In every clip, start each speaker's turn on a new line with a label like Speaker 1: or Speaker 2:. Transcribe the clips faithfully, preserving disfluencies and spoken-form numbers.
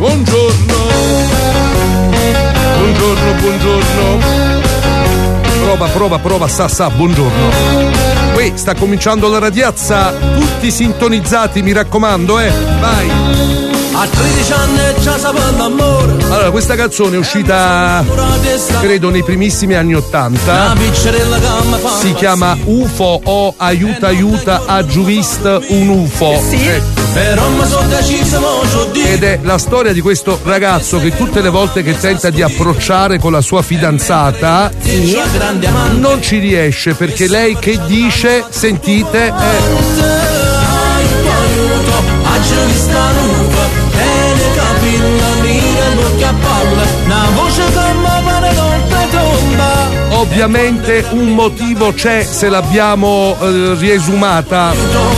Speaker 1: Buongiorno. Buongiorno, buongiorno. Prova, prova, prova, sa, sa, buongiorno. Qui sta cominciando la radiazza, tutti sintonizzati, mi raccomando, eh. Vai.
Speaker 2: A tredici anni già sapeva l'amore.
Speaker 1: Allora, questa canzone è uscita credo nei primissimi anni ottanta. Si chiama U F O o Aiuta Aiuta a Giuvist un U F O.
Speaker 2: Sì.
Speaker 1: Eh. Ed è la storia di questo ragazzo che tutte le volte che tenta di approcciare con la sua fidanzata
Speaker 2: Sì.
Speaker 1: non ci riesce, perché lei che dice, sentite, eh. Ovviamente un motivo c'è se l'abbiamo eh, riesumata,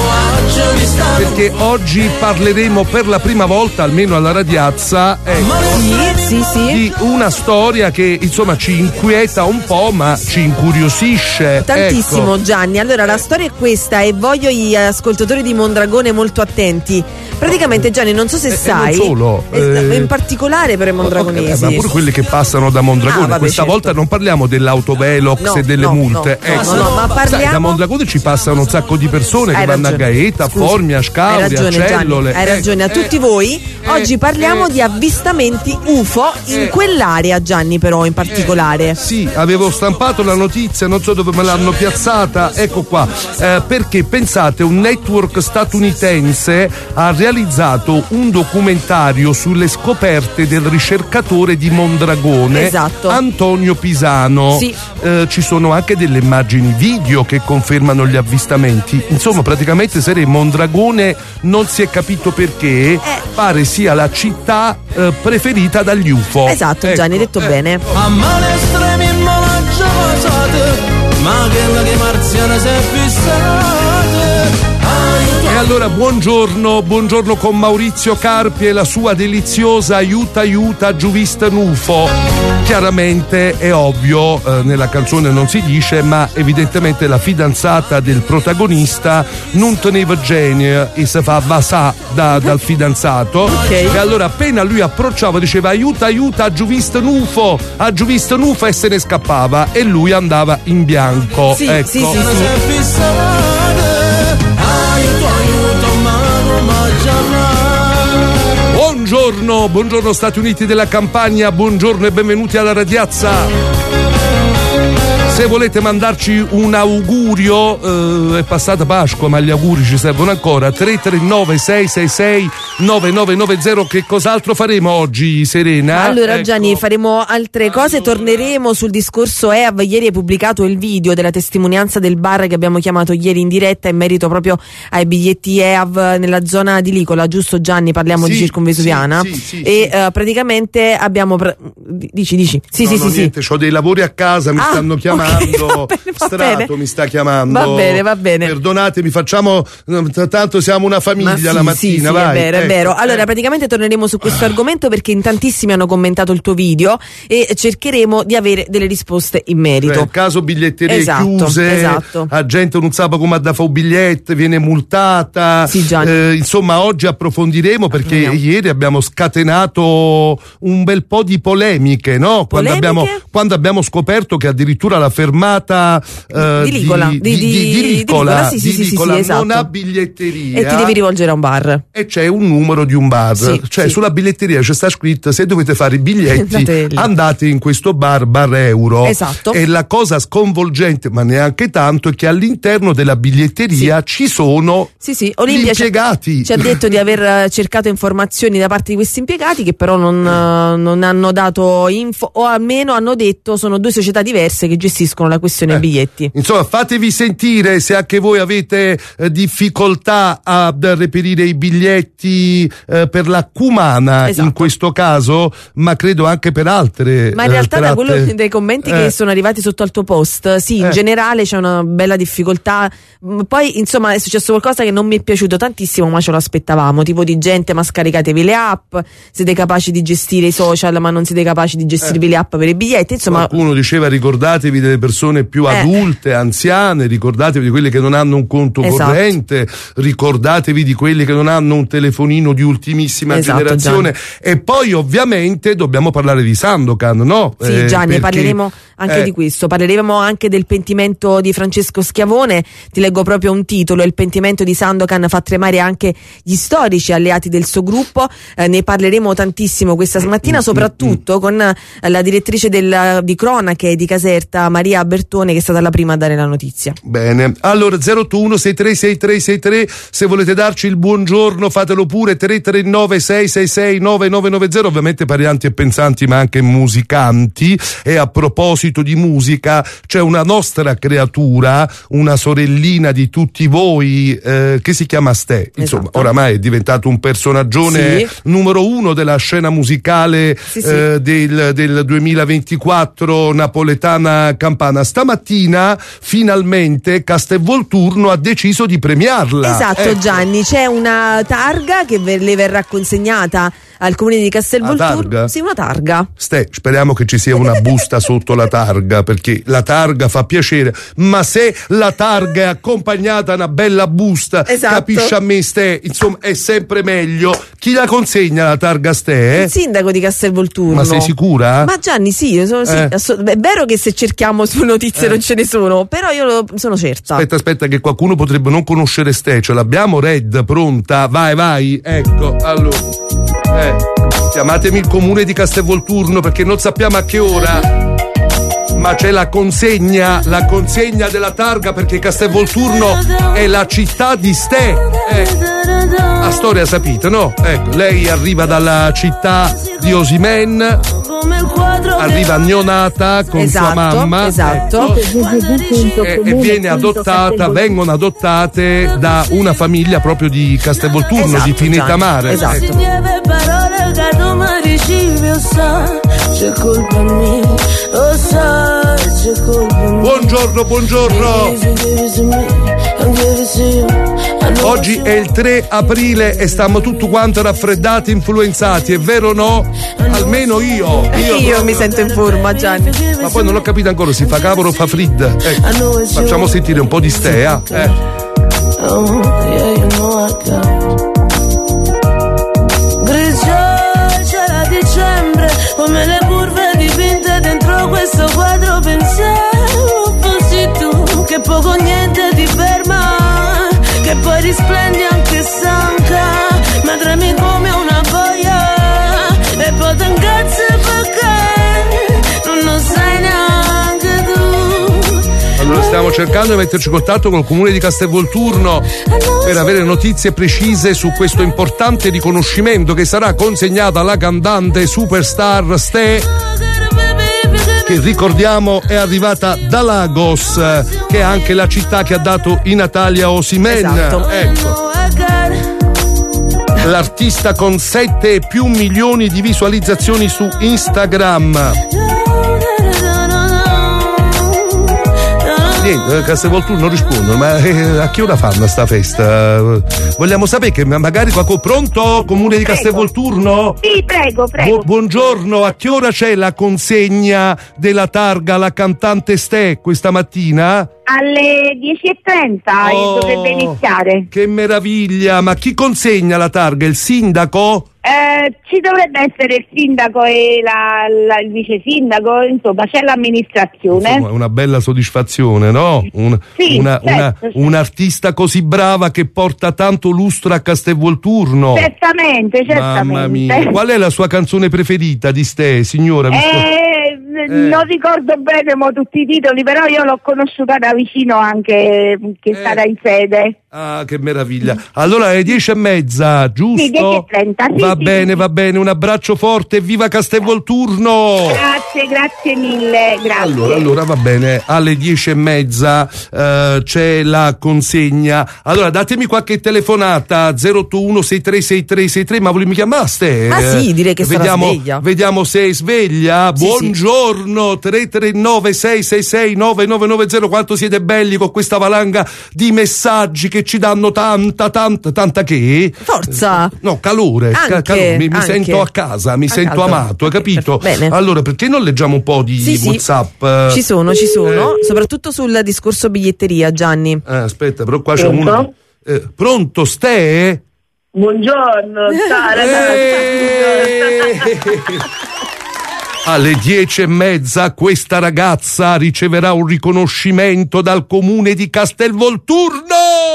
Speaker 1: perché oggi parleremo per la prima volta, almeno alla radiazza, ecco,
Speaker 2: Sì, sì, sì.
Speaker 1: di una storia che insomma ci inquieta un po', ma ci incuriosisce
Speaker 3: Tantissimo,
Speaker 1: ecco.
Speaker 3: Gianni. Allora la storia è questa e voglio gli ascoltatori di Mondragone molto attenti. Praticamente, Gianni, non so se
Speaker 1: Eh,
Speaker 3: sai,
Speaker 1: non solo,
Speaker 3: eh,
Speaker 1: eh,
Speaker 3: in particolare per i mondragonesi.
Speaker 1: Ok, ma pure quelli che passano da Mondragone.
Speaker 3: Ah, vabbè,
Speaker 1: questa
Speaker 3: certo.
Speaker 1: volta non parliamo dell'autovelox
Speaker 3: No,
Speaker 1: e delle
Speaker 3: no,
Speaker 1: multe,
Speaker 3: no,
Speaker 1: ecco.
Speaker 3: no, no, ma parliamo-
Speaker 1: Sai, da Mondragone ci passano un sacco di persone
Speaker 3: Hai
Speaker 1: che vanno
Speaker 3: ragione.
Speaker 1: a Gaeta, a
Speaker 3: Scusa,
Speaker 1: Formia, a Scauri,
Speaker 3: hai ragione,
Speaker 1: a Cellole.
Speaker 3: Gianni, hai ragione. A
Speaker 1: Eh,
Speaker 3: tutti
Speaker 1: eh,
Speaker 3: voi,
Speaker 1: eh,
Speaker 3: oggi parliamo
Speaker 1: eh.
Speaker 3: di avvistamenti U F O in
Speaker 1: Eh.
Speaker 3: quell'area, Gianni, però in particolare.
Speaker 1: Sì, avevo stampato la notizia, non so dove me l'hanno piazzata, ecco qua, eh, perché pensate, un network statunitense ha realizzato un documentario sulle scoperte del ricercatore di Mondragone,
Speaker 3: Esatto.
Speaker 1: Antonio Pisano.
Speaker 3: Sì.
Speaker 1: Eh, ci sono anche delle immagini video che confermano gli avvistamenti. Insomma, praticamente se Mondragone non si è capito perché,
Speaker 3: Eh.
Speaker 1: pare sia la città eh, preferita dagli U F O.
Speaker 3: Esatto,
Speaker 1: Ecco,
Speaker 3: Gianni, hai detto
Speaker 1: eh.
Speaker 3: bene.
Speaker 2: A male estremi in monaggia passate, ma quella che marziana si è fissata.
Speaker 1: E allora buongiorno, buongiorno con Maurizio Carpi e la sua deliziosa Aiuta Aiuta Giuvist un U F O. Chiaramente è ovvio, eh, nella canzone non si dice, ma evidentemente la fidanzata del protagonista non teneva genio e si fa basà da, dal fidanzato. E allora appena lui approcciava diceva aiuta aiuta a Giuvist un U F O, a Giuvist un U F O, e se ne scappava e lui andava in bianco.
Speaker 3: Sì,
Speaker 1: ecco.
Speaker 3: sì, sì,
Speaker 2: Si è fissata. Aiuto, aiuto, ma non mangia mai.
Speaker 1: Buongiorno, buongiorno Stati Uniti della Campania, buongiorno e benvenuti alla radiazza. Se volete mandarci un augurio, eh, è passata Pasqua ma gli auguri ci servono ancora, tre tre nove sei sei sei nove nove nove zero. Che cos'altro faremo oggi, Serena?
Speaker 3: Allora,
Speaker 1: Ecco.
Speaker 3: Gianni, faremo altre cose, torneremo sul discorso E A V. Ieri hai pubblicato il video della testimonianza del bar che abbiamo chiamato ieri in diretta in merito proprio ai biglietti E A V nella zona di Licola, giusto Gianni? Parliamo
Speaker 1: Sì,
Speaker 3: di Circonvesuviana.
Speaker 1: sì, sì, sì,
Speaker 3: e
Speaker 1: sì.
Speaker 3: eh, praticamente abbiamo pra- dici dici sì
Speaker 1: No,
Speaker 3: sì
Speaker 1: no,
Speaker 3: sì sì
Speaker 1: niente, ho dei lavori a casa, mi
Speaker 3: Ah,
Speaker 1: stanno
Speaker 3: ok,
Speaker 1: chiamando,
Speaker 3: va bene, va
Speaker 1: Strato
Speaker 3: bene.
Speaker 1: mi sta chiamando.
Speaker 3: Va bene, va bene.
Speaker 1: Perdonatemi, facciamo, tanto siamo una famiglia
Speaker 3: Ma sì,
Speaker 1: la mattina,
Speaker 3: sì, sì,
Speaker 1: vai.
Speaker 3: è vero, è
Speaker 1: ecco,
Speaker 3: vero. Allora,
Speaker 1: eh.
Speaker 3: praticamente torneremo su questo argomento perché in tantissimi hanno commentato il tuo video e cercheremo di avere delle risposte in merito.
Speaker 1: Cioè, caso biglietterie
Speaker 3: Esatto,
Speaker 1: chiuse,
Speaker 3: esatto.
Speaker 1: la gente non sa come da fare un biglietto, viene multata.
Speaker 3: Sì, Gianni.
Speaker 1: Eh, insomma, oggi approfondiremo perché
Speaker 3: Andiamo.
Speaker 1: ieri abbiamo scatenato un bel po' di polemiche, no? Quando
Speaker 3: Polemiche?
Speaker 1: abbiamo, quando abbiamo scoperto che addirittura la fermata eh,
Speaker 3: Di Licola,
Speaker 1: di,
Speaker 3: di-
Speaker 1: di- di
Speaker 3: di
Speaker 1: Licola,
Speaker 3: Licola, sì, sì,
Speaker 1: di
Speaker 3: sì, sì,
Speaker 1: Licola
Speaker 3: sì, esatto.
Speaker 1: non ha biglietteria
Speaker 3: E ti devi rivolgere a un bar.
Speaker 1: e c'è un numero di un bar,
Speaker 3: Sì,
Speaker 1: cioè
Speaker 3: sì.
Speaker 1: sulla biglietteria c'è sta scritto se dovete fare i biglietti
Speaker 3: Andate lì.
Speaker 1: andate in questo bar, bar Euro.
Speaker 3: Esatto.
Speaker 1: E la cosa sconvolgente, ma neanche tanto, è che all'interno della biglietteria ci sono
Speaker 3: Sì, sì,
Speaker 1: gli
Speaker 3: Olimpia ci,
Speaker 1: impiegati.
Speaker 3: ci ha detto di aver eh, cercato informazioni da parte di questi impiegati che però non, eh, non hanno dato info, o almeno hanno detto sono due società diverse che gestiscono la questione
Speaker 1: Eh,
Speaker 3: biglietti.
Speaker 1: Insomma, fatevi sentire se anche voi avete eh, difficoltà a a reperire i biglietti eh, per la Cumana,
Speaker 3: Esatto.
Speaker 1: in questo caso, ma credo anche per altre.
Speaker 3: Ma in
Speaker 1: eh,
Speaker 3: realtà
Speaker 1: per
Speaker 3: da quello
Speaker 1: altre-
Speaker 3: dei commenti
Speaker 1: eh.
Speaker 3: che sono arrivati sotto al tuo post, sì, in
Speaker 1: Eh.
Speaker 3: generale c'è una bella difficoltà. Mm, Poi insomma è successo qualcosa che non mi è piaciuto tantissimo, ma ce lo aspettavamo, tipo di gente ma scaricatevi le app, siete capaci di gestire i social ma non siete capaci di gestirvi
Speaker 1: Eh.
Speaker 3: le app per i biglietti, insomma.
Speaker 1: Qualcuno diceva ricordatevi delle persone più
Speaker 3: Eh.
Speaker 1: adulte, anziane, ricordatevi di quelli che non hanno un conto
Speaker 3: Esatto.
Speaker 1: corrente, ricordatevi di quelli che non hanno un telefonino di ultimissima
Speaker 3: Esatto,
Speaker 1: generazione. E poi ovviamente dobbiamo parlare di Sandokan, no?
Speaker 3: Sì,
Speaker 1: Eh,
Speaker 3: Gianni,
Speaker 1: perché-
Speaker 3: parleremo anche
Speaker 1: eh,
Speaker 3: di questo. Parleremo anche del pentimento di Francesco Schiavone. Ti leggo proprio un titolo: il pentimento di Sandokan fa tremare anche gli storici alleati del suo gruppo. Eh, ne parleremo tantissimo questa mattina, soprattutto con eh, la direttrice del, di cronache di Caserta, Maria Bertone, che è stata la prima a dare la notizia.
Speaker 1: Bene, allora zero otto uno sei tre sei tre sei tre, se volete darci il buongiorno fatelo pure, tre tre nove sei sei sei nove nove nove zero, ovviamente parlanti e pensanti ma anche musicanti. E a proposito di musica, c'è una nostra creatura, una sorellina di tutti voi, eh, che si chiama Ste, insomma,
Speaker 3: Esatto.
Speaker 1: oramai è diventato un personaggione
Speaker 3: Sì.
Speaker 1: numero uno della scena musicale
Speaker 3: Sì, sì.
Speaker 1: eh, del, del duemilaventiquattro napoletana campana. Stamattina finalmente Castelvolturno ha deciso di premiarla.
Speaker 3: Esatto,
Speaker 1: Ecco.
Speaker 3: Gianni, c'è una targa che ve- le verrà consegnata al comune di Castelvolturno.
Speaker 1: Una targa?
Speaker 3: Sì, una targa.
Speaker 1: Ste, speriamo che ci sia una busta sotto la targa, perché la targa fa piacere, ma se la targa è accompagnata a una bella busta,
Speaker 3: Esatto.
Speaker 1: capisci a me, Ste, insomma è sempre meglio. Chi la consegna la targa, Ste?
Speaker 3: Il sindaco di Castelvolturno.
Speaker 1: Ma sei sicura?
Speaker 3: Ma Gianni, sì, io sono, sì,
Speaker 1: Eh.
Speaker 3: asso- è vero che se cerchiamo su notizie non ce ne sono, però io lo- sono certa.
Speaker 1: Aspetta, aspetta, che qualcuno potrebbe non conoscere Ste. Ce l'abbiamo, Red, pronta? Vai, vai, ecco, allora. Eh, chiamatemi il comune di Castelvolturno perché non sappiamo a che ora. Ma c'è la consegna, la consegna della targa, perché Castelvolturno è la città di Ste. Eh, la storia sapete, no? Ecco, lei arriva dalla città di Osimen, arriva neonata con
Speaker 3: Esatto,
Speaker 1: sua mamma.
Speaker 3: esatto.
Speaker 1: Ecco, e, e viene adottata, vengono adottate da una famiglia proprio di Castelvolturno,
Speaker 3: Esatto,
Speaker 1: di Pineta
Speaker 3: Gianni,
Speaker 1: Mare.
Speaker 3: esatto.
Speaker 1: Ecco.
Speaker 2: Nieve parole che tu mi ricevi, lo sai, c'è colpa mia, lo sai, c'è colpa mia.
Speaker 1: Buongiorno, buongiorno. Oggi è il tre aprile e stiamo tutto quanto raffreddati, influenzati, è vero o no? Almeno io.
Speaker 3: Io, mi sento in forma, Gianni.
Speaker 1: Ma poi non ho capito ancora, si fa cavolo o fa frid? Ecco, facciamo sentire un po' di Stea. Eh.
Speaker 2: Oh, yeah, you know I got it. Grigio c'era dicembre, come le curve dipinte dentro questo quadro. Pensavo fossi tu, che poco niente ti ferma, che poi risplendi anche stanca, ma tremi come una boia, e poi ti incazzi perché non lo sai neanche tu.
Speaker 1: Allora stiamo cercando di metterci in contatto col comune di Castelvolturno per avere notizie precise su questo importante riconoscimento che sarà consegnato alla cantante superstar Ste, che ricordiamo è arrivata da Lagos, che è anche la città che ha dato i natali a Osimen.
Speaker 3: Esatto.
Speaker 1: Ecco, l'artista con sette e più milioni di visualizzazioni su Instagram. Niente, Castelvolturno non rispondono, ma eh, a che ora fanno sta festa? Vogliamo sapere che magari qualcuno. Pronto? Comune di Castelvolturno?
Speaker 4: Sì, prego, prego.
Speaker 1: Bu- buongiorno, a che ora c'è la consegna della targa alla cantante Ste questa mattina?
Speaker 4: Alle dieci e trenta
Speaker 1: Oh,
Speaker 4: dovrebbe iniziare.
Speaker 1: Che meraviglia, ma chi consegna la targa? Il sindaco?
Speaker 4: Eh, ci dovrebbe essere il sindaco e la, la- il vice sindaco, insomma c'è l'amministrazione.
Speaker 1: Insomma, una bella soddisfazione, no? Un-
Speaker 4: Sì,
Speaker 1: una,
Speaker 4: certo,
Speaker 1: una-
Speaker 4: sì.
Speaker 1: un'artista così brava che porta tanto lustro a Castelvolturno.
Speaker 4: Certamente, certamente.
Speaker 1: Mamma mia, qual è la sua canzone preferita di Ste, signora? Mi scusi.
Speaker 4: Eh, non ricordo bene mo tutti i titoli, però io l'ho conosciuta da vicino anche, che è
Speaker 1: Eh.
Speaker 4: stata in sede.
Speaker 1: Ah, che meraviglia. Allora alle dieci e mezza, giusto?
Speaker 4: Sì, dieci e trenta, sì,
Speaker 1: va
Speaker 4: sì,
Speaker 1: bene,
Speaker 4: sì.
Speaker 1: va bene, un abbraccio forte e viva Castelvolturno!
Speaker 4: Grazie, grazie mille, grazie.
Speaker 1: Allora, allora va bene, alle dieci e mezza eh, c'è la consegna. Allora datemi qualche telefonata, zero otto uno sei tre sei tre sei tre, ma volevi chiamare Ste?
Speaker 3: Ah, sì, direi che sarà
Speaker 1: vediamo,
Speaker 3: sveglia.
Speaker 1: Vediamo se è sveglia.
Speaker 3: Sì,
Speaker 1: Buongiorno, tre tre nove sei sei sei nove nove nove zero, quanto siete belli con questa valanga di messaggi che che ci danno tanta, tanta, tanta che?
Speaker 3: Forza!
Speaker 1: No, calore,
Speaker 3: Anche,
Speaker 1: ca- calore. Mi, mi
Speaker 3: anche.
Speaker 1: sento a casa, mi
Speaker 3: A
Speaker 1: sento
Speaker 3: caldo.
Speaker 1: amato, hai capito?
Speaker 3: Bene.
Speaker 1: Allora, perché non leggiamo un po' di
Speaker 3: Sì, sì.
Speaker 1: WhatsApp?
Speaker 3: Ci sono, ci sono,
Speaker 1: Eh.
Speaker 3: soprattutto sul discorso biglietteria, Gianni.
Speaker 1: Eh, aspetta, però qua c'è
Speaker 4: Pronto?
Speaker 1: uno. Eh, pronto, Ste?
Speaker 4: Buongiorno, ciao ragazzi.
Speaker 1: Alle dieci e mezza questa ragazza riceverà un riconoscimento dal comune di Castelvolturno.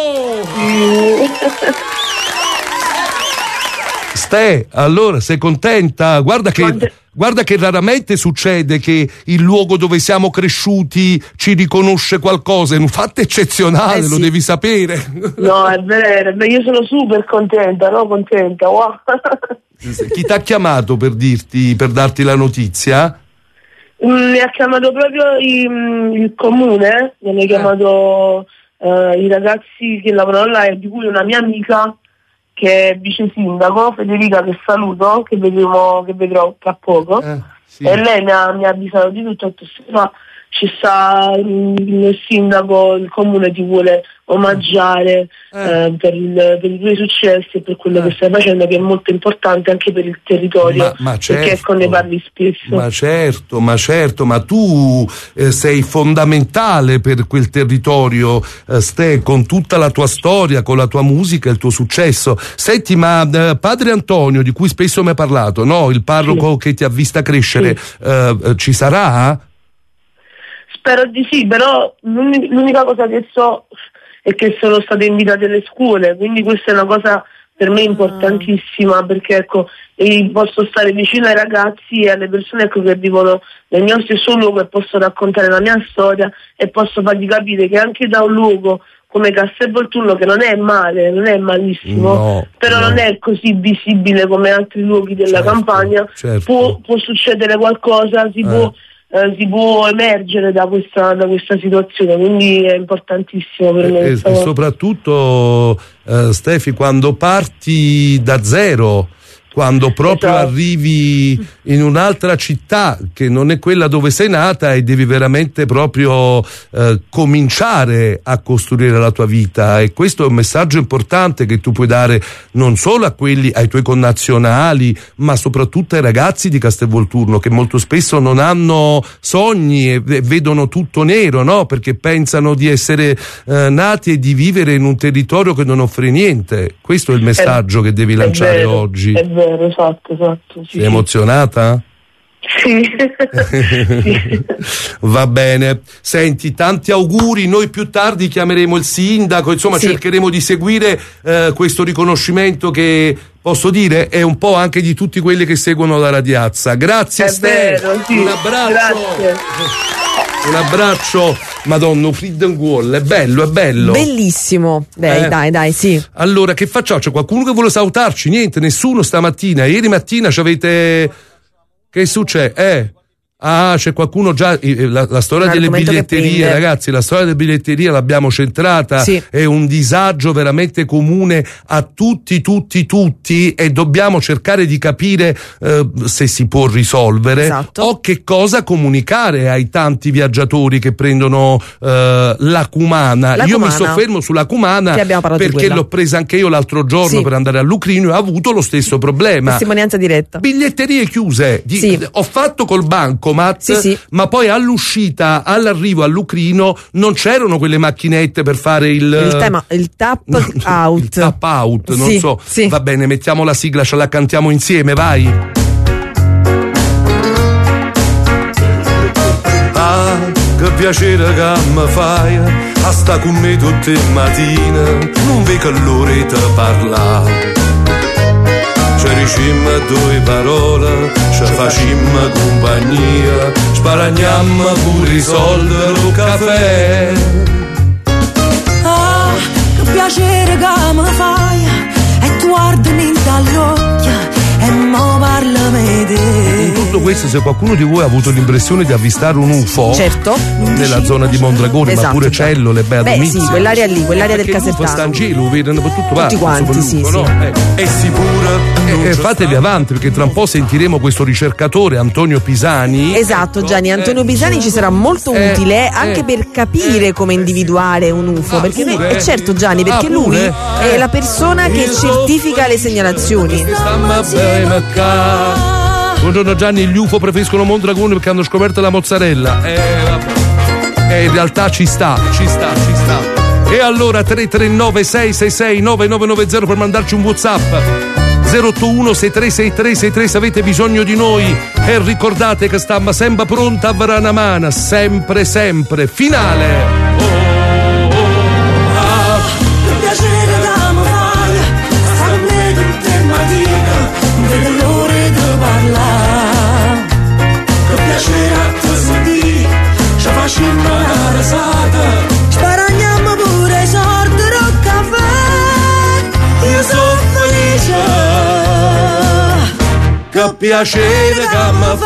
Speaker 1: Ste, allora sei contenta? Guarda che,
Speaker 4: Quante-
Speaker 1: guarda che raramente succede che il luogo dove siamo cresciuti ci riconosce qualcosa, è un fatto eccezionale,
Speaker 3: Eh sì.
Speaker 1: lo devi sapere.
Speaker 4: No, è vero, beh, io sono super contenta, no? Contenta, wow.
Speaker 1: Chi t'ha chiamato per dirti, per darti la notizia?
Speaker 4: Mm, Mi ha chiamato proprio i- mm, il comune, mi hanno chiamato eh, i ragazzi che lavorano là, e di cui una mia amica che è vice sindaco, Federica, che saluto, che vedremo, che vedrò tra poco.
Speaker 1: Eh, sì.
Speaker 4: E lei mi ha, mi ha avvisato di tutto, ha detto, sì, ma ci sta mm, il sindaco, il comune ti vuole omaggiare
Speaker 1: Eh.
Speaker 4: eh, per, il, per i tuoi successi e per quello
Speaker 1: Eh.
Speaker 4: che stai facendo, che è molto importante anche per il territorio,
Speaker 1: Ma- ma
Speaker 4: perché
Speaker 1: certo.
Speaker 4: ecco, ne parli spesso.
Speaker 1: Ma certo, ma certo, ma tu eh, sei fondamentale per quel territorio, eh, Ste, con tutta la tua storia, con la tua musica e il tuo successo. Senti, ma eh, padre Antonio, di cui spesso mi hai parlato, no? Il parroco
Speaker 4: Sì.
Speaker 1: che ti ha vista crescere, eh, eh, ci sarà?
Speaker 4: Spero di sì, però l'uni- l'unica cosa che so è che sono state invitate le scuole, quindi questa è una cosa per me importantissima, perché ecco, e posso stare vicino ai ragazzi e alle persone, ecco, che vivono nel mio stesso luogo, e posso raccontare la mia storia e posso fargli capire che anche da un luogo come Castelvolturno, che non è male, non è malissimo,
Speaker 1: No,
Speaker 4: però
Speaker 1: no.
Speaker 4: non è così visibile come altri luoghi della
Speaker 1: Certo,
Speaker 4: campagna,
Speaker 1: certo.
Speaker 4: può, può succedere qualcosa, si
Speaker 1: Eh.
Speaker 4: può eh, si può emergere da questa, da questa situazione, quindi è importantissimo per me
Speaker 1: E,
Speaker 4: questa
Speaker 1: e
Speaker 4: cosa.
Speaker 1: soprattutto, eh, Stefi, quando parti da zero, quando proprio
Speaker 4: Esatto.
Speaker 1: arrivi in un'altra città che non è quella dove sei nata e devi veramente proprio eh, cominciare a costruire la tua vita, e questo è un messaggio importante che tu puoi dare non solo a quelli, ai tuoi connazionali, ma soprattutto ai ragazzi di Castelvolturno, che molto spesso non hanno sogni e v- vedono tutto nero, no? Perché pensano di essere eh, nati e di vivere in un territorio che non offre niente. Questo è il messaggio che devi
Speaker 4: È
Speaker 1: lanciare
Speaker 4: vero,
Speaker 1: oggi.
Speaker 4: È vero, esatto, esatto. Sì,
Speaker 1: Sei
Speaker 4: sì.
Speaker 1: emozionata?
Speaker 4: Sì. Sì.
Speaker 1: Va bene, senti, tanti auguri. Noi più tardi chiameremo il sindaco, insomma
Speaker 3: Sì.
Speaker 1: cercheremo di seguire eh, questo riconoscimento che, posso dire, è un po' anche di tutti quelli che seguono la Radiazza. Grazie
Speaker 4: È
Speaker 1: Ste,
Speaker 4: vero, sì.
Speaker 1: un abbraccio.
Speaker 4: Grazie.
Speaker 1: Un abbraccio, Madonna, Freedom Wall, è bello, è bello.
Speaker 3: Bellissimo. Dai,
Speaker 1: Eh.
Speaker 3: dai, dai, sì.
Speaker 1: Allora, che facciamo? C'è qualcuno che vuole salutarci? Niente, nessuno stamattina. Ieri mattina ci avete... Che succede? Eh... Ah, c'è qualcuno già, eh, la, la storia
Speaker 3: Un
Speaker 1: delle
Speaker 3: argomento che
Speaker 1: biglietterie,
Speaker 3: prende.
Speaker 1: ragazzi, la storia delle biglietterie l'abbiamo centrata,
Speaker 3: Sì.
Speaker 1: è un disagio veramente comune a tutti, tutti, tutti, e dobbiamo cercare di capire eh, se si può risolvere
Speaker 3: Esatto.
Speaker 1: o che cosa comunicare ai tanti viaggiatori che prendono eh, la Cumana.
Speaker 3: La
Speaker 1: Io
Speaker 3: Cumana.
Speaker 1: mi soffermo sulla Cumana
Speaker 3: Sì, abbiamo parlato di
Speaker 1: perché
Speaker 3: quella.
Speaker 1: l'ho presa anche io l'altro giorno
Speaker 3: Sì.
Speaker 1: per andare a Lucrino e ho avuto lo stesso problema.
Speaker 3: Testimonianza diretta.
Speaker 1: Biglietterie chiuse, di-
Speaker 3: Sì.
Speaker 1: ho fatto col bancomat,
Speaker 3: Sì, sì.
Speaker 1: ma poi all'uscita, all'arrivo a Lucrino non c'erano quelle macchinette per fare il
Speaker 3: Il, tema, il tap out.
Speaker 1: il tap out, non
Speaker 3: Sì,
Speaker 1: so.
Speaker 3: sì.
Speaker 1: Va bene, mettiamo la sigla, ce la cantiamo insieme, vai. Ah, che piacere che mi fai a sta con me tutte le mattine, non vedo l'ora di parlare. Ci dicimmo due parole, ci facimmo compagnia, sparagniamo pure i soldi al caffè.
Speaker 5: Ah, che piacere che mi fai, e tu guardami dall'occhio e mo parlami
Speaker 1: In
Speaker 5: te.
Speaker 1: tutto questo, se qualcuno di voi ha avuto l'impressione di avvistare un U F O,
Speaker 3: certo,
Speaker 1: nella zona di Mondragone,
Speaker 3: esatto,
Speaker 1: ma pure Cello, le Beh
Speaker 3: sì, quell'area lì, quell'area del Casertano.
Speaker 1: Sta in giro, vedono tutto
Speaker 3: tutti quanti, sì,
Speaker 1: l'U F O,
Speaker 3: sì.
Speaker 1: No? Eh, è sicuro? Eh, eh, fatevi avanti, perché tra un po' sentiremo questo ricercatore Antonio Pisani.
Speaker 3: Esatto,
Speaker 1: ecco,
Speaker 3: Gianni, Antonio
Speaker 1: eh,
Speaker 3: Pisani ci sarà molto
Speaker 1: eh,
Speaker 3: utile anche
Speaker 1: eh,
Speaker 3: per capire
Speaker 1: eh,
Speaker 3: come individuare un U F O,
Speaker 1: ah,
Speaker 3: perché
Speaker 1: pure?
Speaker 3: noi, eh, certo Gianni, perché
Speaker 1: Ah,
Speaker 3: lui
Speaker 1: pure?
Speaker 3: è
Speaker 1: Eh.
Speaker 3: la persona che certifica le segnalazioni.
Speaker 1: Buongiorno Gianni, gli U F O preferiscono Mondragone perché hanno scoperto la mozzarella. Eh, vabbè. Eh, in realtà ci sta, ci sta, ci sta. E allora tre tre nove sei sei sei nove nove nove zero per mandarci un WhatsApp. zero otto uno sei tre sei tre sei tre se avete bisogno di noi. E ricordate che stiamo sempre pronta a Varanamana, sempre sempre finale. Oh, oh, oh, ah.
Speaker 5: Che piacere che mi fai, sta a me tutte le mattine, delle ore di parlare. Che piacere a te sentire, ci facciamo una risata. Sparagniamo pure i sordi del caffè, io sono felice.
Speaker 1: Che piacere che mi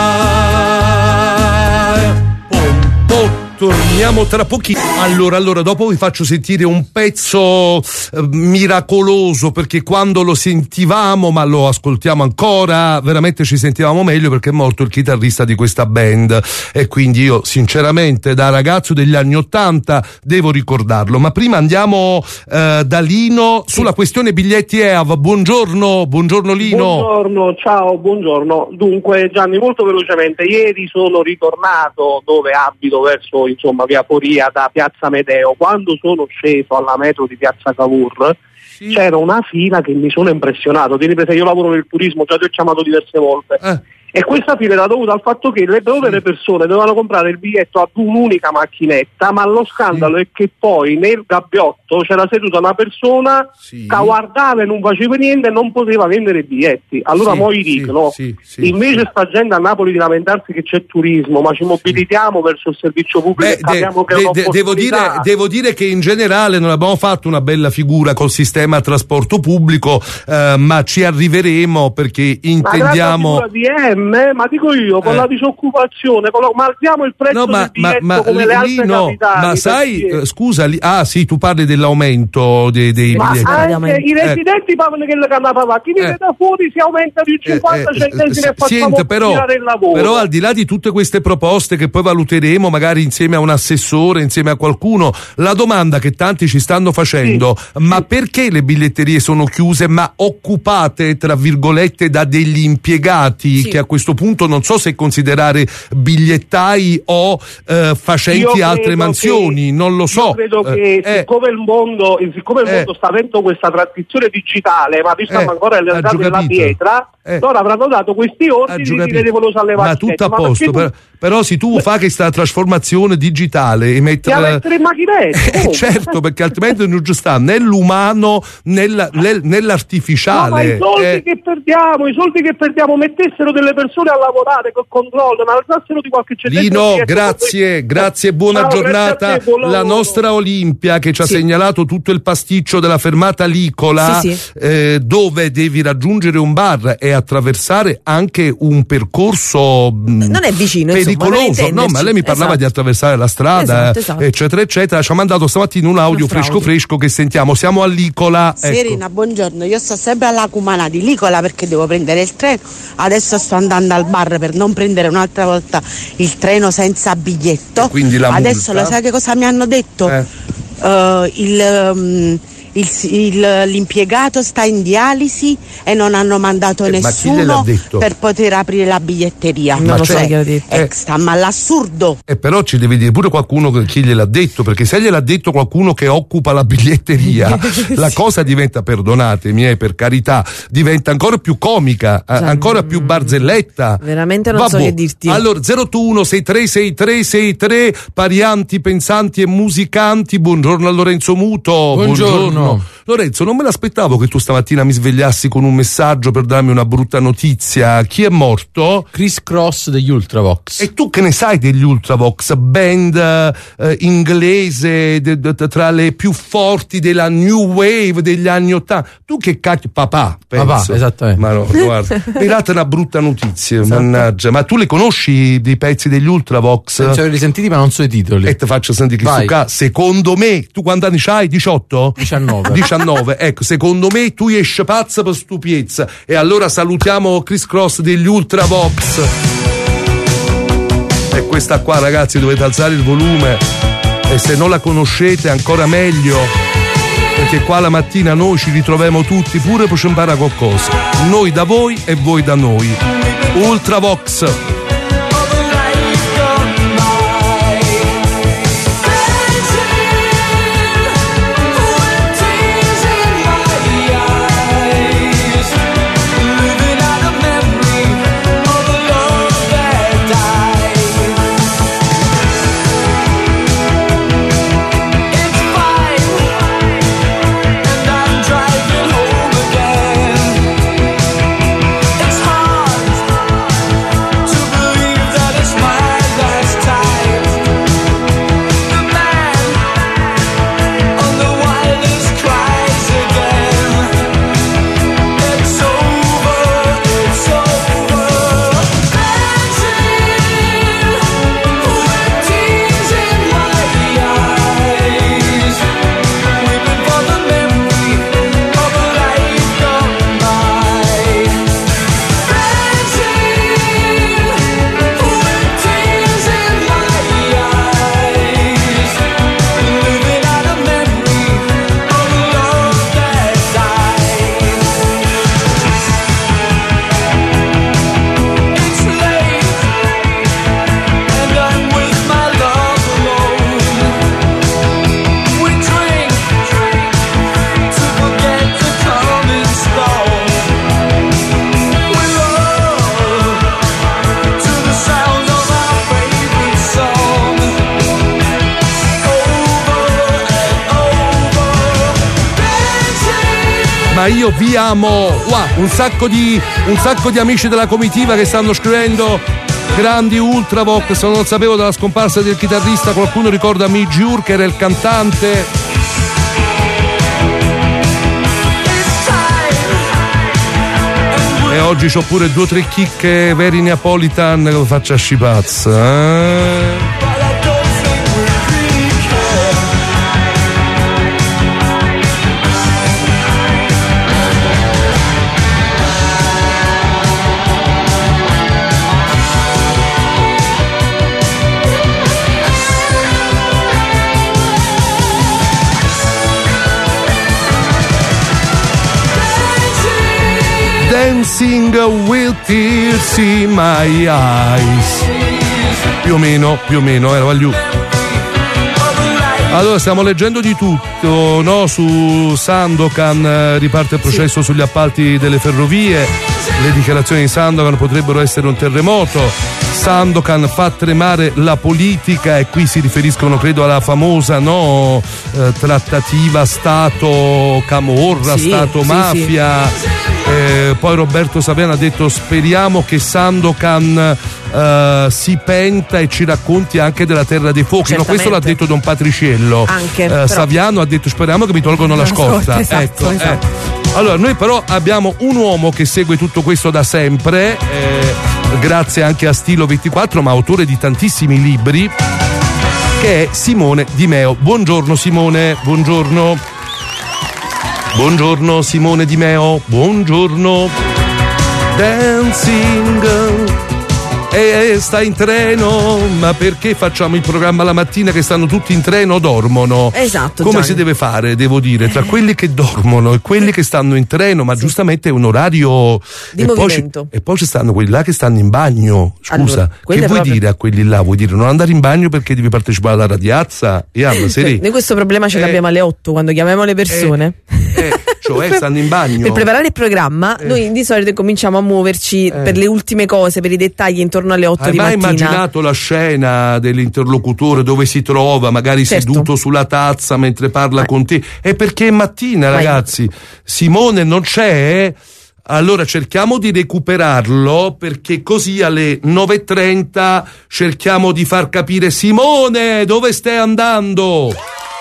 Speaker 1: fa. Pom, pom, torniamo tra pochissimo. Allora, allora, dopo vi faccio sentire un pezzo eh, miracoloso, perché quando lo sentivamo, ma lo ascoltiamo ancora, veramente ci sentivamo meglio, perché è morto il chitarrista di questa band, e quindi io sinceramente da ragazzo degli anni ottanta devo ricordarlo. Ma prima andiamo eh, da Lino sulla questione biglietti E A V. Buongiorno, buongiorno Lino.
Speaker 6: Buongiorno, ciao, buongiorno. Dunque Gianni, molto velocemente, ieri sono ritornato dove abito, verso insomma via Poria, da Piazza Medeo. Quando sono sceso alla metro di Piazza Cavour, sì, c'era una fila che mi sono impressionato. Tieni presente, io lavoro nel turismo, già ti ho chiamato diverse volte. Eh. E questa fila era dovuta al fatto che le povere persone dovevano comprare il biglietto ad un'unica macchinetta, ma lo scandalo sì. è che poi nel gabbiotto c'era seduta una persona sì. che guardava e non faceva niente e non poteva vendere i biglietti. Allora sì, mo i dicono, sì, sì, invece sì. sta gente a Napoli di lamentarsi che c'è turismo, ma ci mobilitiamo sì. verso il servizio pubblico. Beh,
Speaker 1: de, de, de, devo, dire, devo dire che in generale non abbiamo fatto una bella figura col sistema trasporto pubblico, eh, ma ci arriveremo, perché intendiamo...
Speaker 6: Ma, ma dico io, con eh. la disoccupazione, con lo, ma alziamo il prezzo
Speaker 1: no, ma,
Speaker 6: del biglietto
Speaker 1: ma, ma,
Speaker 6: come
Speaker 1: lì,
Speaker 6: le altre
Speaker 1: no,
Speaker 6: capitali.
Speaker 1: Ma sai,
Speaker 6: perché...
Speaker 1: scusa, lì, ah sì, tu parli dell'aumento dei, dei
Speaker 6: ma
Speaker 1: biglietti.
Speaker 6: Anche i residenti eh. parlano che le cannava, chi viene eh. da fuori si aumenta di cinquanta
Speaker 1: eh,
Speaker 6: centesimi
Speaker 1: eh,
Speaker 6: e facciamo
Speaker 1: però,
Speaker 6: tirare il lavoro.
Speaker 1: Però al di là di tutte queste proposte che poi valuteremo magari insieme a un assessore, insieme a qualcuno, la domanda che tanti ci stanno facendo, sì. ma sì. perché le biglietterie sono chiuse ma occupate tra virgolette da degli impiegati sì. che a questo punto non so se considerare bigliettai o eh, facenti altre mansioni,
Speaker 6: che,
Speaker 1: non lo so.
Speaker 6: Io credo che
Speaker 1: eh,
Speaker 6: siccome il mondo, siccome il
Speaker 1: eh,
Speaker 6: mondo sta avendo questa transizione digitale, ma visto eh, ancora l'età della pietra,
Speaker 1: eh,
Speaker 6: loro avranno dato questi ordini di devono salvare.
Speaker 1: Ma tutto a posto, per, però se tu fai questa trasformazione digitale e mettere
Speaker 6: in macchinette,
Speaker 1: eh, certo, perché altrimenti non ci sta né l'umano né la, né, né l'artificiale.
Speaker 6: No, ma i soldi
Speaker 1: eh.
Speaker 6: che perdiamo, i soldi che perdiamo, mettessero delle persone a lavorare col controllo, ma alzassero di qualche centesimo.
Speaker 1: Lino, grazie, grazie, buona
Speaker 6: Ciao,
Speaker 1: giornata.
Speaker 6: Grazie te, buon
Speaker 1: la nostra Olimpia che ci ha sì. segnalato tutto il pasticcio della fermata Licola,
Speaker 3: sì, sì.
Speaker 1: Eh, dove devi raggiungere un bar e attraversare anche un percorso
Speaker 3: non è vicino,
Speaker 1: pericoloso.
Speaker 3: Insomma,
Speaker 1: no, ma lei mi parlava
Speaker 3: esatto.
Speaker 1: di attraversare la strada,
Speaker 3: esatto, esatto.
Speaker 1: eccetera, eccetera. Ci ha mandato stamattina un audio fresco fresco che sentiamo. Siamo a Licola.
Speaker 7: Serena,
Speaker 1: ecco.
Speaker 7: buongiorno. Io sto sempre alla Cumana di Licola perché devo prendere il treno. Adesso sto andando al bar per non prendere un'altra volta il treno senza biglietto.
Speaker 1: E quindi la
Speaker 7: Adesso
Speaker 1: multa?
Speaker 7: lo sai che cosa mi hanno detto?
Speaker 1: Eh.
Speaker 7: Uh, il... Um, Il, il, l'impiegato sta in dialisi e non hanno mandato
Speaker 1: eh,
Speaker 7: nessuno per poter aprire la biglietteria.
Speaker 3: Non
Speaker 7: ma
Speaker 3: lo
Speaker 7: cioè,
Speaker 3: so chi l'ha detto.
Speaker 7: Eh, sta ma all'assurdo.
Speaker 1: E eh, però ci deve dire pure qualcuno chi gliel'ha detto, perché se gliel'ha detto qualcuno che occupa la biglietteria sì. la cosa diventa, perdonatemi, eh, per carità, diventa ancora più comica, eh, ancora più barzelletta.
Speaker 3: Veramente non
Speaker 1: Vabbò.
Speaker 3: so che dirti.
Speaker 1: Allora zero otto uno sei tre sei tre sei tre, parianti, pensanti e musicanti. Buongiorno a Lorenzo Muto.
Speaker 8: Buongiorno.
Speaker 1: Buongiorno. no. Lorenzo, non me l'aspettavo che tu stamattina mi svegliassi con un messaggio per darmi una brutta notizia. Chi è morto?
Speaker 8: Chris Cross degli Ultravox.
Speaker 1: E tu che ne sai degli Ultravox? Band eh, inglese de, de, de, tra le più forti della New Wave degli anni ottanta. Tu che cacchio, papà, penso.
Speaker 8: Papà, esattamente.
Speaker 1: Ma no, guarda, mi hai dato una brutta notizia, esatto. Mannaggia. Ma tu le conosci dei pezzi degli Ultravox?
Speaker 8: Penso averli sentiti, ma non so i titoli.
Speaker 1: E ti faccio sentire che su ca- secondo me, tu quanti anni c'hai? diciotto?
Speaker 8: diciannove.
Speaker 1: diciannove, ecco, secondo me tu esci pazza per stupiezza. E allora salutiamo Chris Cross degli Ultravox. E questa qua, ragazzi, dovete alzare il volume. E se non la conoscete ancora meglio, perché qua la mattina noi ci ritroviamo tutti pure per imparare qualcosa. Noi da voi e voi da noi. Ultravox. Io vi amo. Wow, un sacco di un sacco di amici della comitiva che stanno scrivendo grandi Ultravox. Non sapevo della scomparsa del chitarrista. Qualcuno ricorda Midge Ure, che era il cantante. E oggi c'ho pure due o tre chicche veri Neapolitan che lo faccia scipazza, eh? Dancing with tears in my eyes. Più o meno, più o meno, era Vagliù. Allora, stiamo leggendo di tutto, no? Su Sandokan, eh, riparte il processo sì. sugli appalti delle ferrovie. Le dichiarazioni di Sandokan potrebbero essere un terremoto. Sandokan fa tremare la politica, e qui si riferiscono credo alla famosa no, eh, trattativa Stato-Camorra,
Speaker 3: sì,
Speaker 1: Stato-Mafia. Sì, sì. Eh, poi Roberto Saviano ha detto speriamo che Sandokan eh, si penta e ci racconti anche della Terra dei Fuochi. No, questo l'ha detto Don Patriciello.
Speaker 3: Anche,
Speaker 1: eh,
Speaker 3: però...
Speaker 1: Saviano ha detto speriamo che mi tolgono la, la scorta.
Speaker 3: Esatto,
Speaker 1: ecco,
Speaker 3: esatto.
Speaker 1: Eh. Allora, noi però abbiamo un uomo che segue tutto questo da sempre, eh, grazie anche a Stilo ventiquattro, ma autore di tantissimi libri, che è Simone Di Meo. Buongiorno Simone, buongiorno. Buongiorno Simone Di Meo, buongiorno. Dancing. E eh, sta in treno, ma perché facciamo il programma la mattina che stanno tutti in treno o dormono?
Speaker 3: Esatto.
Speaker 1: Come
Speaker 3: Gianni.
Speaker 1: si deve fare, devo dire, tra quelli che dormono e quelli che stanno in treno, ma sì. giustamente è un orario
Speaker 3: di
Speaker 1: e
Speaker 3: movimento.
Speaker 1: Poi, e poi ci stanno quelli là che stanno in bagno. Scusa,
Speaker 3: allora,
Speaker 1: che vuoi
Speaker 3: proprio...
Speaker 1: dire a quelli là? Vuoi dire non andare in bagno perché devi partecipare alla radiazza? Yeah,
Speaker 3: noi questo problema ce l'abbiamo eh, alle otto quando chiamiamo le persone.
Speaker 1: Eh, eh, cioè stanno in bagno.
Speaker 3: Per preparare il programma eh. noi di solito cominciamo a muoverci eh. per le ultime cose, per i dettagli intorno alle otto
Speaker 1: Hai
Speaker 3: di mattina.
Speaker 1: Hai mai immaginato la scena dell'interlocutore dove si trova magari certo. seduto sulla tazza mentre parla eh. con te? È perché è mattina, Vai. ragazzi. Simone non c'è? Allora cerchiamo di recuperarlo, perché così alle nove e trenta cerchiamo di far capire: Simone, dove stai andando?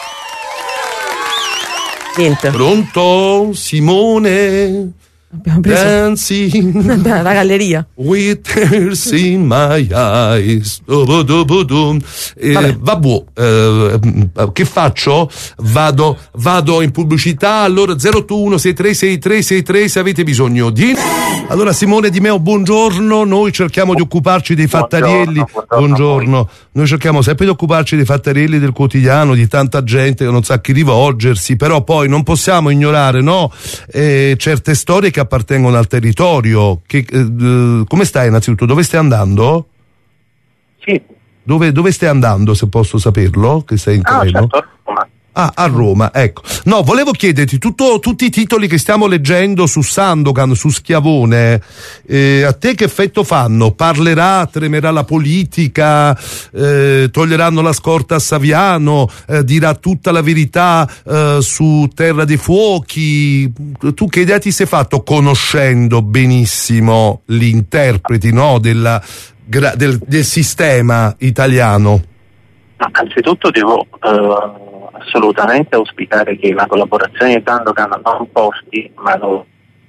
Speaker 3: Niente.
Speaker 1: Pronto? Simone?
Speaker 3: Abbiamo preso
Speaker 1: Dancing
Speaker 3: la galleria
Speaker 1: with tears in my eyes. Eh, vabbè, eh, che faccio? Vado, vado in pubblicità. Allora zero otto uno sei tre sei tre sei tre se avete bisogno di. Allora Simone Di Meo, buongiorno. Noi cerchiamo di occuparci dei fattarielli. Buongiorno, buongiorno. Noi cerchiamo sempre di occuparci dei fattarielli del quotidiano, di tanta gente che non sa a chi rivolgersi, però poi non possiamo ignorare, no? Eh, certe storie che appartengono al territorio. Che, eh, come stai innanzitutto? Dove stai andando?
Speaker 9: Sì.
Speaker 1: Dove, dove stai andando, se posso saperlo? Che sei in
Speaker 9: ah,
Speaker 1: treno?
Speaker 9: Certo, a Roma.
Speaker 1: Ah, a Roma, ecco. No, volevo chiederti, tutto, tutti i titoli che stiamo leggendo su Sandokan, su Schiavone, eh, a te che effetto fanno? Parlerà, tremerà la politica, eh, toglieranno la scorta a Saviano, eh, dirà tutta la verità eh, su Terra dei Fuochi? Tu che idea ti sei fatto, conoscendo benissimo gli interpreti, no, della, del, del sistema italiano?
Speaker 9: Ma anzitutto devo... Uh... assolutamente auspicare che la collaborazione di Sandokan non porti ma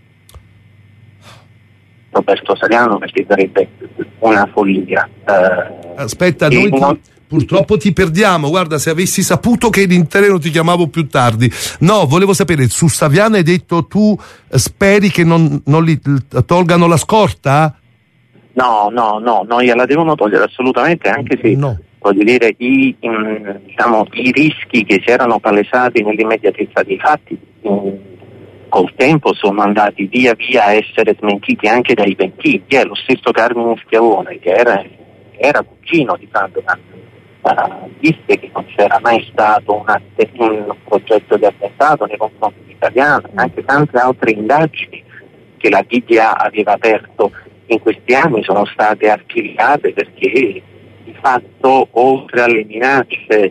Speaker 9: Roberto Saviano, perché sarebbe una follia. Eh,
Speaker 1: Aspetta, noi ti, non... purtroppo ti perdiamo. Guarda, se avessi saputo che eri in treno ti chiamavo più tardi. No, volevo sapere, su Saviano hai detto tu speri che non, non li tolgano la scorta?
Speaker 9: No, no, no, non gliela devono togliere assolutamente, anche se...
Speaker 1: No.
Speaker 9: Voglio dire, i, in, diciamo, i rischi che si erano palesati nell'immediatezza dei fatti in, col tempo sono andati via via a essere smentiti anche dai pentiti. È lo stesso Carmine Schiavone, che era, che era cugino di Sandokan, uh, disse che non c'era mai stato una, un progetto di attentato nei confronti italiani, anche tante altre indagini che la D D A aveva aperto in questi anni sono state archiviate perché di fatto, oltre alle minacce eh,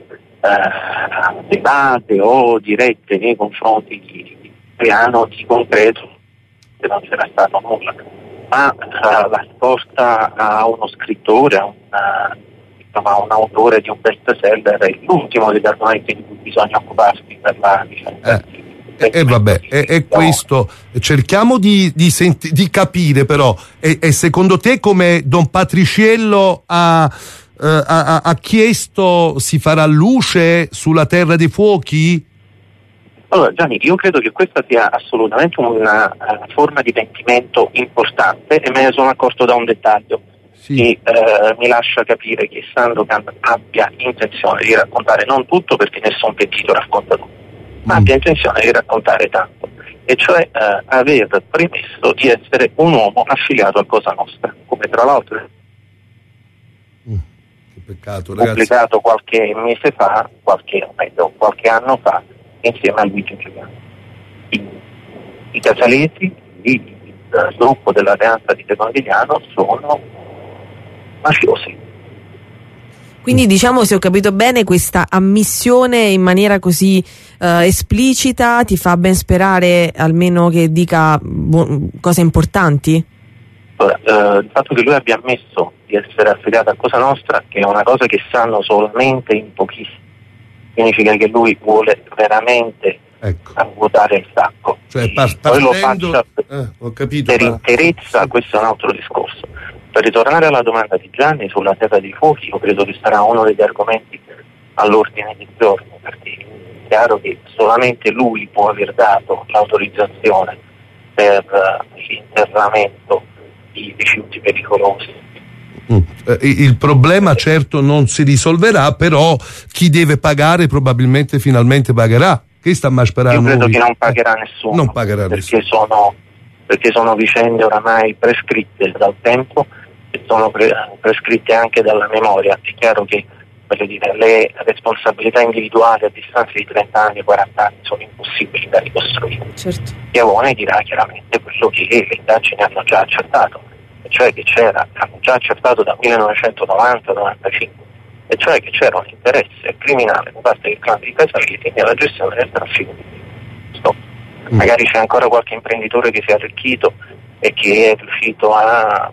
Speaker 9: private o dirette nei confronti di Italiano, di concreto non c'era stato nulla. Ma uh, la scorta a uno scrittore, a una, insomma, a un autore di un best seller è l'ultimo degli argomenti di cui bisogna occuparsi per la vicenda.
Speaker 1: Eh. E eh, eh, vabbè, è, è questo. Cerchiamo di, di, senti, di capire però, e, e secondo te come Don Patriciello ha, eh, ha, ha chiesto, si farà luce sulla Terra dei Fuochi?
Speaker 9: Allora Gianni, io credo che questa sia assolutamente una, una forma di pentimento importante, e me ne sono accorto da un dettaglio sì. che eh, mi lascia capire che Sandokan abbia intenzione di raccontare non tutto, perché nessun pentito racconta tutto, ma abbia intenzione di raccontare tanto, e cioè eh, aver premesso di essere un uomo affiliato a Cosa Nostra, come tra l'altro
Speaker 1: mm, che peccato, ragazzi.
Speaker 9: pubblicato qualche mese fa, qualche, meglio, qualche anno fa, insieme a Luigi Giuliano. I, i casalesi, il gruppo dell'Alleanza di De Condigliano, sono mafiosi.
Speaker 3: Quindi diciamo, se ho capito bene, questa ammissione in maniera così uh, esplicita ti fa ben sperare almeno che dica bu- cose importanti?
Speaker 9: Allora, uh, il fatto che lui abbia ammesso di essere affiliato a Cosa Nostra, che è una cosa che sanno solamente in pochissimi, significa che lui vuole veramente
Speaker 1: ecco.
Speaker 9: vuotare il sacco.
Speaker 1: Cioè, par-
Speaker 9: poi lo
Speaker 1: partendo...
Speaker 9: faccia per,
Speaker 1: eh, ho capito,
Speaker 9: per
Speaker 1: ma...
Speaker 9: interezza, questo è un altro discorso. Per ritornare alla domanda di Gianni sulla Terra dei Fuochi, io credo che sarà uno degli argomenti all'ordine del giorno, perché è chiaro che solamente lui può aver dato l'autorizzazione per uh, l'interramento di rifiuti pericolosi.
Speaker 1: Mm. Eh, il problema certo non si risolverà, però chi deve pagare probabilmente finalmente pagherà. Che sta a sperare?
Speaker 9: Io credo
Speaker 1: noi?
Speaker 9: che non pagherà nessuno,
Speaker 1: non pagherà
Speaker 9: perché,
Speaker 1: nessuno.
Speaker 9: Sono, perché sono vicende oramai prescritte dal tempo e sono pre- prescritte anche dalla memoria. È chiaro che voglio dire, le responsabilità individuali a distanza di trenta anni, quaranta anni sono impossibili da ricostruire.
Speaker 3: Certo.
Speaker 9: Chiavone dirà chiaramente quello che le indagini hanno già accertato, e cioè che c'era, hanno già accertato dal millenovecentonovanta novantacinque, e cioè che c'era un interesse criminale da parte del clan di Casaliti nella gestione del traffico di Stop. Mm. Magari c'è ancora qualche imprenditore che si è arricchito e che è riuscito a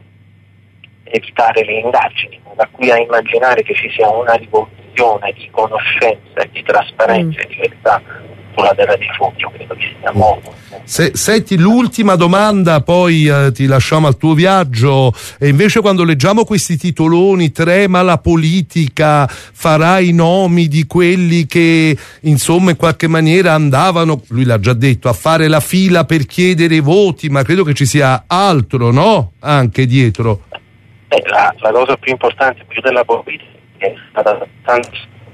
Speaker 9: evitare le indagini, da qui a immaginare che ci sia una rivoluzione di conoscenza e di trasparenza e mm. di verità sulla terra dei fuochi. Io credo che sia molto.
Speaker 1: Se, senti, l'ultima domanda, poi eh, ti lasciamo al tuo viaggio. E invece quando leggiamo questi titoloni, trema la politica, farà i nomi di quelli che insomma in qualche maniera andavano, lui l'ha già detto, a fare la fila per chiedere i voti, ma credo che ci sia altro, no? Anche dietro.
Speaker 9: Eh, la, la cosa più importante, più della politica, è stata tanto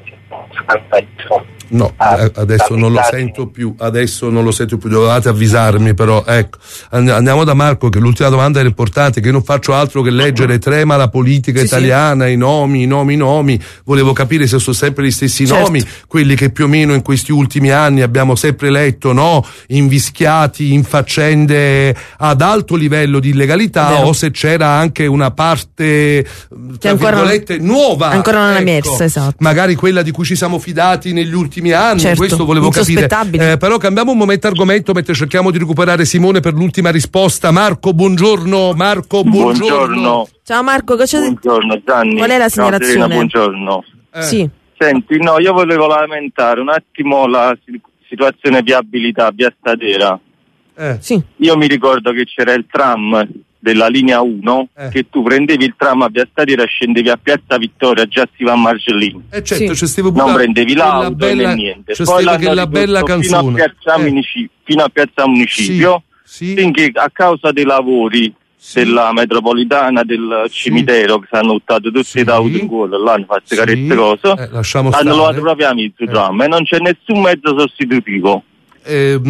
Speaker 9: scandalizzazione.
Speaker 1: No, adesso non lo sento più, adesso non lo sento più, dovevate avvisarmi però, ecco. Andiamo da Marco, che l'ultima domanda era importante, che io non faccio altro che leggere, trema la politica sì, italiana, sì. i nomi, i nomi, i nomi, volevo capire se sono sempre gli stessi certo. nomi, quelli che più o meno in questi ultimi anni abbiamo sempre letto, no? Invischiati in faccende ad alto livello di illegalità, Vero. o se c'era anche una parte, tra virgolette, non, nuova.
Speaker 3: Ancora non è
Speaker 1: ecco,
Speaker 3: emersa, esatto.
Speaker 1: Magari quella di cui ci siamo fidati negli ultimi anni,
Speaker 3: certo,
Speaker 1: questo volevo capire. Eh, però cambiamo un momento argomento mentre cerchiamo di recuperare Simone per l'ultima risposta. Marco, buongiorno. Marco, buongiorno.
Speaker 10: buongiorno.
Speaker 3: Ciao Marco, che c'è?
Speaker 10: Buongiorno Gianni.
Speaker 3: Qual è la segnalazione?
Speaker 10: No, Serena, buongiorno.
Speaker 1: Eh.
Speaker 3: Sì.
Speaker 10: Senti, no, io volevo lamentare un attimo la situazione viabilità via Stadera.
Speaker 1: Eh.
Speaker 3: Sì.
Speaker 10: Io mi ricordo che c'era il tram della linea uno, eh. che tu prendevi il tram a via Stadera, scendevi a Piazza Vittoria, già si va a Margellino.
Speaker 1: Eh certo,
Speaker 3: sì.
Speaker 1: c'è
Speaker 10: non prendevi l'auto
Speaker 1: bella,
Speaker 10: né niente.
Speaker 1: C'è
Speaker 10: Poi
Speaker 1: che la bella
Speaker 10: fino a, Piazza
Speaker 1: eh.
Speaker 10: Municipio, fino a Piazza Municipio,
Speaker 1: sì, sì.
Speaker 10: finché a causa dei lavori sì. della metropolitana, del cimitero, sì. che si hanno buttato tutte
Speaker 1: sì.
Speaker 10: le auto in cuore, là hanno fatto
Speaker 1: sì.
Speaker 10: carette cose,
Speaker 1: eh, lasciamo
Speaker 10: hanno
Speaker 1: stare.
Speaker 10: trovato proprio a mezzo tram,
Speaker 1: eh.
Speaker 10: e non c'è nessun mezzo sostitutivo.
Speaker 1: Eh,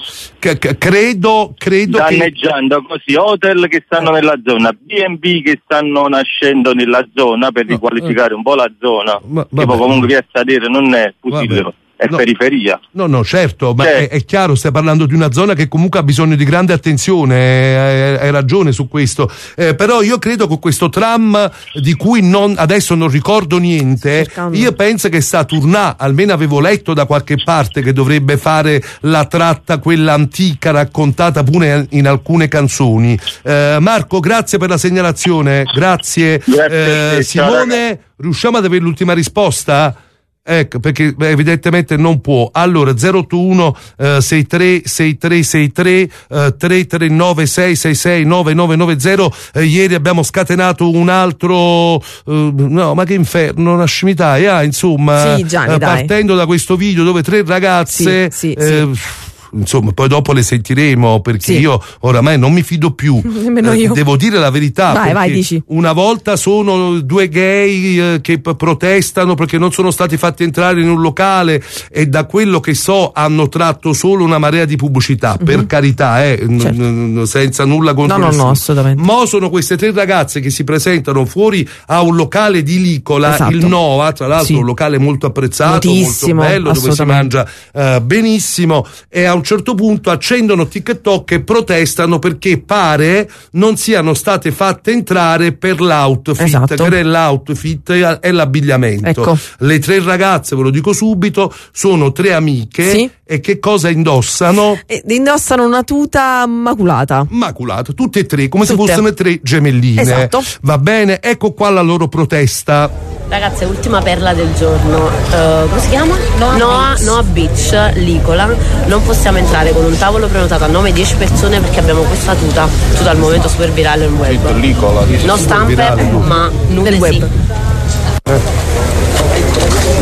Speaker 1: c- c- credo credo
Speaker 10: danneggiando
Speaker 1: che...
Speaker 10: così hotel che stanno nella zona, B and B che stanno nascendo nella zona per no, riqualificare eh. un po' la zona, ma, tipo vabbè. comunque via Stadera non è Fusillo, è
Speaker 1: no.
Speaker 10: periferia.
Speaker 1: No, no, certo, ma
Speaker 10: cioè,
Speaker 1: è, è chiaro, stai parlando di una zona che comunque ha bisogno di grande attenzione, hai ragione su questo, eh, però io credo che questo tram di cui non, adesso non ricordo niente, Cercando. io penso che sta a Tournà, almeno avevo letto da qualche parte che dovrebbe fare la tratta quella antica raccontata pure in alcune canzoni. Eh, Marco, grazie per la segnalazione, grazie.
Speaker 10: grazie
Speaker 1: eh, Simone, riusciamo ad avere l'ultima risposta? Ecco, perché beh, evidentemente non può. Allora zero otto uno eh, sei tre sei tre sei tre eh, tre tre nove sei sei sei nove nove nove zero. Eh, ieri abbiamo scatenato un altro eh, no, ma che inferno, una scimità, eh, insomma,
Speaker 3: sì, Gianni,
Speaker 1: eh, partendo da questo video dove tre ragazze
Speaker 3: sì, sì,
Speaker 1: eh,
Speaker 3: sì.
Speaker 1: insomma, poi dopo le sentiremo, perché
Speaker 3: sì.
Speaker 1: io oramai non mi fido più.
Speaker 3: Nemmeno io.
Speaker 1: Eh, devo dire la verità.
Speaker 3: Vai, vai, dici.
Speaker 1: Una volta sono due gay eh, che p- protestano perché non sono stati fatti entrare in un locale, e da quello che so hanno tratto solo una marea di pubblicità, mm-hmm. per carità, eh, certo. n- n- senza nulla contro
Speaker 3: no,
Speaker 1: nessuno.
Speaker 3: No, no, assolutamente.
Speaker 1: Ma sono queste tre ragazze che si presentano fuori a un locale di Licola,
Speaker 3: esatto.
Speaker 1: il Nova, tra l'altro, sì. un locale molto apprezzato,
Speaker 3: Moltissimo,
Speaker 1: molto bello, dove si mangia uh, benissimo, e a un certo punto accendono TikTok e protestano perché pare non siano state fatte entrare per l'outfit,
Speaker 3: esatto.
Speaker 1: che è l'outfit e l'abbigliamento.
Speaker 3: Ecco.
Speaker 1: Le tre ragazze, ve lo dico subito, sono tre amiche,
Speaker 3: sì.
Speaker 1: e che cosa indossano?
Speaker 3: E indossano una tuta maculata.
Speaker 1: Maculata, tutte e tre, come
Speaker 3: tutte.
Speaker 1: se fossero tre gemelline.
Speaker 3: Esatto.
Speaker 1: Va bene, ecco qua la loro protesta.
Speaker 11: Ragazze, ultima perla del giorno, uh, come si chiama? Noah, Noah, Beach. Noah Beach, Licola. Non possiamo entrare con un tavolo prenotato a nove dieci persone perché abbiamo questa tuta, tuta al momento super virale nel web.
Speaker 1: Licola,
Speaker 11: non stamper, ma nude
Speaker 3: del web.
Speaker 11: Sì.
Speaker 1: Eh.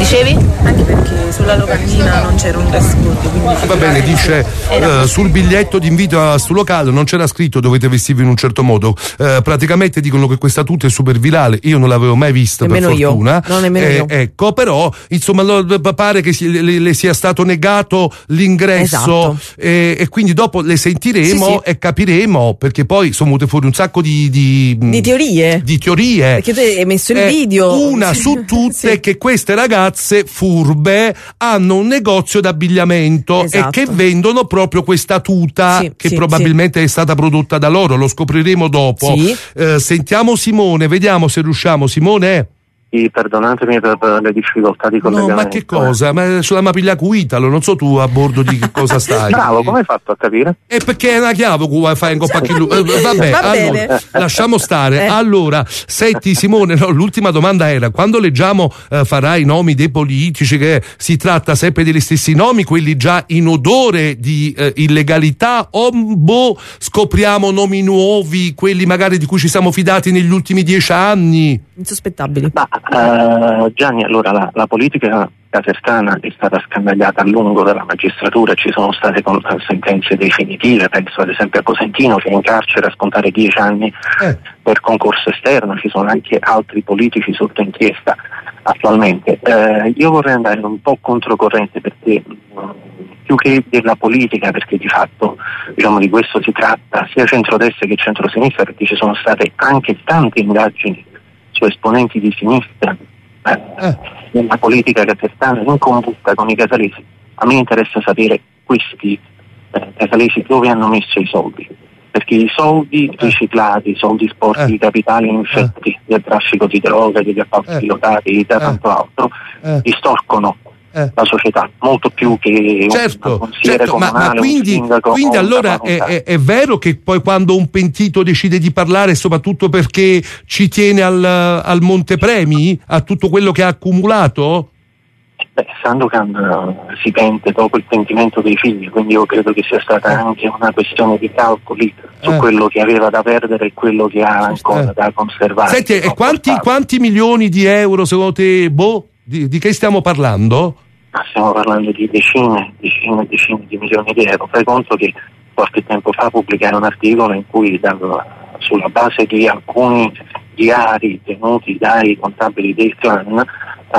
Speaker 11: Dicevi?
Speaker 3: Anche perché sulla locandina non c'era un dress code, quindi
Speaker 1: va bene, dice eh, sul biglietto di invito a sto locale non c'era scritto dovete vestirvi in un certo modo. Eh, praticamente dicono che questa tuta è super virale, io non l'avevo mai vista, nemmeno per fortuna.
Speaker 3: Io. No, nemmeno
Speaker 1: eh,
Speaker 3: io.
Speaker 1: Ecco, però insomma lo, pare che si, le, le sia stato negato l'ingresso,
Speaker 3: esatto.
Speaker 1: e, e quindi dopo le sentiremo, sì, sì, e capiremo, perché poi sono venute fuori un sacco di di,
Speaker 3: di teorie.
Speaker 1: Di teorie.
Speaker 3: Perché tu hai messo il
Speaker 1: eh,
Speaker 3: video.
Speaker 1: Una su tutte, sì, che queste ragazze furbe hanno un negozio d'abbigliamento, esatto, e che vendono proprio questa tuta, sì, che sì, probabilmente sì, è stata prodotta da loro, lo scopriremo dopo. Sì. Eh, sentiamo Simone, vediamo se riusciamo. Simone?
Speaker 9: Sì, perdonatemi per le difficoltà di collegamento.
Speaker 1: No, ma che cosa? Ma sulla Mapigliacu Italo, non so tu a bordo di che cosa stai.
Speaker 9: Bravo, come hai fatto a capire?
Speaker 1: È perché è una chiave che fai in coppa chi lui. Eh, vabbè,
Speaker 3: Va
Speaker 1: allora, lasciamo stare. Eh. Allora, senti Simone, no, l'ultima domanda era: quando leggiamo eh, farai i nomi dei politici, che si tratta sempre degli stessi nomi, quelli già in odore di eh, illegalità, o boh, scopriamo nomi nuovi, quelli magari di cui ci siamo fidati negli ultimi dieci anni?
Speaker 3: Insospettabili.
Speaker 9: Ma uh, Gianni, allora la, la politica casertana è stata scandagliata a lungo dalla magistratura, ci sono state con, uh, sentenze definitive, penso ad esempio a Cosentino che è in carcere a scontare dieci anni eh. per concorso esterno, ci sono anche altri politici sotto inchiesta attualmente. Uh, io vorrei andare un po' controcorrente perché uh, più che della politica, perché di fatto diciamo di questo si tratta, sia centrodestra che centrosinistra, perché ci sono state anche tante indagini su esponenti di sinistra eh, eh. nella politica casertana in combutta con i casalesi. A me interessa sapere questi eh, casalesi dove hanno messo i soldi, perché i soldi eh. riciclati, i soldi sporchi, eh. i capitali infetti eh. del traffico di droga, degli appalti eh. pilotati e da tanto altro eh. distorcono Eh. la società molto più che
Speaker 1: certo,
Speaker 9: un consigliere
Speaker 1: certo,
Speaker 9: comunale,
Speaker 1: ma, ma quindi,
Speaker 9: un sindaco,
Speaker 1: quindi allora è, è, è vero che poi quando un pentito decide di parlare, soprattutto perché ci tiene al, al montepremi, a tutto quello che ha accumulato?
Speaker 9: Beh, Sandokan uh, si pente dopo il pentimento dei figli, quindi io credo che sia stata eh. anche una questione di calcoli su eh. quello che aveva da perdere e quello che ha ancora eh. da conservare.
Speaker 1: Senti, e quanti, quanti milioni di euro secondo te, boh, di, di che stiamo parlando?
Speaker 9: Stiamo parlando di decine, decine e decine di milioni di euro. Fai conto che qualche tempo fa pubblicai un articolo in cui dal, sulla base di alcuni diari tenuti dai contabili del clan uh,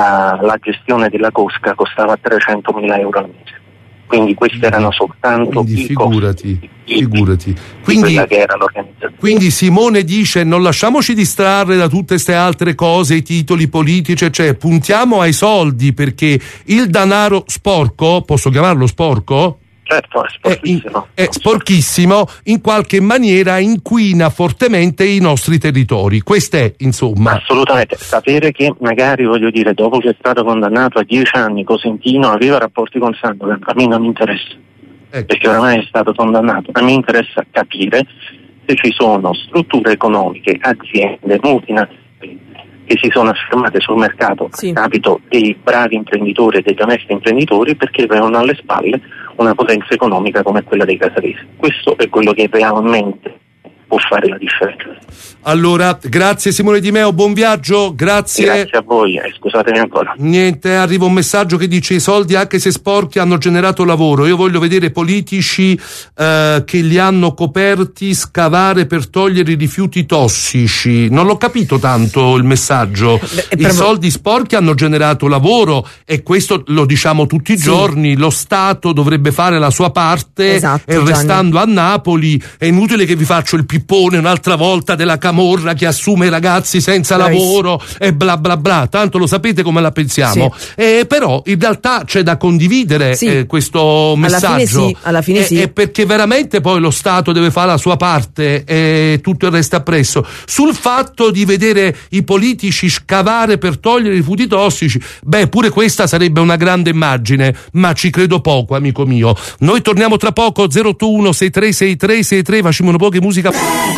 Speaker 9: la gestione della cosca costava trecentomila euro al mese. Quindi questi erano soltanto
Speaker 1: quindi
Speaker 9: i
Speaker 1: figurati,
Speaker 9: costi
Speaker 1: figurati.
Speaker 9: Di
Speaker 1: quindi,
Speaker 9: quella che era l'organizzazione.
Speaker 1: Quindi Simone dice: non lasciamoci distrarre da tutte queste altre cose, i titoli politici, cioè puntiamo ai soldi, perché il denaro sporco, posso chiamarlo sporco?
Speaker 9: Certo, è sporchissimo.
Speaker 1: È, è sporchissimo, in qualche maniera inquina fortemente i nostri territori. Questo è, insomma.
Speaker 9: Assolutamente. Sapere che magari, voglio dire, dopo che è stato condannato a dieci anni, Cosentino aveva rapporti con Sandokan, a me non interessa, ecco, perché oramai è stato condannato. A me interessa capire se ci sono strutture economiche, aziende, multinazionali che si sono affermate sul mercato sì. a capito dei bravi imprenditori e degli onesti imprenditori, perché avevano alle spalle una potenza economica come quella dei casalesi. Questo è quello che realmente può fare la differenza.
Speaker 1: Allora, grazie Simone Di Meo, buon viaggio, grazie.
Speaker 9: Grazie a voi, eh, scusatemi ancora.
Speaker 1: Niente, arriva un messaggio che dice: i soldi, anche se sporchi, hanno generato lavoro. Io voglio vedere politici eh, che li hanno coperti scavare per togliere i rifiuti tossici. Non l'ho capito tanto il messaggio. Beh, I soldi sporchi hanno generato lavoro, e questo lo diciamo tutti i sì. giorni. Lo Stato dovrebbe fare la sua parte, esatto, e restando Gianni. a Napoli è inutile che vi faccio il pippone un'altra volta della camorra che assume i ragazzi senza Bravissimo. lavoro e bla bla bla, tanto lo sapete come la pensiamo, sì. eh, però in realtà c'è da condividere sì. eh, questo messaggio, alla fine sì, alla fine
Speaker 3: eh, sì.
Speaker 1: eh, perché veramente poi lo Stato deve fare la sua parte e tutto il resto appresso. Sul fatto di vedere i politici scavare per togliere i rifiuti tossici, beh, pure questa sarebbe una grande immagine, ma ci credo poco, amico mio. Noi torniamo tra poco. Zero otto uno sei tre sei tre sei tre, facciamo un po' di musica.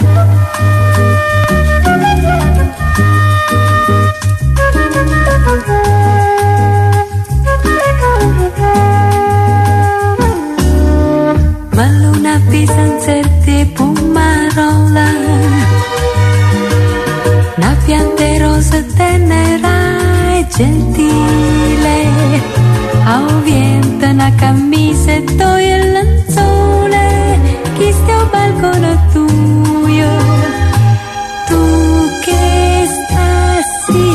Speaker 2: Ma luna pisanzerte pumarola, una pianta rosa tenera e gentile,
Speaker 12: la camisetto e il lanzone, chi sta al balcone tuyo, tu che stassi,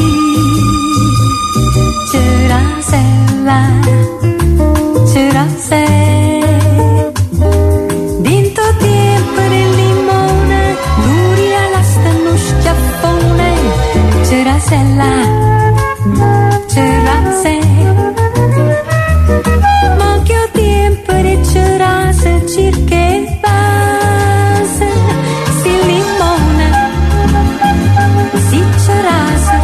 Speaker 12: c'era sella, c'era sella, dinto tempo del limone, duri alla stanno schiaffone, c'era sella, c'era sella, ma che tempo di c'era se circa e base, si limone, si c'era se,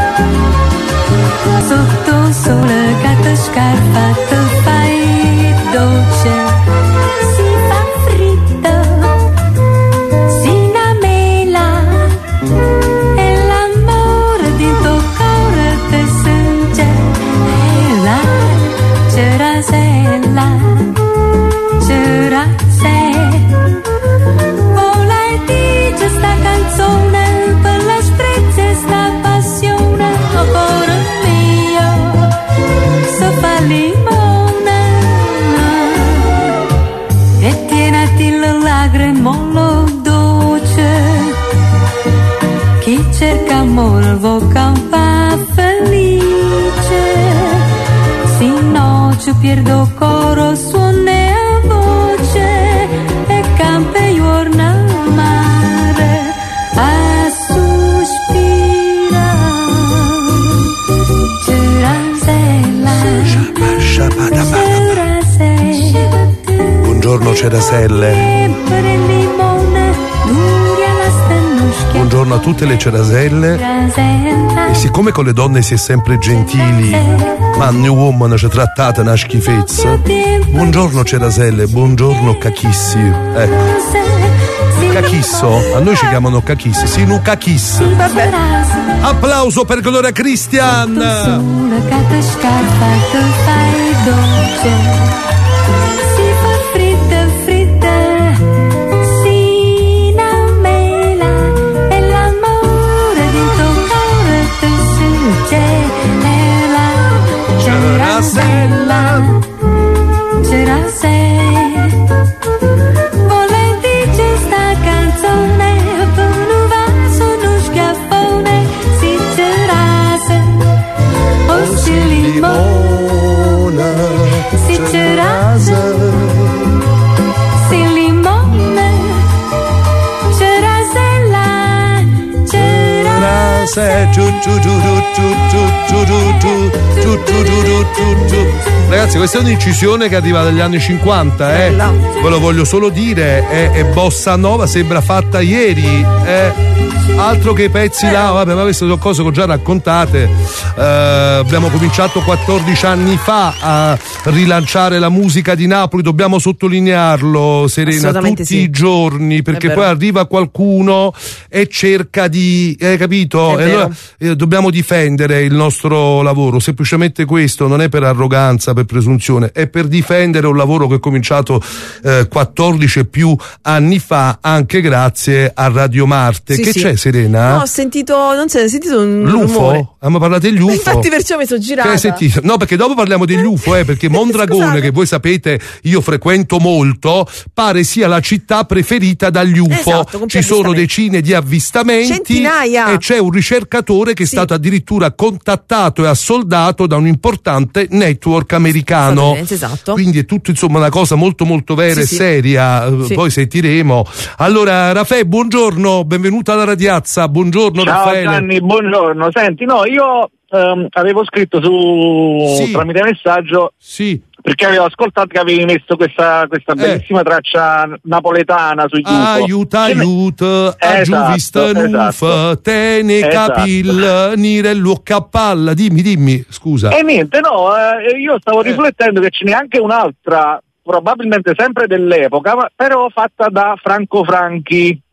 Speaker 12: sotto sole gatto scarpa te fai dolce, si fa fritto, si namela, e l'amore di tuo cuore te sente, e là c'era sella, c'era sella, vola e dice sta canzone, per la sprezza e sta passione, oh cuore mio, so fa limone, e tienati le lagrime dolce, chi cerca amore vuol campa felice, se no ci perdo coro suone a voce, e campa giorna mare a sospira, c'era sella, c'era sella,
Speaker 1: Buongiorno Ceraselle.
Speaker 12: sempre limone, duri alla stanusca,
Speaker 1: Buongiorno a tutte le Ceraselle.
Speaker 12: c'era sella,
Speaker 1: E siccome con le donne si è sempre gentili, ma new woman ci trattate una schifezza. Buongiorno Ceraselle, buongiorno Cachissi. Ecco. Cachisso, a noi ci chiamano Cachissi, Sinu Cachis.
Speaker 3: Vabbè.
Speaker 1: Applauso per Gloria Christian.
Speaker 12: sole gatto scarpa te fai dolce, si fa fritta fritta, si namela, e l'amore di tuo cuore te sente, e là c'era sella, c'era sella, vola e dice sta canzone, per un vaso uno schiaffone, si c'era sella, oh si limone, si c'era sella, si limone, c'era sella, c'era
Speaker 1: Ragazzi, questa è un'incisione che arriva dagli anni cinquanta, eh. Ve lo voglio solo dire, è, è bossa nova, sembra fatta ieri, eh. Altro che i pezzi là, vabbè, ma queste sono cose che ho già raccontate. Eh, abbiamo cominciato quattordici anni fa a rilanciare la musica di Napoli, dobbiamo sottolinearlo, Serena, tutti
Speaker 3: sì.
Speaker 1: i giorni, perché
Speaker 3: È
Speaker 1: poi
Speaker 3: vero.
Speaker 1: arriva qualcuno e cerca di, hai capito?
Speaker 3: È
Speaker 1: E
Speaker 3: vero.
Speaker 1: allora eh, dobbiamo difendere il nostro lavoro, semplicemente questo, non è per arroganza, per presunzione, è per difendere un lavoro che è cominciato eh, quattordici e più anni fa, anche grazie a Radio Marte.
Speaker 3: Sì,
Speaker 1: che
Speaker 3: sì.
Speaker 1: c'è, Serena?
Speaker 3: No, ho sentito, non so, ho sentito un
Speaker 1: L'U F O?
Speaker 3: rumore.
Speaker 1: Abbiamo parlato degli U F O.
Speaker 3: Infatti perciò mi sono girata.
Speaker 1: Che hai sentito? No, perché dopo parliamo degli U F O, eh, perché Mondragone,
Speaker 3: Scusate.
Speaker 1: che voi sapete io frequento molto, pare sia la città preferita dagli U F O.
Speaker 3: Esatto, con più
Speaker 1: Ci sono
Speaker 3: avvistamenti.
Speaker 1: decine di avvistamenti.
Speaker 3: Centinaia.
Speaker 1: E c'è un ricercatore che
Speaker 3: Sì.
Speaker 1: è stato addirittura contattato e assoldato da un importante network americano.
Speaker 3: Statunitense, esatto.
Speaker 1: Quindi è tutto insomma una cosa molto molto vera
Speaker 3: Sì,
Speaker 1: e
Speaker 3: sì.
Speaker 1: seria. Eh,
Speaker 3: Sì.
Speaker 1: Poi sentiremo. Allora, Raffaele, buongiorno, benvenuta alla Radiazza. Buongiorno
Speaker 6: Ciao
Speaker 1: Raffaele.
Speaker 6: Gianni, buongiorno. Senti, no, io ehm, avevo scritto su
Speaker 1: Sì.
Speaker 6: tramite messaggio
Speaker 1: Sì.
Speaker 6: perché avevo ascoltato che avevi messo questa, questa bellissima traccia napoletana su YouTube.
Speaker 1: Aiuta,
Speaker 6: Ce ne-
Speaker 1: aiuta, a
Speaker 6: Esatto,
Speaker 1: giuvista nufa,
Speaker 6: esatto.
Speaker 1: te ne
Speaker 6: Esatto.
Speaker 1: capil, nirello cappalla. Dimmi, dimmi, scusa.
Speaker 6: E niente, no, eh, io stavo riflettendo che ce n'è anche un'altra, probabilmente sempre dell'epoca, ma però fatta da Franco Franchi.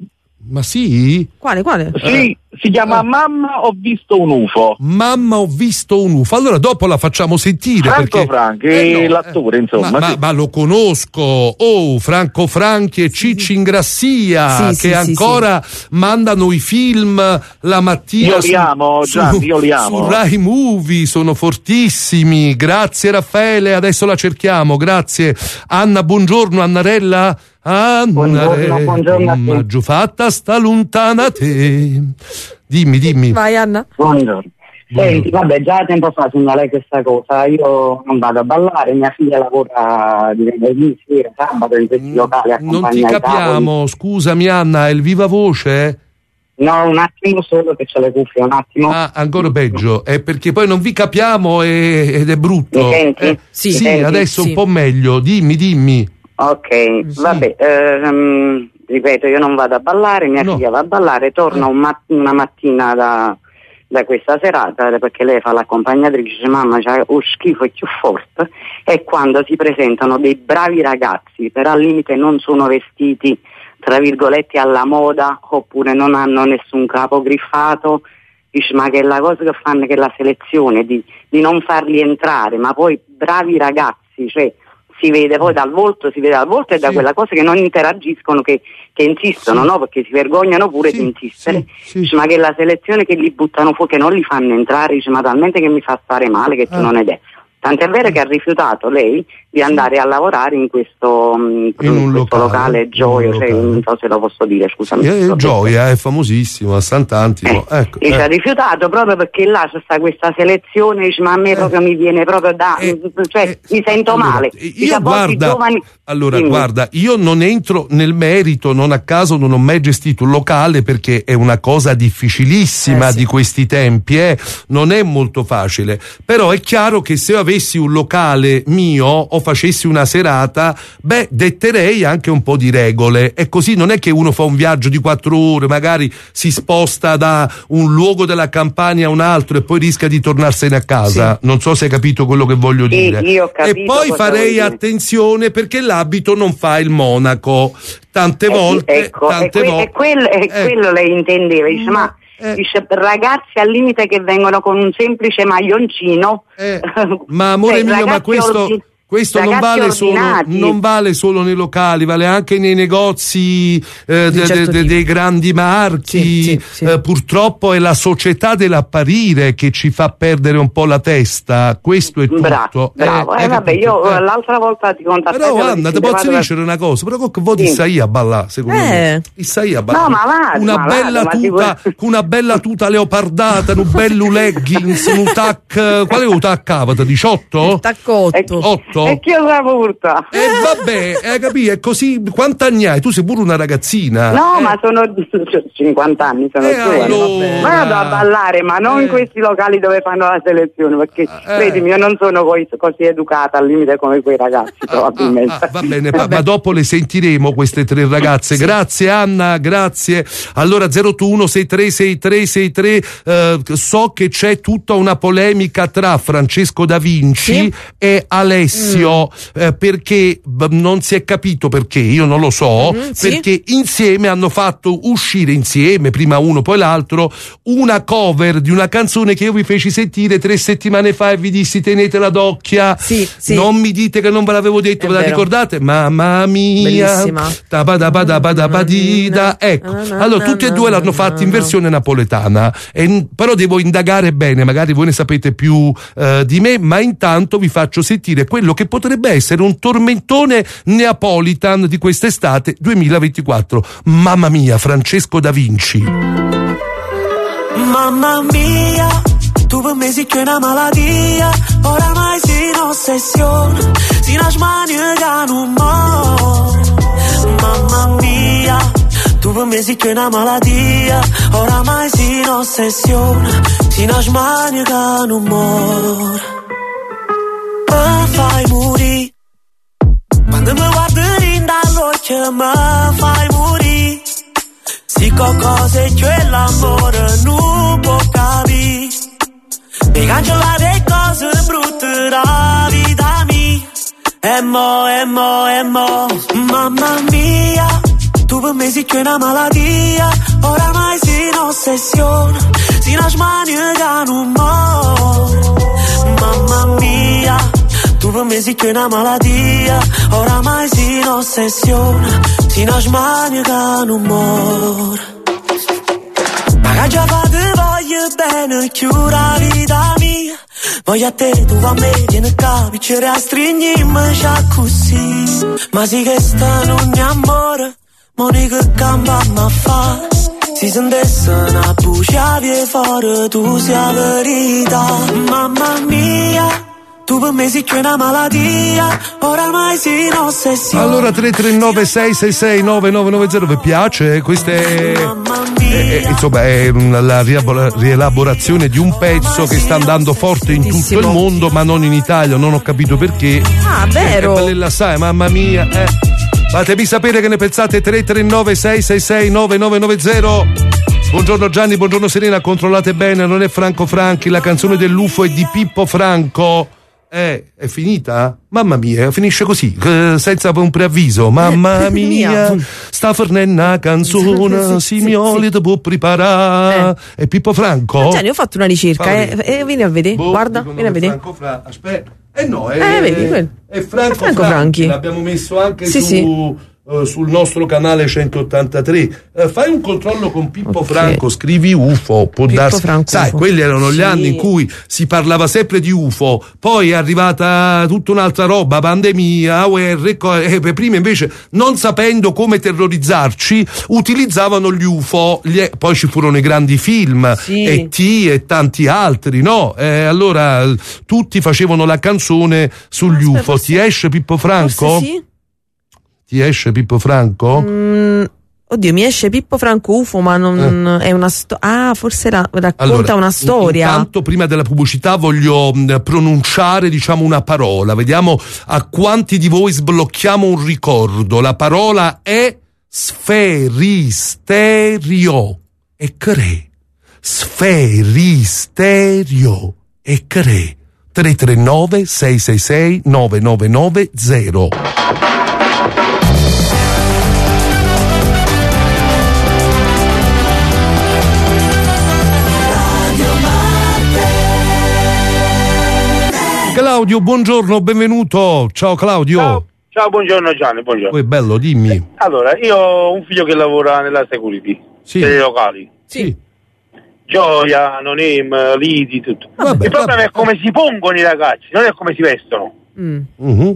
Speaker 1: Ma sì?
Speaker 3: Quale, quale?
Speaker 10: Sì, si chiama Mamma ho visto un U F O.
Speaker 1: Mamma ho visto un U F O. Allora dopo la facciamo sentire.
Speaker 10: Franco
Speaker 1: perché...
Speaker 10: Franchi,
Speaker 1: eh no,
Speaker 10: l'attore,
Speaker 1: eh,
Speaker 10: insomma.
Speaker 1: Ma,
Speaker 10: sì.
Speaker 1: ma, ma lo conosco. Oh, Franco Franchi e Cicci Ingrassia,
Speaker 3: Sì,
Speaker 1: che
Speaker 3: sì, sì,
Speaker 1: ancora mandano i film la mattina.
Speaker 10: Io li
Speaker 1: su,
Speaker 10: amo,
Speaker 1: su,
Speaker 10: Gianni, io li amo.
Speaker 1: su Rai Movie, sono fortissimi. Grazie Raffaele, adesso la cerchiamo. Grazie. Anna, buongiorno, Annarella.
Speaker 13: Buongiorno, buongiorno a te.
Speaker 1: Ma giù fatta sta lontana te. Dimmi, dimmi.
Speaker 3: Vai Anna.
Speaker 13: Buongiorno. Senti, vabbè, già tempo fa segnalai questa cosa. Io non vado a ballare, mia figlia lavora di venerdì sera, sabato in questi locali a
Speaker 1: Non ti capiamo, scusami Anna, è il viva voce?
Speaker 13: No, un attimo solo che c'ho le cuffie, un attimo.
Speaker 1: Ah, ancora peggio, è perché poi non vi capiamo e, ed è brutto.
Speaker 13: Mi senti?
Speaker 1: Eh, sì,
Speaker 13: Mi senti?
Speaker 1: adesso
Speaker 13: Sì.
Speaker 1: un po' meglio, dimmi, dimmi.
Speaker 13: Ok, vabbè, ehm, ripeto, io non vado a ballare, mia figlia va a ballare, torno un mat- una mattina da, da questa serata, perché lei fa l'accompagnatrice, dice mamma c'ha un schifo è più forte, e quando si presentano dei bravi ragazzi, però al limite non sono vestiti, tra virgolette, alla moda, oppure non hanno nessun capo griffato, dice ma che è la cosa che fanno, che è la selezione, di, di non farli entrare, ma poi bravi ragazzi, cioè si vede poi dal volto, si vede dal volto e da quella cosa che non interagiscono, che, che insistono,
Speaker 1: Sì.
Speaker 13: no? Perché si vergognano pure
Speaker 1: Sì,
Speaker 13: di insistere.
Speaker 1: sì,
Speaker 13: Dice, ma che la selezione che li buttano fuori, che non li fanno entrare, dice, ma talmente che mi fa stare male che tu
Speaker 1: Ah.
Speaker 13: non hai idea. Tant'è vero che ha rifiutato lei di andare a lavorare in questo, in
Speaker 1: In un
Speaker 13: questo
Speaker 1: locale,
Speaker 13: locale, Gioio,
Speaker 1: in un
Speaker 13: cioè,
Speaker 1: locale.
Speaker 13: non so se lo posso dire, scusami.
Speaker 1: Eh,
Speaker 13: L'ho
Speaker 1: Gioia è famosissimo a Sant'Antimo.
Speaker 13: eh,
Speaker 1: ecco,
Speaker 13: e ci ha
Speaker 1: eh.
Speaker 13: rifiutato proprio perché là c'è sta questa selezione, dice, ma a me proprio mi viene proprio da, cioè mi sento
Speaker 1: allora,
Speaker 13: male. Dice,
Speaker 1: Io
Speaker 13: a volte i
Speaker 1: guarda,
Speaker 13: giovani,
Speaker 1: allora
Speaker 13: Dimmi.
Speaker 1: guarda, io non entro nel merito, non a caso non ho mai gestito un locale perché è una cosa difficilissima
Speaker 3: Eh, sì.
Speaker 1: di questi tempi, eh? Non è molto facile, però è chiaro che se io avessi un locale mio o facessi una serata, beh, detterei anche un po' di regole, e così non è che uno fa un viaggio di quattro ore, magari si sposta da un luogo della campagna a un altro e poi rischia di tornarsene a casa. Non so se hai capito quello che voglio
Speaker 13: Sì,
Speaker 1: dire.
Speaker 13: io ho capito
Speaker 1: E poi
Speaker 13: cosa
Speaker 1: farei
Speaker 13: vuoi dire.
Speaker 1: attenzione perché l'abito non fa il monaco. Tante
Speaker 13: Eh sì,
Speaker 1: volte,
Speaker 13: ecco,
Speaker 1: tante
Speaker 13: e, que-
Speaker 1: volte.
Speaker 13: e quello, e
Speaker 1: Eh.
Speaker 13: quello lei intendeva, dice, ma
Speaker 1: eh.
Speaker 13: dice, ragazzi al limite che vengono con un semplice maglioncino.
Speaker 1: Ma amore
Speaker 13: Cioè,
Speaker 1: mio, ma
Speaker 13: ragazzi
Speaker 1: questo,
Speaker 13: ordi-
Speaker 1: questo non
Speaker 13: ragazzi
Speaker 1: vale, solo,
Speaker 13: ordinati.
Speaker 1: non vale solo nei locali, vale anche nei negozi eh,
Speaker 3: Di
Speaker 1: de-
Speaker 3: certo
Speaker 1: de-
Speaker 3: tipo.
Speaker 1: dei grandi marchi.
Speaker 3: Sì, sì, sì.
Speaker 1: Eh, purtroppo è la società dell'apparire che ci fa perdere un po' la testa. Questo è tutto.
Speaker 13: Bravo, bravo.
Speaker 1: Eh,
Speaker 13: Eh,
Speaker 1: hai
Speaker 13: vabbè,
Speaker 1: capito?
Speaker 13: io
Speaker 1: Eh.
Speaker 13: l'altra volta ti contattai.
Speaker 1: Però
Speaker 13: per
Speaker 1: Anna, ti
Speaker 13: dire,
Speaker 1: posso
Speaker 13: vado-
Speaker 1: dire una cosa, però che voi ti
Speaker 13: Sì.
Speaker 1: sai a ballare, secondo
Speaker 3: Eh.
Speaker 1: me. Ti sai a ballare.
Speaker 13: No, ma vado,
Speaker 1: una
Speaker 13: ma
Speaker 1: bella
Speaker 13: vado, ma
Speaker 1: tuta,
Speaker 13: sicur-
Speaker 1: con una bella tuta leopardata, un bello leggings, un tac, quale è un tac avata? diciotto?
Speaker 3: Tacco
Speaker 13: E,
Speaker 3: otto.
Speaker 1: otto?
Speaker 13: e chi lo sa purta?
Speaker 1: E vabbè, hai capito, è così. Quant'anni hai? Tu sei pure una ragazzina.
Speaker 13: No,
Speaker 1: Eh,
Speaker 13: ma sono cinquanta anni, sono
Speaker 1: Eh,
Speaker 13: giovane.
Speaker 1: allora.
Speaker 13: Vado a ballare, ma non
Speaker 1: Eh.
Speaker 13: in questi locali dove fanno la selezione, perché credimi, io non sono coi- così educata, al limite come quei ragazzi, probabilmente.
Speaker 1: Ah, va bene, ma, ma dopo le sentiremo queste tre ragazze. Grazie Anna, grazie. Allora zero due uno sei tre sei tre sei tre, eh, so che c'è tutta una polemica tra Francesco Da Vinci
Speaker 3: Sì.
Speaker 1: e Alessio, eh, perché b- non si è capito perché, io non lo so,
Speaker 3: Mhm, sì.
Speaker 1: perché insieme hanno fatto uscire insieme, prima uno poi l'altro, una cover di una canzone che io vi feci sentire tre settimane fa e vi dissi tenetela d'occhia.
Speaker 3: Sì, sì.
Speaker 1: Non mi dite che non ve l'avevo detto,
Speaker 3: È
Speaker 1: ve la
Speaker 3: vero.
Speaker 1: ricordate? Mamma mia,
Speaker 3: Bellissima.
Speaker 1: tabadabadabadabadida. Ecco, allora tutti e due l'hanno fatto in versione napoletana, e, però devo indagare bene, magari voi ne sapete più eh, di me, ma intanto vi faccio sentire quello che potrebbe essere un tormentone neapolitan di quest'estate duemilaventiquattro. Mamma mia, Francesco Da Vinci.
Speaker 5: Mamma mia, tu per me sei che una malattia, oramai si un'ossessione, si una smania che non muore. Mamma mia, tu per me sei che una malattia, oramai si un'ossessione, si una smania che non muore. Mi fai morire, quando mi guardi dall'occhio mi fai morire. Se qualcosa è quell'amore non può capire, per cancellare le cose brutte da vita mia. E mo, e mo, e mo, mamma mia, tu tu per me sei che una malattia, oramai si un'ossessione, si una smania che non muore. Mamma mia, tu per me sei che una malattia, oramai si un'ossessione, si una smania che non muore. Ma che già fate voglio bene, chiudo la vita mia, voglio a te, tu a me, tieni il capo, ci restringiamo già così. Ma sì che sta non è amore, Monica gamba ma fa, si sentisse una buccia via fuori, tu sei la verità. Mamma mia, tu per me sei che una malattia, oramai sei un'ossessione.
Speaker 1: Allora tre tre nove sei sei sei nove nove nove zero, vi piace? Questa è, è, è, insomma, è una, la rielaborazione di un pezzo che sta andando forte in tutto il mondo, ma non in Italia, non ho capito perché.
Speaker 3: Ah, vero?
Speaker 1: Che bella, sai, mamma mia, eh. Fatemi sapere che ne pensate. Tre tre nove sei sei sei nove nove nove zero. Buongiorno Gianni, buongiorno Serena, controllate bene, non è Franco Franchi, la canzone dell'U F O è di Pippo Franco. Eh, è finita? Mamma mia, finisce così, eh, senza un preavviso. Mamma mia, sta fornendo una canzone, Simioli ti può preparare. Eh. È Pippo Franco?
Speaker 3: Gianni, ho fatto una ricerca, eh, eh, vieni a vedere, boh, guarda, vieni a vedere.
Speaker 1: Franco Fra... Aspetta, eh no, è,
Speaker 3: eh, vedi,
Speaker 1: è, è Franco,
Speaker 3: è Franco
Speaker 1: Franchi.
Speaker 3: Franchi.
Speaker 1: L'abbiamo messo anche
Speaker 3: sì,
Speaker 1: su...
Speaker 3: Sì.
Speaker 1: Uh, sul nostro canale centottantatré. Uh, fai un controllo con Pippo
Speaker 3: okay.
Speaker 1: Franco, scrivi U F O, può
Speaker 3: Pippo
Speaker 1: darsi.
Speaker 3: Franco,
Speaker 1: sai,
Speaker 3: U F O.
Speaker 1: quelli erano
Speaker 3: sì.
Speaker 1: gli anni in cui si parlava sempre di U F O, poi è arrivata tutta un'altra roba, pandemia, guerre, eh, prima invece, non sapendo come terrorizzarci, utilizzavano gli U F O, gli, poi ci furono i grandi film,
Speaker 3: sì.
Speaker 1: E T e tanti altri, no? Eh, allora tutti facevano la canzone sugli
Speaker 3: Aspetta,
Speaker 1: U F O.
Speaker 3: forse...
Speaker 1: Ti esce Pippo Franco?
Speaker 3: Forse sì?
Speaker 1: Ti esce Pippo Franco?
Speaker 3: Mm, oddio, mi esce Pippo Franco U F O, ma non eh. è una storia. Ah, forse ra- racconta
Speaker 1: allora,
Speaker 3: una storia.
Speaker 1: Intanto, prima della pubblicità, voglio mh, pronunciare, diciamo, una parola. Vediamo a quanti di voi sblocchiamo un ricordo. La parola è sferisterio e cre. Sferisterio e cre. tre tre nove sei sei sei nove nove nove zero. Claudio, buongiorno, benvenuto. Ciao Claudio.
Speaker 14: Ciao, ciao, buongiorno Gianni, buongiorno.
Speaker 1: Poi bello, dimmi.
Speaker 14: Allora, io ho un figlio che lavora nella security,
Speaker 1: sì.
Speaker 14: Dei locali.
Speaker 1: Sì.
Speaker 14: Gioia, Nonim, Lidi, tutto.
Speaker 1: Vabbè,
Speaker 14: il problema
Speaker 1: vabbè.
Speaker 14: è come si pongono i ragazzi, non è come si vestono.
Speaker 3: Mm.
Speaker 1: Mm-hmm.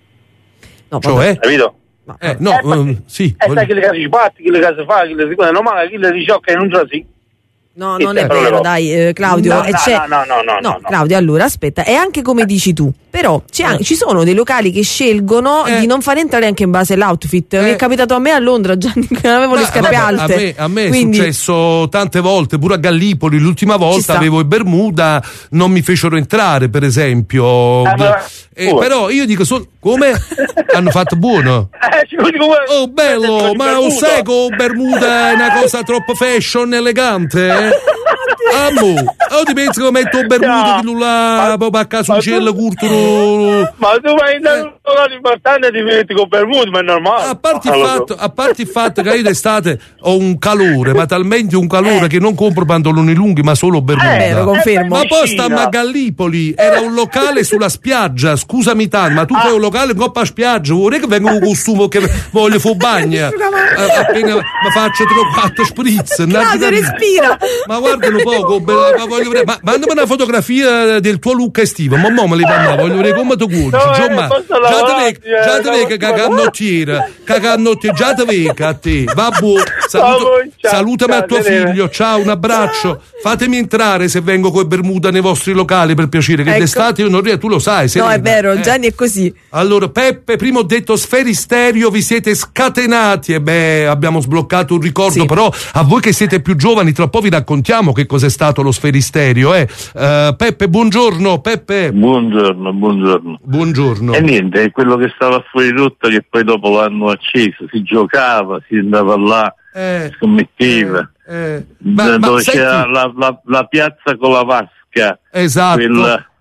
Speaker 3: No,
Speaker 1: cioè?
Speaker 14: Capito?
Speaker 1: Eh, no,
Speaker 14: eh,
Speaker 1: um, sì.
Speaker 14: E eh, sai che le case si batti, che le case fa, che le si guarda, normale, che le sciocca e non ce la si.
Speaker 3: No,
Speaker 14: Che
Speaker 3: non è
Speaker 14: però
Speaker 3: vero,
Speaker 14: le-
Speaker 3: dai, eh, Claudio.
Speaker 14: No,
Speaker 3: e
Speaker 14: no,
Speaker 3: c'è...
Speaker 14: no, no, no, no, no, no.
Speaker 3: Claudio, allora aspetta, è anche come dici tu, però c'è anche- ci sono dei locali che scelgono
Speaker 1: Eh.
Speaker 3: di non far entrare anche in base all'outfit. Mi
Speaker 1: Eh.
Speaker 3: è capitato a me a Londra, Gianni, che non avevo le
Speaker 1: Ma,
Speaker 3: scarpe
Speaker 1: vabbè,
Speaker 3: alte.
Speaker 1: A me, a me
Speaker 3: Quindi-
Speaker 1: è successo tante volte, pure a Gallipoli. L'ultima volta
Speaker 3: sta.
Speaker 1: avevo i Bermuda, non mi fecero entrare, per esempio.
Speaker 14: Ah, ma-
Speaker 1: Eh,
Speaker 14: oh.
Speaker 1: però io dico, so- come hanno fatto buono?
Speaker 14: Eh, ci dico, guarda,
Speaker 1: Oh, bello,
Speaker 14: di
Speaker 1: ma lo
Speaker 14: Bermuda.
Speaker 1: sai che il Bermuda è una cosa troppo fashion, elegante? Eh? Amo, o ti pensi che metto il Bermuda di là, proprio a caso un
Speaker 14: ma tu-
Speaker 1: cielo curto?
Speaker 14: Ma tu vai in un locale importante e ti metti con Bermuda, ma è normale.
Speaker 1: A parte, il
Speaker 14: Allora,
Speaker 1: fatto, a parte il fatto che io d'estate ho un calore, ma talmente un calore che non compro pantaloni lunghi, ma solo Bermuda.
Speaker 3: Eh, vero, confermo.
Speaker 1: Ma poi stiamo a Gallipoli, era un locale sulla spiaggia, scusami tanto, ma tu fai un locale in coppa a spiaggia, vuoi che vengo con costume che voglio fu bagna? Eh, appena mi faccio tre o quattro spritz.
Speaker 3: Claudio, respira.
Speaker 1: Ma guardalo poco, bella, ma voglio vedere, ma mandami una fotografia del tuo look estivo, ma mo me li mandavo, voglio vedere come ti cuoci.
Speaker 14: No,
Speaker 1: Già
Speaker 14: eh,
Speaker 1: ma-
Speaker 14: posso
Speaker 1: già te
Speaker 14: lavorarti,
Speaker 1: vedi,
Speaker 14: eh,
Speaker 1: già te vedi che
Speaker 14: no,
Speaker 1: cagannottiera, cagannottiera, già te vedi a te, vabbè, saluto,
Speaker 14: ciao,
Speaker 1: salutami
Speaker 14: ciao,
Speaker 1: a tuo
Speaker 14: Serena.
Speaker 1: figlio, ciao, un abbraccio, fatemi entrare se vengo coi Bermuda nei vostri locali per piacere, che
Speaker 3: Ecco.
Speaker 1: d'estate io non riesco, tu lo sai.
Speaker 3: No,
Speaker 1: Serena.
Speaker 3: è vero,
Speaker 1: Eh.
Speaker 3: Gianni è così.
Speaker 1: Allora, Peppe, prima ho detto Sferisterio, vi siete scatenati e beh, abbiamo sbloccato un ricordo,
Speaker 3: Sì.
Speaker 1: però a voi che siete più giovani, tra un po' vi raccontiamo che cos'è stato lo Sferisterio, eh. Eh, Peppe, buongiorno, Peppe.
Speaker 15: Buongiorno, buongiorno.
Speaker 1: Buongiorno.
Speaker 15: E niente, è quello che stava fuori rotta che poi dopo l'hanno acceso, si giocava, si andava là,
Speaker 1: Eh,
Speaker 15: scommetteva,
Speaker 1: eh, ma- ma
Speaker 15: dove
Speaker 1: senti-
Speaker 15: c'era la, la, la piazza con la vasca,
Speaker 1: Esatto.
Speaker 15: quella,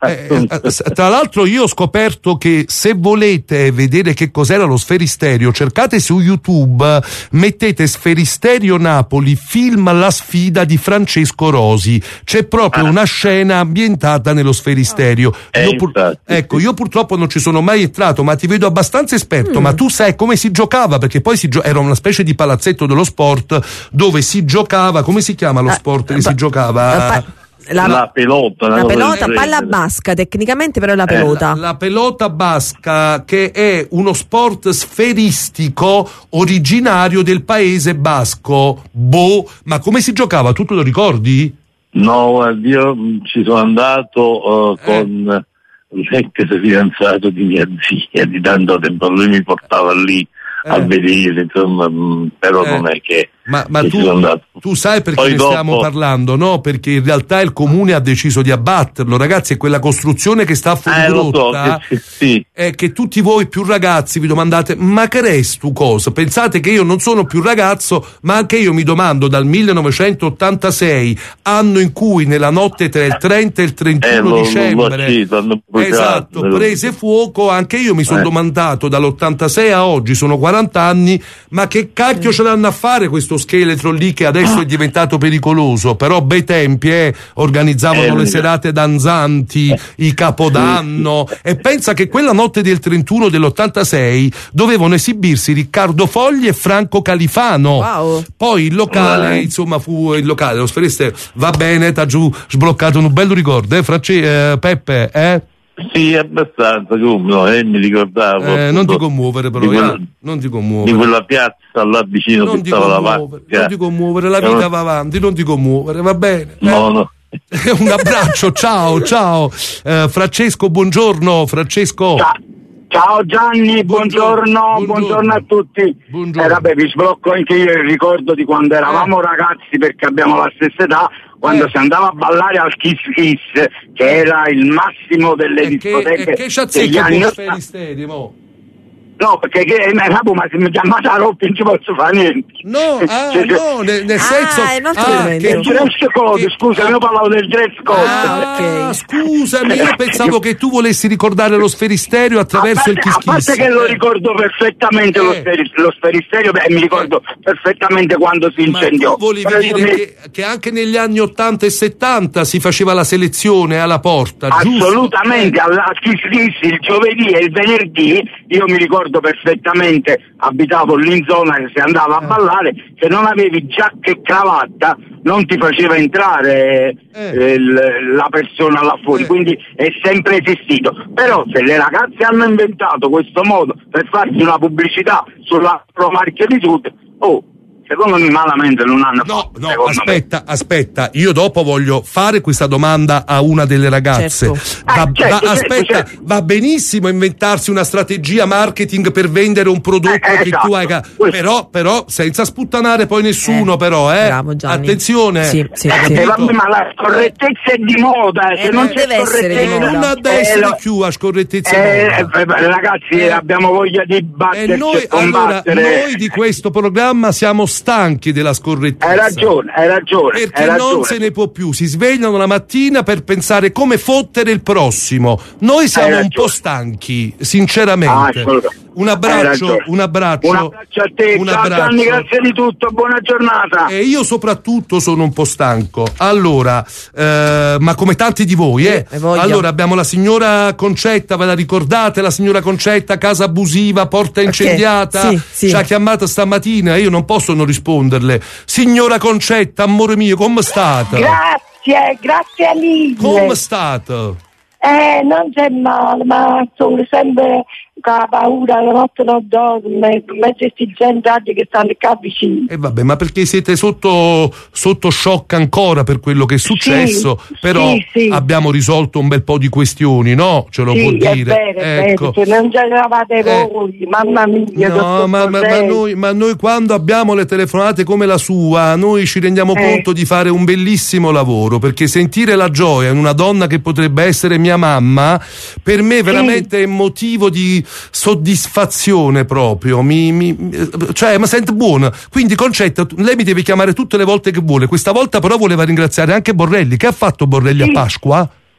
Speaker 1: Eh, tra l'altro io ho scoperto che se volete vedere che cos'era lo Sferisterio, cercate su YouTube, mettete Sferisterio Napoli, film La sfida di Francesco Rosi. C'è proprio ah. una scena ambientata nello Sferisterio.
Speaker 15: Eh,
Speaker 1: io pur- ecco, io purtroppo non ci sono mai entrato, ma ti vedo abbastanza esperto. Mm. Ma tu sai come si giocava? Perché poi si gio- era una specie di palazzetto dello sport dove si giocava. Come si chiama lo sport ah, che pa- si giocava?
Speaker 15: Pa- La, la pelota,
Speaker 3: la pelota, palla basca, tecnicamente però è la pelota.
Speaker 1: Eh, la, la pelota basca, che è uno sport sferistico originario del paese basco. Boh, ma come si giocava? Tu te lo ricordi?
Speaker 15: No, io ci sono andato uh, con eh. l'ex fidanzato di mia zia di tanto tempo, lui mi portava lì eh. a vedere, insomma, però eh. non è che
Speaker 1: Ma, ma tu, tu sai perché
Speaker 15: Poi
Speaker 1: ne
Speaker 15: dopo...
Speaker 1: stiamo parlando, no? Perché in realtà il comune ha deciso di abbatterlo, ragazzi, è quella costruzione che sta a Fuorigrotta,
Speaker 15: eh, so, sì.
Speaker 1: è che tutti voi più ragazzi vi domandate: ma che resti tu cosa? Pensate che io non sono più ragazzo, ma anche io mi domando dal millenovecentottantasei, anno in cui nella notte tra il trenta e il trentuno
Speaker 15: eh, lo,
Speaker 1: dicembre
Speaker 15: lo
Speaker 1: esatto, prese fuoco, anche io mi sono
Speaker 15: eh.
Speaker 1: domandato dall'ottantasei a oggi, sono quaranta anni, ma che cacchio ce l'hanno a fare questo scheletro lì che adesso è diventato pericoloso? Però bei tempi, eh, organizzavano
Speaker 15: eh,
Speaker 1: le serate danzanti, i capodanno, e pensa che quella notte del trentuno dell'ottantasei dovevano esibirsi Riccardo Fogli e Franco Califano.
Speaker 3: Wow.
Speaker 1: Poi il locale,
Speaker 15: eh.
Speaker 1: insomma, fu il locale, lo Sferisterio, va bene, t'ha giù sbloccato un bello ricordo, eh, France- eh Peppe, eh?
Speaker 15: Sì, abbastanza, come no, eh, mi ricordavo.
Speaker 1: Eh, non ti commuovere però,
Speaker 15: di quella,
Speaker 1: eh, non ti commuovere.
Speaker 15: Di quella piazza là vicino
Speaker 1: non
Speaker 15: che
Speaker 1: ti
Speaker 15: stava la
Speaker 1: commuovere, non ti commuovere, la vita va avanti, non ti commuovere, va bene?
Speaker 15: No, eh? no.
Speaker 1: Un abbraccio, ciao, ciao. Eh, Francesco, buongiorno, Francesco.
Speaker 16: Ciao. Ciao Gianni, buongiorno, buongiorno, buongiorno a tutti.
Speaker 1: Buongiorno.
Speaker 16: Eh, vabbè, vi sblocco anche io il ricordo di quando eravamo eh. ragazzi, perché abbiamo la stessa età, quando eh. si andava a ballare al Kiss Kiss, che era il massimo delle
Speaker 1: e
Speaker 16: discoteche.
Speaker 1: Che, e che c'azzecca con Sferisterio, mo?
Speaker 16: No, perché che, eh, ma se mi chiamate a Roppi non ci posso fare niente.
Speaker 1: No, ah, cioè, no, nel, nel senso
Speaker 3: ah,
Speaker 1: ah,
Speaker 16: che il dress code, che... scusa, io parlavo del dress code.
Speaker 1: Ah, okay. Scusami, io pensavo che tu volessi ricordare lo Sferisterio attraverso
Speaker 16: a parte,
Speaker 1: il Kiss Kiss.
Speaker 16: A parte che lo ricordo perfettamente eh. lo, sferi, lo Sferisterio, beh, mi ricordo eh. perfettamente quando si incendiò.
Speaker 1: Ma tu volevi
Speaker 16: Però
Speaker 1: dire
Speaker 16: mi...
Speaker 1: che, che anche negli anni ottanta e settanta si faceva la selezione alla porta,
Speaker 16: assolutamente,
Speaker 1: giusto?
Speaker 16: alla Kiss Kiss il giovedì e il venerdì, io mi ricordo perfettamente, abitavo lì in zona, che si andava a ballare, se non avevi giacca e cravatta non ti faceva entrare eh. il, la persona là fuori, eh. quindi è sempre esistito. Però se le ragazze hanno inventato questo modo per farsi una pubblicità sulla marchio di Sud, oh, secondo me malamente non hanno
Speaker 1: no,
Speaker 16: fatto.
Speaker 1: No, aspetta, me. aspetta, io dopo voglio fare questa domanda a una delle ragazze.
Speaker 3: Certo.
Speaker 1: Va,
Speaker 16: Eh, certo,
Speaker 1: va,
Speaker 16: certo,
Speaker 1: aspetta,
Speaker 16: certo.
Speaker 1: va benissimo inventarsi una strategia marketing per vendere un prodotto
Speaker 16: eh,
Speaker 1: che
Speaker 16: esatto.
Speaker 1: tu hai, però, però senza sputtanare poi nessuno,
Speaker 3: eh,
Speaker 1: però, eh.
Speaker 3: Bravo, Gianni.
Speaker 1: Attenzione.
Speaker 3: Sì, sì,
Speaker 16: Eh,
Speaker 3: sì.
Speaker 16: eh, vabbè, ma la scorrettezza è di moda,
Speaker 3: Eh,
Speaker 16: se
Speaker 3: non
Speaker 16: non c'è
Speaker 3: deve essere di
Speaker 16: scorrettezza,
Speaker 3: moda.
Speaker 1: Non ha da
Speaker 16: eh,
Speaker 1: essere
Speaker 16: lo-
Speaker 1: più a scorrettezza.
Speaker 16: Eh, eh, ragazzi,
Speaker 1: Eh.
Speaker 16: abbiamo voglia di
Speaker 1: E
Speaker 16: batterci
Speaker 1: noi,
Speaker 16: e
Speaker 1: allora,
Speaker 16: combattere.
Speaker 1: noi di questo programma siamo stanchi della scorrettezza.
Speaker 16: Hai ragione, hai ragione.
Speaker 1: Perché
Speaker 16: hai
Speaker 1: non
Speaker 16: ragione.
Speaker 1: se ne può più, si svegliano la mattina per pensare come fottere il prossimo. Noi siamo un po' stanchi, sinceramente.
Speaker 16: Ah,
Speaker 1: un
Speaker 16: Hai
Speaker 1: abbraccio,
Speaker 16: ragione.
Speaker 1: un abbraccio.
Speaker 16: Un abbraccio a te,
Speaker 1: un
Speaker 16: ciao
Speaker 1: abbraccio.
Speaker 16: Gianni, grazie di tutto, buona giornata.
Speaker 1: E io soprattutto sono un po' stanco. Allora, eh, ma come tanti di voi, eh?
Speaker 3: Hai voglia.
Speaker 1: Allora abbiamo la signora Concetta, ve la ricordate? La signora Concetta, casa abusiva, porta incendiata,
Speaker 3: Sì, sì.
Speaker 1: ci ha chiamata stamattina, io non posso non risponderle. Signora Concetta, amore mio, come state?
Speaker 17: Grazie, grazie a mille.
Speaker 1: Come state?
Speaker 17: Eh, non c'è male, ma sono sempre con la paura, la notte non dormo, mezzo questi gente che stanno qua vicino.
Speaker 1: E vabbè, ma perché siete sotto, sotto shock ancora per quello che è successo,
Speaker 17: Sì,
Speaker 1: però
Speaker 17: sì, sì.
Speaker 1: abbiamo risolto un bel po' di questioni, no? Ce lo
Speaker 17: Sì,
Speaker 1: può
Speaker 17: è
Speaker 1: dire.
Speaker 17: vero, è
Speaker 1: Ecco.
Speaker 17: vero, se non c'eravate voi, mamma mia.
Speaker 1: No, ma, ma, ma, noi, ma noi quando abbiamo le telefonate come la sua, noi ci rendiamo
Speaker 17: Eh.
Speaker 1: conto di fare un bellissimo lavoro, perché sentire la gioia in una donna che potrebbe essere mia mamma, per me veramente è motivo di soddisfazione proprio, mi, mi, cioè mi sento buona. Quindi Concetta, lei mi deve chiamare tutte le volte che vuole, questa volta però voleva ringraziare anche Borrelli. Che ha fatto Borrelli
Speaker 17: Sì.
Speaker 1: a Pasqua?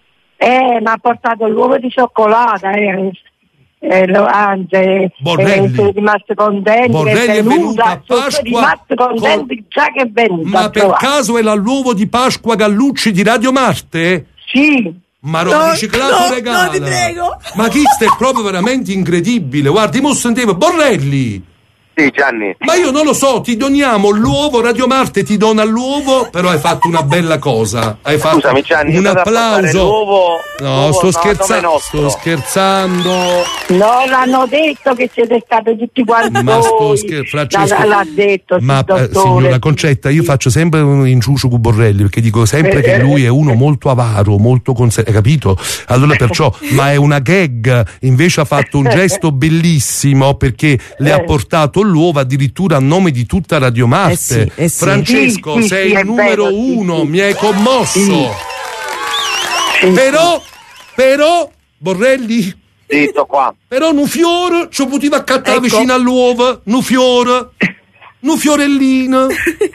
Speaker 17: Eh, mi ha portato l'uovo di cioccolata, eh. Eh, lo- anzi, eh,
Speaker 1: Borrelli.
Speaker 17: sono rimasti contenti
Speaker 1: Borrelli
Speaker 17: che
Speaker 1: è venuta a
Speaker 17: sono
Speaker 1: Pasqua
Speaker 17: rimasti contenti già che è venuta.
Speaker 1: Ma
Speaker 17: a
Speaker 1: per
Speaker 17: trovare.
Speaker 1: caso è l'uovo di Pasqua Gallucci di Radio Marte?
Speaker 17: Sì.
Speaker 1: Ma roba
Speaker 17: No,
Speaker 1: riciclato
Speaker 17: no,
Speaker 1: regala.
Speaker 17: no, ti prego.
Speaker 1: Ma chi sta è proprio veramente incredibile. Guardi, mo sentivo Borrelli.
Speaker 10: Sì, Gianni.
Speaker 1: Ma io non lo so, ti doniamo l'uovo, Radio Marte ti dona l'uovo, però hai fatto una bella cosa. Hai fatto
Speaker 10: Scusami, Gianni,
Speaker 1: un
Speaker 10: io vado a portare
Speaker 1: applauso.
Speaker 10: l'uovo-
Speaker 1: No,
Speaker 10: l'uovo
Speaker 1: sto
Speaker 10: no,
Speaker 1: scherzando,
Speaker 10: nome
Speaker 1: sto
Speaker 10: nostro.
Speaker 1: scherzando.
Speaker 17: No, l'hanno detto che siete stati tutti quanti
Speaker 1: Ma sto
Speaker 17: voi.
Speaker 1: scher- Francesco,
Speaker 17: L'ha, l'ha detto, sì,
Speaker 1: ma eh,
Speaker 17: dottore.
Speaker 1: signora Concetta, io faccio sempre un inciucio con Borrelli perché dico sempre che lui è uno molto avaro, molto conse- hai capito? Allora perciò, ma è una gag, invece ha fatto un gesto bellissimo perché le ha portato l'uovo addirittura a nome di tutta Radio Marte.
Speaker 3: Eh sì, eh sì.
Speaker 1: Francesco,
Speaker 17: Sì, sì,
Speaker 1: sei
Speaker 17: sì,
Speaker 1: il
Speaker 17: è
Speaker 1: numero
Speaker 17: vero, sì,
Speaker 1: uno,
Speaker 17: sì.
Speaker 1: mi hai commosso.
Speaker 17: Sì.
Speaker 1: Però, però, Borrelli,
Speaker 10: Sì, sto qua.
Speaker 1: però un fiore ci poteva accattare
Speaker 3: Ecco.
Speaker 1: vicino all'uovo, un fiore, un fiorellino.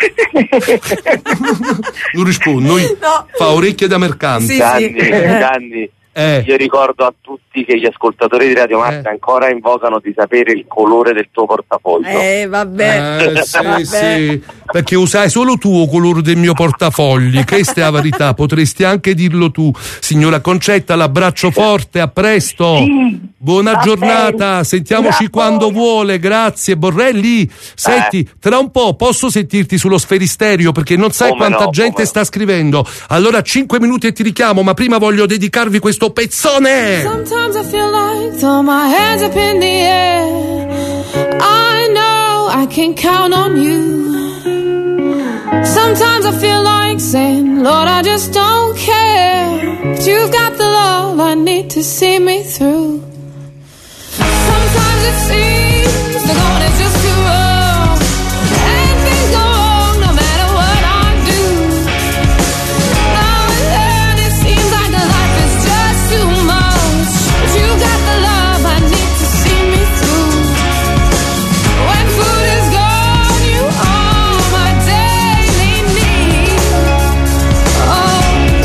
Speaker 1: Non rispondo, noi
Speaker 3: No.
Speaker 1: fa orecchie da mercante.
Speaker 3: Sì,
Speaker 10: Gianni, Gianni,
Speaker 1: Eh.
Speaker 10: io ricordo a tutti che gli ascoltatori di Radio Marte
Speaker 1: Eh.
Speaker 10: ancora invocano di sapere il colore del tuo portafoglio.
Speaker 3: Eh, vabbè.
Speaker 1: Eh, sì,
Speaker 3: Vabbè.
Speaker 1: sì, perché usai solo tu il colore del mio portafogli, questa è la verità, potresti anche dirlo tu. Signora Concetta, l'abbraccio forte, a presto.
Speaker 17: Sì,
Speaker 1: Buona
Speaker 17: va
Speaker 1: giornata,
Speaker 17: bene.
Speaker 1: sentiamoci
Speaker 17: Grazie.
Speaker 1: quando vuole, grazie. Borrelli, senti, tra un po' posso sentirti sullo sferisterio perché non sai
Speaker 10: Come
Speaker 1: quanta
Speaker 10: no,
Speaker 1: gente
Speaker 10: come no.
Speaker 1: sta scrivendo. Allora cinque minuti e ti richiamo, ma prima voglio dedicarvi questo pezzone.
Speaker 2: Sometimes I feel like throw my hands up in the air. I know I can count on you. Sometimes I feel like saying, Lord, I just don't care. But you've got the love I need to see me through. Sometimes it seems the going is just too rough, and things go wrong no matter what I do. Now and then it seems like life is just too much, but you got the love I need to see me through. When food is gone, you are my daily need. Oh,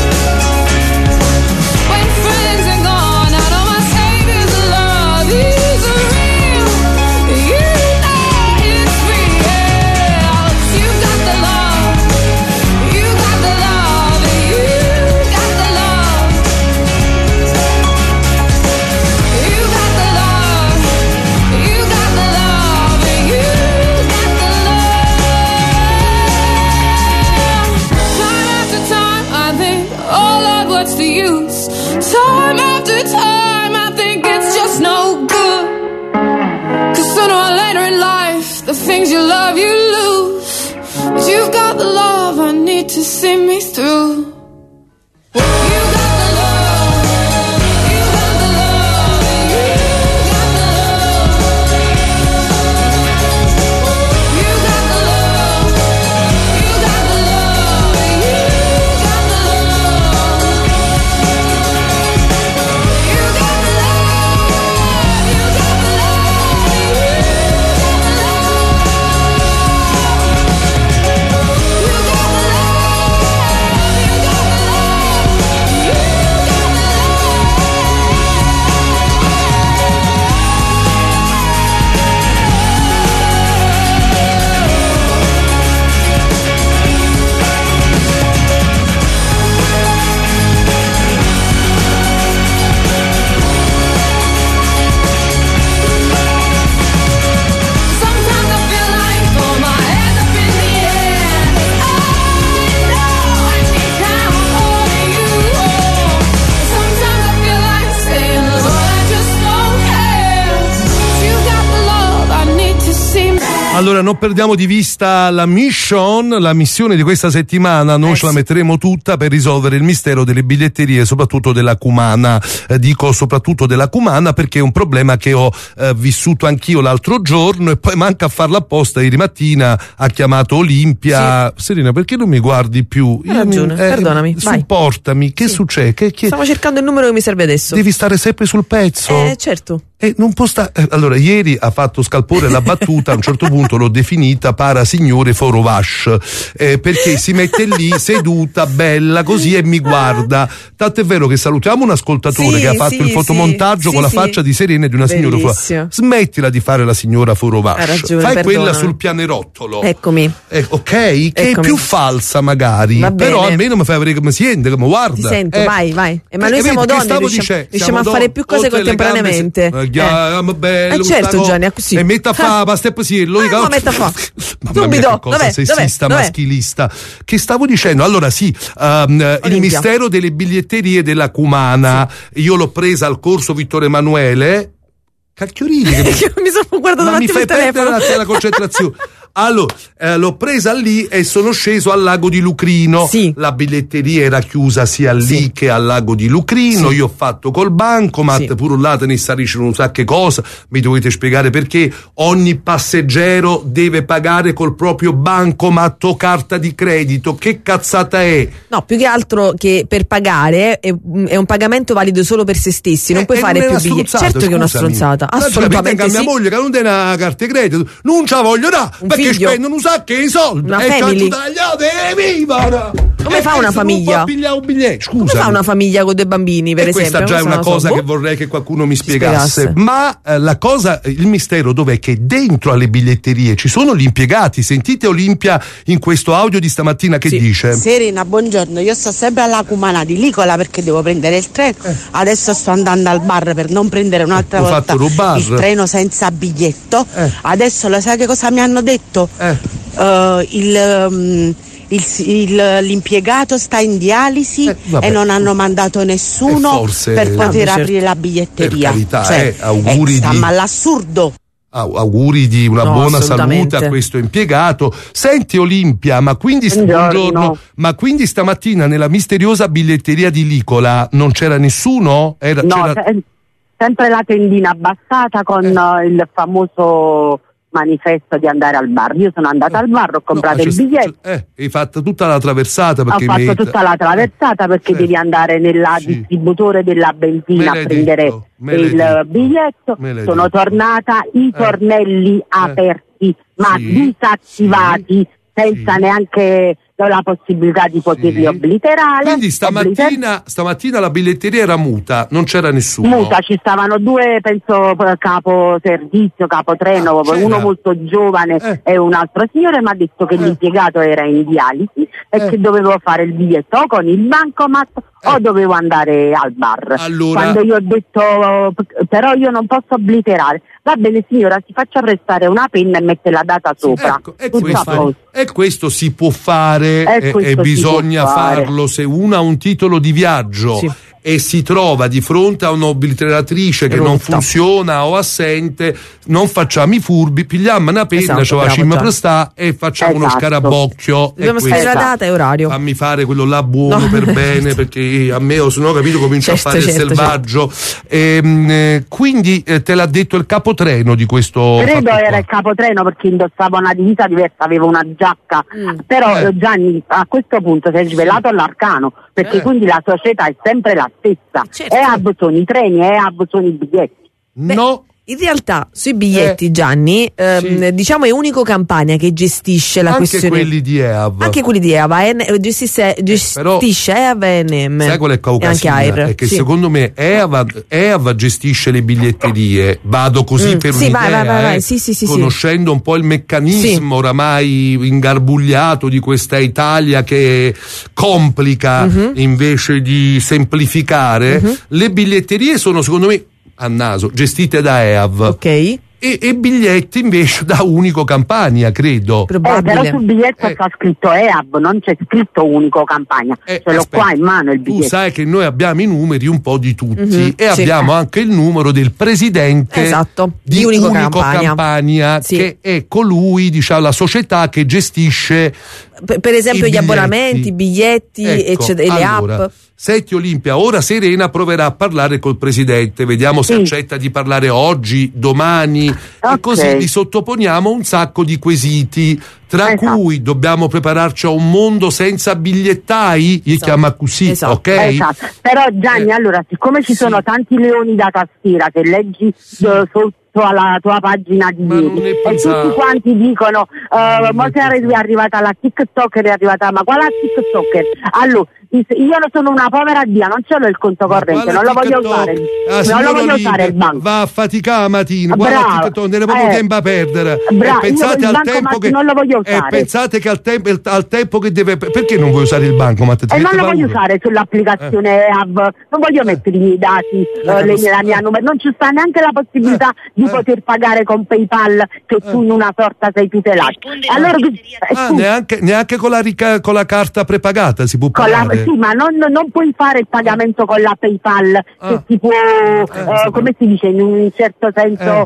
Speaker 2: when friends are gone, I know my Savior's love is real. You know it's real. You got the love, you got the love, you got the love. You got the love, you got the love, you got the love. Time after time I think, oh Lord, what's the use? Time after time I think it's just no good. Cause sooner or later in life, the things you love you lose. But you've got the love I need to see me through. You got the love, you got the love, you got the love. You got the love, you got the love, you got the love. You got the love, you got the Sometimes I feel like throw my hands up in the air. I know I can count on you. Sometimes I feel like saying, Lord, I just don't care. You got the love I need to see me.
Speaker 1: Allora non perdiamo di vista la mission, la missione di questa settimana, non
Speaker 3: Eh
Speaker 1: ce la
Speaker 3: sì.
Speaker 1: metteremo tutta per risolvere il mistero delle biglietterie, soprattutto della Cumana. Eh, dico soprattutto della Cumana perché è un problema che ho eh, vissuto anch'io l'altro giorno e poi manca a farla apposta. Ieri mattina ha chiamato Olimpia. Serena, perché non mi guardi più?
Speaker 3: Hai ragione,
Speaker 1: mi-
Speaker 3: perdonami, vai.
Speaker 1: Supportami, che
Speaker 3: Sì.
Speaker 1: succede? Che, che-
Speaker 3: Stiamo cercando il numero che mi serve adesso.
Speaker 1: Devi stare sempre sul pezzo?
Speaker 3: Eh, certo.
Speaker 1: E non può sta- allora ieri ha fatto scalpore la battuta, a un certo punto l'ho definita para signore Forovash, eh, perché si mette lì seduta bella così e mi guarda, tanto è vero che salutiamo un ascoltatore
Speaker 3: sì,
Speaker 1: che ha fatto
Speaker 3: sì,
Speaker 1: il fotomontaggio
Speaker 3: sì,
Speaker 1: con
Speaker 3: sì,
Speaker 1: la faccia
Speaker 3: sì.
Speaker 1: di Serena di una signora Forovash. Smettila di fare la signora Forovash,
Speaker 3: Hai ragione,
Speaker 1: fai
Speaker 3: perdonami.
Speaker 1: quella sul pianerottolo,
Speaker 3: Eccomi.
Speaker 1: eh, ok, che
Speaker 3: Eccomi.
Speaker 1: è più falsa magari,
Speaker 3: Va
Speaker 1: però
Speaker 3: bene.
Speaker 1: almeno mi fai vedere come siede, come guarda.
Speaker 3: Ti sento,
Speaker 1: eh.
Speaker 3: vai, vai. Eh, ma
Speaker 1: Eh,
Speaker 3: noi
Speaker 1: vedi,
Speaker 3: siamo
Speaker 1: che
Speaker 3: donne,
Speaker 1: stavo
Speaker 3: riusciamo,
Speaker 1: dicendo,
Speaker 3: riusciamo
Speaker 1: siamo
Speaker 3: a fare
Speaker 1: donne,
Speaker 3: più cose
Speaker 1: oltre le gambe,
Speaker 3: contemporaneamente.
Speaker 1: se- eh, chiama bello,
Speaker 3: Eh, certo,
Speaker 1: sta
Speaker 3: Gianni,
Speaker 1: co-
Speaker 3: così.
Speaker 1: e metta fa, basta così, lo
Speaker 3: Eh,
Speaker 1: dica-
Speaker 3: no, metta fa.
Speaker 1: Mamma
Speaker 3: Subito,
Speaker 1: mia, che cosa
Speaker 3: dov'è?
Speaker 1: sessista,
Speaker 3: Dov'è?
Speaker 1: maschilista. Che stavo dicendo? Allora sì, ehm, il mistero delle biglietterie della Cumana, io l'ho presa al corso Vittorio Emanuele. Cacchiorini, che
Speaker 3: mi sono guardato
Speaker 1: ma mi
Speaker 3: davanti
Speaker 1: fai
Speaker 3: al telefono.
Speaker 1: perdere la, la concentrazione. Allora, eh, l'ho presa lì e sono sceso al lago di Lucrino. La biglietteria era chiusa sia lì
Speaker 3: Sì.
Speaker 1: che al lago di Lucrino.
Speaker 3: Sì.
Speaker 1: Io ho fatto col bancomat,
Speaker 3: Sì.
Speaker 1: pure là te ne starisce non sa che cosa. Mi dovete spiegare perché ogni passeggero deve pagare col proprio bancomat o carta di credito. Che cazzata è?
Speaker 3: No, più che altro che per pagare è, è un pagamento valido solo per se stessi, non puoi
Speaker 1: Eh,
Speaker 3: fare
Speaker 1: non è
Speaker 3: più
Speaker 1: una
Speaker 3: biglietti.
Speaker 1: stronzata,
Speaker 3: Certo che è una
Speaker 1: scusami.
Speaker 3: stronzata,
Speaker 1: Ma
Speaker 3: assolutamente
Speaker 1: capite che
Speaker 3: sì.
Speaker 1: mia moglie che non tiene una carta di credito, non ce la voglio da,
Speaker 3: Un
Speaker 1: perché
Speaker 3: figlio.
Speaker 1: spendono un sacco di soldi
Speaker 3: Una
Speaker 1: e ci
Speaker 3: family.
Speaker 1: tagliate e viva!
Speaker 3: Come fa una famiglia?
Speaker 1: Non può pigliare un biglietto,
Speaker 3: Come
Speaker 1: scusa.
Speaker 3: fa una famiglia con due bambini, per
Speaker 1: E
Speaker 3: esempio?
Speaker 1: questa già è una
Speaker 3: non so.
Speaker 1: cosa
Speaker 3: Boh.
Speaker 1: che vorrei che qualcuno mi spiegasse.
Speaker 3: spiegasse.
Speaker 1: Ma eh, la cosa, il mistero dov'è? Che dentro alle biglietterie ci sono gli impiegati. Sentite Olimpia in questo audio di stamattina che dice:
Speaker 7: Serena, buongiorno, io sto sempre alla Cumana di Licola perché devo prendere il treno, adesso sto andando al bar per non prendere un'altra
Speaker 1: Ho
Speaker 7: volta
Speaker 1: fatto rubar.
Speaker 7: il treno senza biglietto,
Speaker 1: Eh.
Speaker 7: adesso lo sai che cosa mi hanno detto? Eh, il, um, il- il- l'impiegato sta in dialisi
Speaker 1: Eh, vabbè.
Speaker 7: e non hanno mandato nessuno
Speaker 1: Eh, forse-
Speaker 7: per
Speaker 1: Ah,
Speaker 7: poter
Speaker 1: certo.
Speaker 7: aprire la biglietteria.
Speaker 1: Per carità,
Speaker 7: Cioè,
Speaker 1: eh, auguri
Speaker 7: eh, sta
Speaker 1: di-
Speaker 7: ma all'assurdo.
Speaker 1: Au- auguri di una
Speaker 7: No,
Speaker 1: buona
Speaker 7: assolutamente.
Speaker 1: salute a questo impiegato. Senti Olimpia, ma quindi
Speaker 7: Buongiorno.
Speaker 1: buongiorno, ma quindi stamattina nella misteriosa biglietteria di Licola non c'era nessuno? Era,
Speaker 13: No,
Speaker 1: c'era...
Speaker 13: se- sempre la tendina abbassata con eh, il famoso manifesto di andare al bar. Io sono andata al bar, ho comprato
Speaker 1: ma
Speaker 13: il
Speaker 1: c'è-
Speaker 13: biglietto,
Speaker 1: Eh, hai fatto tutta la traversata
Speaker 13: ho
Speaker 1: perché
Speaker 13: fatto
Speaker 1: mi-
Speaker 13: tutta la traversata perché
Speaker 1: certo.
Speaker 13: devi andare nella distributore della
Speaker 1: Me
Speaker 13: benzina a
Speaker 1: l'hai
Speaker 13: prendere
Speaker 1: detto, me l'hai
Speaker 13: il
Speaker 1: detto.
Speaker 13: biglietto.
Speaker 1: Me l'hai
Speaker 13: Sono
Speaker 1: detto.
Speaker 13: tornata, i tornelli aperti ma
Speaker 1: Sì.
Speaker 13: disattivati senza neanche la possibilità di poterli obliterare.
Speaker 1: Quindi stamattina, stamattina la biglietteria era muta, non c'era nessuno.
Speaker 13: Muta, ci stavano due, penso, capo servizio, capo treno,
Speaker 1: Ah, c'era.
Speaker 13: uno molto giovane e un altro signore mi ha detto che l'impiegato era in dialisi e che dovevo fare il biglietto o con il bancomat o dovevo andare al bar.
Speaker 1: Allora-
Speaker 13: Quando io ho detto però io non posso obliterare, va bene signora, si faccia prestare una penna e mette la data sopra.
Speaker 1: Ecco, e,
Speaker 13: Tutto a
Speaker 1: questo,
Speaker 13: posto.
Speaker 1: e questo si può fare
Speaker 13: E
Speaker 1: e,
Speaker 13: questo
Speaker 1: e
Speaker 13: si
Speaker 1: bisogna
Speaker 13: può fare.
Speaker 1: farlo se uno ha un titolo di viaggio e si trova di fronte a un'obliteratrice che non funziona o assente, non facciamo i furbi, pigliamo una penna,
Speaker 3: Esatto,
Speaker 1: ce la
Speaker 3: bravo,
Speaker 1: facciamo
Speaker 3: Gianni.
Speaker 1: prestare e facciamo uno
Speaker 3: Esatto.
Speaker 1: scarabocchio.
Speaker 3: Dobbiamo
Speaker 1: E
Speaker 3: scrivere la
Speaker 1: questo-
Speaker 3: data e orario.
Speaker 1: Fammi fare quello là buono
Speaker 3: No.
Speaker 1: per bene, perché a me, o se no, capito, comincio
Speaker 3: Certo,
Speaker 1: a fare il
Speaker 3: certo,
Speaker 1: selvaggio. Ehm, eh, quindi eh, te l'ha detto il capotreno di questo.
Speaker 13: Credo
Speaker 1: fatto
Speaker 13: era
Speaker 1: qua.
Speaker 13: il capotreno perché indossava una divisa diversa, aveva una giacca, però
Speaker 1: Eh.
Speaker 13: eh, Gianni a questo punto si è svelato all'arcano perché
Speaker 1: Eh.
Speaker 13: quindi la società è sempre la stessa,
Speaker 3: Certo.
Speaker 13: E A B sono i treni, E A B sono i biglietti.
Speaker 1: No.
Speaker 3: In realtà sui biglietti, Gianni, ehm, diciamo è Unico Campania che gestisce la
Speaker 1: Anche
Speaker 3: questione.
Speaker 1: quelli di E A V.
Speaker 3: Anche quelli di E A V, eh, gestisce, gestisce E A V e N M.
Speaker 1: Sai qual è
Speaker 3: E anche
Speaker 1: Caucasia?
Speaker 3: Air.
Speaker 1: È che
Speaker 3: Sì.
Speaker 1: secondo me E A V, E A V gestisce le biglietterie, vado così
Speaker 3: Mm.
Speaker 1: per
Speaker 3: Sì,
Speaker 1: un'idea,
Speaker 3: vai, vai, vai, vai.
Speaker 1: eh,
Speaker 3: Sì, sì, sì, sì.
Speaker 1: conoscendo un po' il meccanismo oramai ingarbugliato di questa Italia che complica
Speaker 3: Mhm.
Speaker 1: invece di semplificare, le biglietterie sono secondo me a naso gestite da E A V.
Speaker 3: Ok.
Speaker 1: E, e biglietti invece da Unico Campania, credo.
Speaker 13: Eh, però sul biglietto sta scritto E A B, non c'è scritto Unico Campania, ce l'ho
Speaker 1: aspetta,
Speaker 13: qua in mano il
Speaker 1: Tu
Speaker 13: biglietto.
Speaker 1: sai che noi abbiamo i numeri un po' di tutti
Speaker 3: Mhm,
Speaker 1: e
Speaker 3: sì.
Speaker 1: abbiamo anche il numero del presidente
Speaker 3: Esatto,
Speaker 1: di,
Speaker 3: di Unico
Speaker 1: Unico
Speaker 3: Campania.
Speaker 1: Campania,
Speaker 3: Sì.
Speaker 1: che è colui, diciamo, la società che gestisce
Speaker 3: Per, per esempio
Speaker 1: i
Speaker 3: gli
Speaker 1: biglietti.
Speaker 3: abbonamenti, i biglietti,
Speaker 1: Ecco,
Speaker 3: eccetera, e le
Speaker 1: allora,
Speaker 3: app.
Speaker 1: Senti Olimpia, ora Serena proverà a parlare col presidente, vediamo se
Speaker 13: Sì.
Speaker 1: accetta di parlare oggi, domani,
Speaker 13: Ok.
Speaker 1: e così vi sottoponiamo un sacco di quesiti, tra
Speaker 13: Esatto.
Speaker 1: cui dobbiamo prepararci a un mondo senza bigliettai, gli chiama così, ok?
Speaker 13: Esatto. Però Gianni,
Speaker 1: Eh.
Speaker 13: allora, siccome ci sono tanti leoni da tastiera che leggi eh, sotto alla tua pagina di ieri e
Speaker 1: pensavo.
Speaker 13: tutti quanti dicono uh, ma se è arrivata la TikToker, è arrivata, ma quale TikToker? Allora, io sono una povera dia, non ce l'ho il conto corrente, non lo voglio usare,
Speaker 1: Ah,
Speaker 13: non lo
Speaker 1: signora
Speaker 13: voglio
Speaker 1: Olimpia,
Speaker 13: usare il banco.
Speaker 1: va a faticare la mattina, guarda
Speaker 13: Bravo.
Speaker 1: TikTok, non è proprio
Speaker 13: Eh.
Speaker 1: tempo a perdere.
Speaker 13: Bravo,
Speaker 1: e pensate
Speaker 13: io il
Speaker 1: al
Speaker 13: bancomat
Speaker 1: tempo che
Speaker 13: non lo voglio
Speaker 1: e
Speaker 13: usare.
Speaker 1: pensate che al tempo, al tempo che deve, perché non vuoi usare il bancomat? Ti
Speaker 13: E non
Speaker 1: mette
Speaker 13: lo voglio
Speaker 1: paura?
Speaker 13: usare sull'applicazione
Speaker 1: Eh.
Speaker 13: E A V, non voglio mettere i miei dati, eh, le- la mia numero, non ci sta neanche la possibilità
Speaker 1: Eh.
Speaker 13: di poter pagare con PayPal, che tu in una sorta sei tutelato. Allora, eh,
Speaker 1: Ah,
Speaker 13: tu-
Speaker 1: neanche, neanche con, la rica- con la carta prepagata si può
Speaker 13: con la-
Speaker 1: pagare?
Speaker 13: sì, ma non, non puoi fare il pagamento con la PayPal, che si può, eh, come si dice, in un certo senso,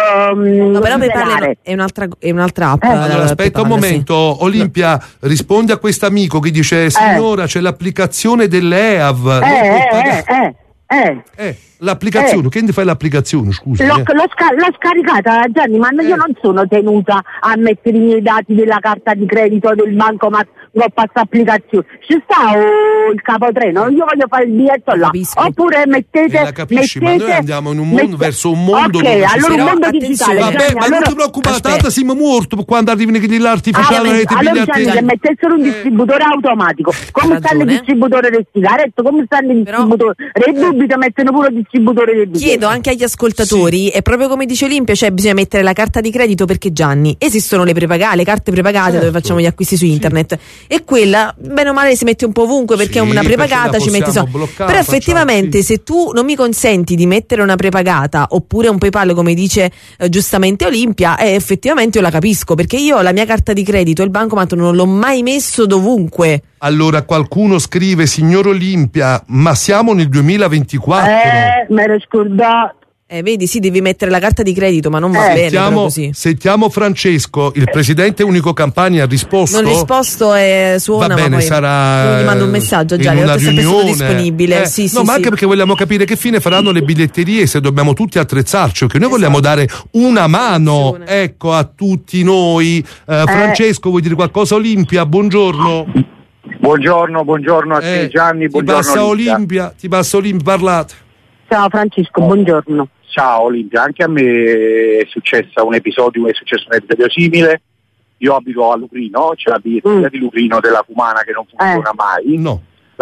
Speaker 13: ehm,
Speaker 3: No, però PayPal
Speaker 13: tutelare.
Speaker 3: è un'altra, è un'altra app.
Speaker 1: Allora,
Speaker 3: eh,
Speaker 1: aspetta un
Speaker 3: PayPal, sì.
Speaker 1: momento, Olimpia, rispondi a quest'amico che dice: signora, c'è l'applicazione dell'E A V. non
Speaker 13: Eh,
Speaker 1: può
Speaker 13: eh,
Speaker 1: pagare."
Speaker 13: eh, eh, eh.
Speaker 1: L'applicazione, che ne fai l'applicazione? Scusa.
Speaker 13: L'ho,
Speaker 1: eh?
Speaker 13: l'ho sca- l'ho scaricata, Gianni, ma io non sono tenuta a mettere i miei dati della carta di credito del bancomat o passa applicazione. Ci sta oh, il capotreno, io voglio fare il biglietto là. Oppure mettete.
Speaker 1: Eh, la capisci, ma
Speaker 13: mettete,
Speaker 1: noi andiamo in un mondo,
Speaker 13: mette-
Speaker 1: verso un mondo
Speaker 13: ok,
Speaker 1: dove ci
Speaker 13: allora un
Speaker 1: sarà-
Speaker 13: mondo digitale.
Speaker 1: Vabbè,
Speaker 13: Gianni,
Speaker 1: ma
Speaker 13: allora-
Speaker 1: non ti preoccupare,
Speaker 13: Aspetta.
Speaker 1: tanto siamo morti quando arrivano quelli l'artificiale.
Speaker 13: Ah,
Speaker 1: non avete
Speaker 13: allora
Speaker 1: biglietti.
Speaker 13: Gianni, che mettessero un distributore automatico, come stanno i distributori del sigaretto, come stanno i distributori dei dubito, mettono pure il distributore del biglietto.
Speaker 3: Chiedo anche agli ascoltatori, è proprio come dice Olimpia, cioè bisogna mettere la carta di credito, perché Gianni, esistono le prepagate, le carte prepagate
Speaker 1: Certo.
Speaker 3: dove facciamo gli acquisti su internet, e quella bene o male si mette un po' ovunque, perché
Speaker 1: Sì,
Speaker 3: è una
Speaker 1: perché
Speaker 3: prepagata,
Speaker 1: la
Speaker 3: ci metti
Speaker 1: possiamo
Speaker 3: so.
Speaker 1: bloccare,
Speaker 3: Però
Speaker 1: facciamo-
Speaker 3: effettivamente se tu non mi consenti di mettere una prepagata oppure un PayPal, come dice eh, giustamente Olimpia, eh, effettivamente io la capisco, perché io la mia carta di credito e il bancomat non l'ho mai messo dovunque.
Speaker 1: Allora qualcuno scrive: signor Olimpia, ma siamo nel duemilaventiquattro.
Speaker 13: Eh, me l'ho scordato.
Speaker 3: Eh, vedi, sì, devi mettere la carta di credito, ma non va bene però
Speaker 1: Sentiamo,
Speaker 3: così.
Speaker 1: sentiamo Francesco, il presidente Unico Campania ha risposto.
Speaker 3: Non risposto e suona,
Speaker 1: Va bene,
Speaker 3: ma poi
Speaker 1: sarà
Speaker 3: io gli mando un messaggio,
Speaker 1: in
Speaker 3: già,
Speaker 1: una
Speaker 3: è sempre stato
Speaker 1: riunione.
Speaker 3: disponibile.
Speaker 1: Eh,
Speaker 3: sì, sì,
Speaker 1: no, ma
Speaker 3: sì.
Speaker 1: anche perché vogliamo capire che fine faranno le biglietterie, se dobbiamo tutti attrezzarci, perché noi vogliamo dare una mano, ecco, a tutti noi. Eh, Francesco, vuoi dire qualcosa? Olimpia, buongiorno.
Speaker 16: Buongiorno, buongiorno a te
Speaker 1: Eh,
Speaker 16: Gianni,
Speaker 1: ti
Speaker 16: buongiorno
Speaker 1: passa
Speaker 16: Olimpia.
Speaker 1: Olimpia, ti passa Olimpia, parlate.
Speaker 13: Ciao Francesco, buongiorno.
Speaker 16: Ciao Olimpia, anche a me è successa un episodio, è successo un episodio simile. Io abito a Lucrino, c'è la biglietteria di Lucrino della Cumana che non funziona mai.
Speaker 1: No.
Speaker 16: La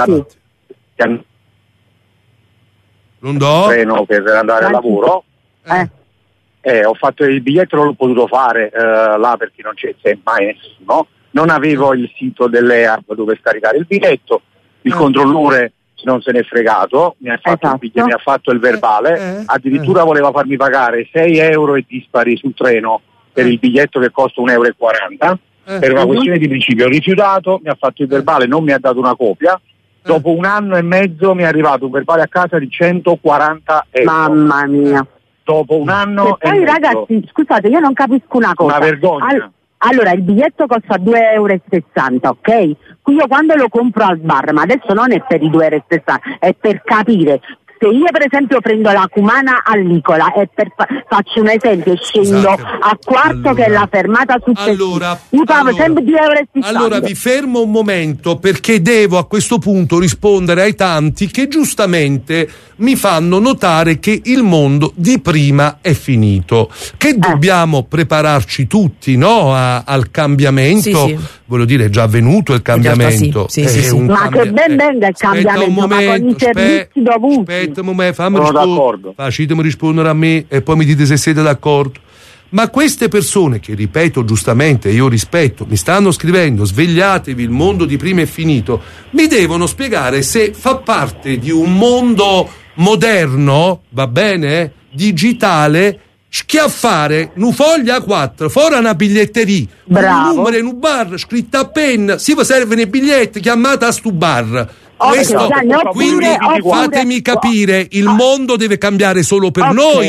Speaker 1: non do.
Speaker 16: treno per andare al lavoro.
Speaker 13: Eh.
Speaker 16: Eh, ho fatto il biglietto, non l'ho potuto fare eh, là perché non c'è mai nessuno. Non avevo il sito dell'E A V dove scaricare il biglietto. Il controllore non se n'è fregato, mi ha fatto, il, biglietto, mi ha fatto il verbale, addirittura voleva farmi pagare sei euro e dispari sul treno per il biglietto che costa un euro e quaranta. Per una questione di principio ho rifiutato, mi ha fatto il verbale, non mi ha dato una copia. Dopo un anno e mezzo mi è arrivato un verbale a casa di centoquaranta euro.
Speaker 13: Mamma mia.
Speaker 16: Dopo un anno
Speaker 13: E
Speaker 16: e
Speaker 13: poi
Speaker 16: mezzo.
Speaker 13: ragazzi, scusate, io non capisco una cosa.
Speaker 16: Una vergogna.
Speaker 13: Al- allora, il biglietto costa due euro e sessanta, ok? Qui io quando lo compro al bar, ma adesso non è per i due euro e sessanta, è per capire. Se io per esempio prendo la Cumana all'Icola e per fa- faccio un esempio, scendo a Quarto, che è la fermata successiva, io pago sempre due euro e sessanta.
Speaker 1: Allora vi fermo un momento, perché devo a questo punto rispondere ai tanti che giustamente mi fanno notare che il mondo di prima è finito, che
Speaker 13: Eh.
Speaker 1: dobbiamo prepararci tutti, no, a- al cambiamento.
Speaker 3: Sì, sì.
Speaker 1: Voglio dire, è già avvenuto il cambiamento.
Speaker 3: sì. Sì, sì,
Speaker 1: È
Speaker 3: sì.
Speaker 1: un
Speaker 13: Ma
Speaker 1: cambia-
Speaker 13: che ben venga il
Speaker 1: Aspetta
Speaker 13: cambiamento,
Speaker 1: un
Speaker 13: ma con i
Speaker 1: momento,
Speaker 13: servizi
Speaker 1: aspe-
Speaker 13: dovuti.
Speaker 1: Aspetta un momento, fammi
Speaker 16: Sono
Speaker 1: rispondere.
Speaker 16: d'accordo.
Speaker 1: Facetemi rispondere a me e poi mi dite se siete d'accordo. Ma queste persone che, ripeto giustamente, io rispetto, mi stanno scrivendo: svegliatevi, il mondo di prima è finito, mi devono spiegare se fa parte di un mondo moderno, va bene, digitale, schiaffare un foglia A quattro, fuori una biglietteria,
Speaker 13: Bravo.
Speaker 1: un numero in un bar, scritta a penna, si vi servono i biglietti, chiamate a stu bar.
Speaker 13: Ok,
Speaker 1: Questo,
Speaker 13: Gianni, oppure-
Speaker 1: quindi
Speaker 13: oppure-
Speaker 1: fatemi capire, il mondo deve cambiare solo per
Speaker 13: Ok.
Speaker 1: noi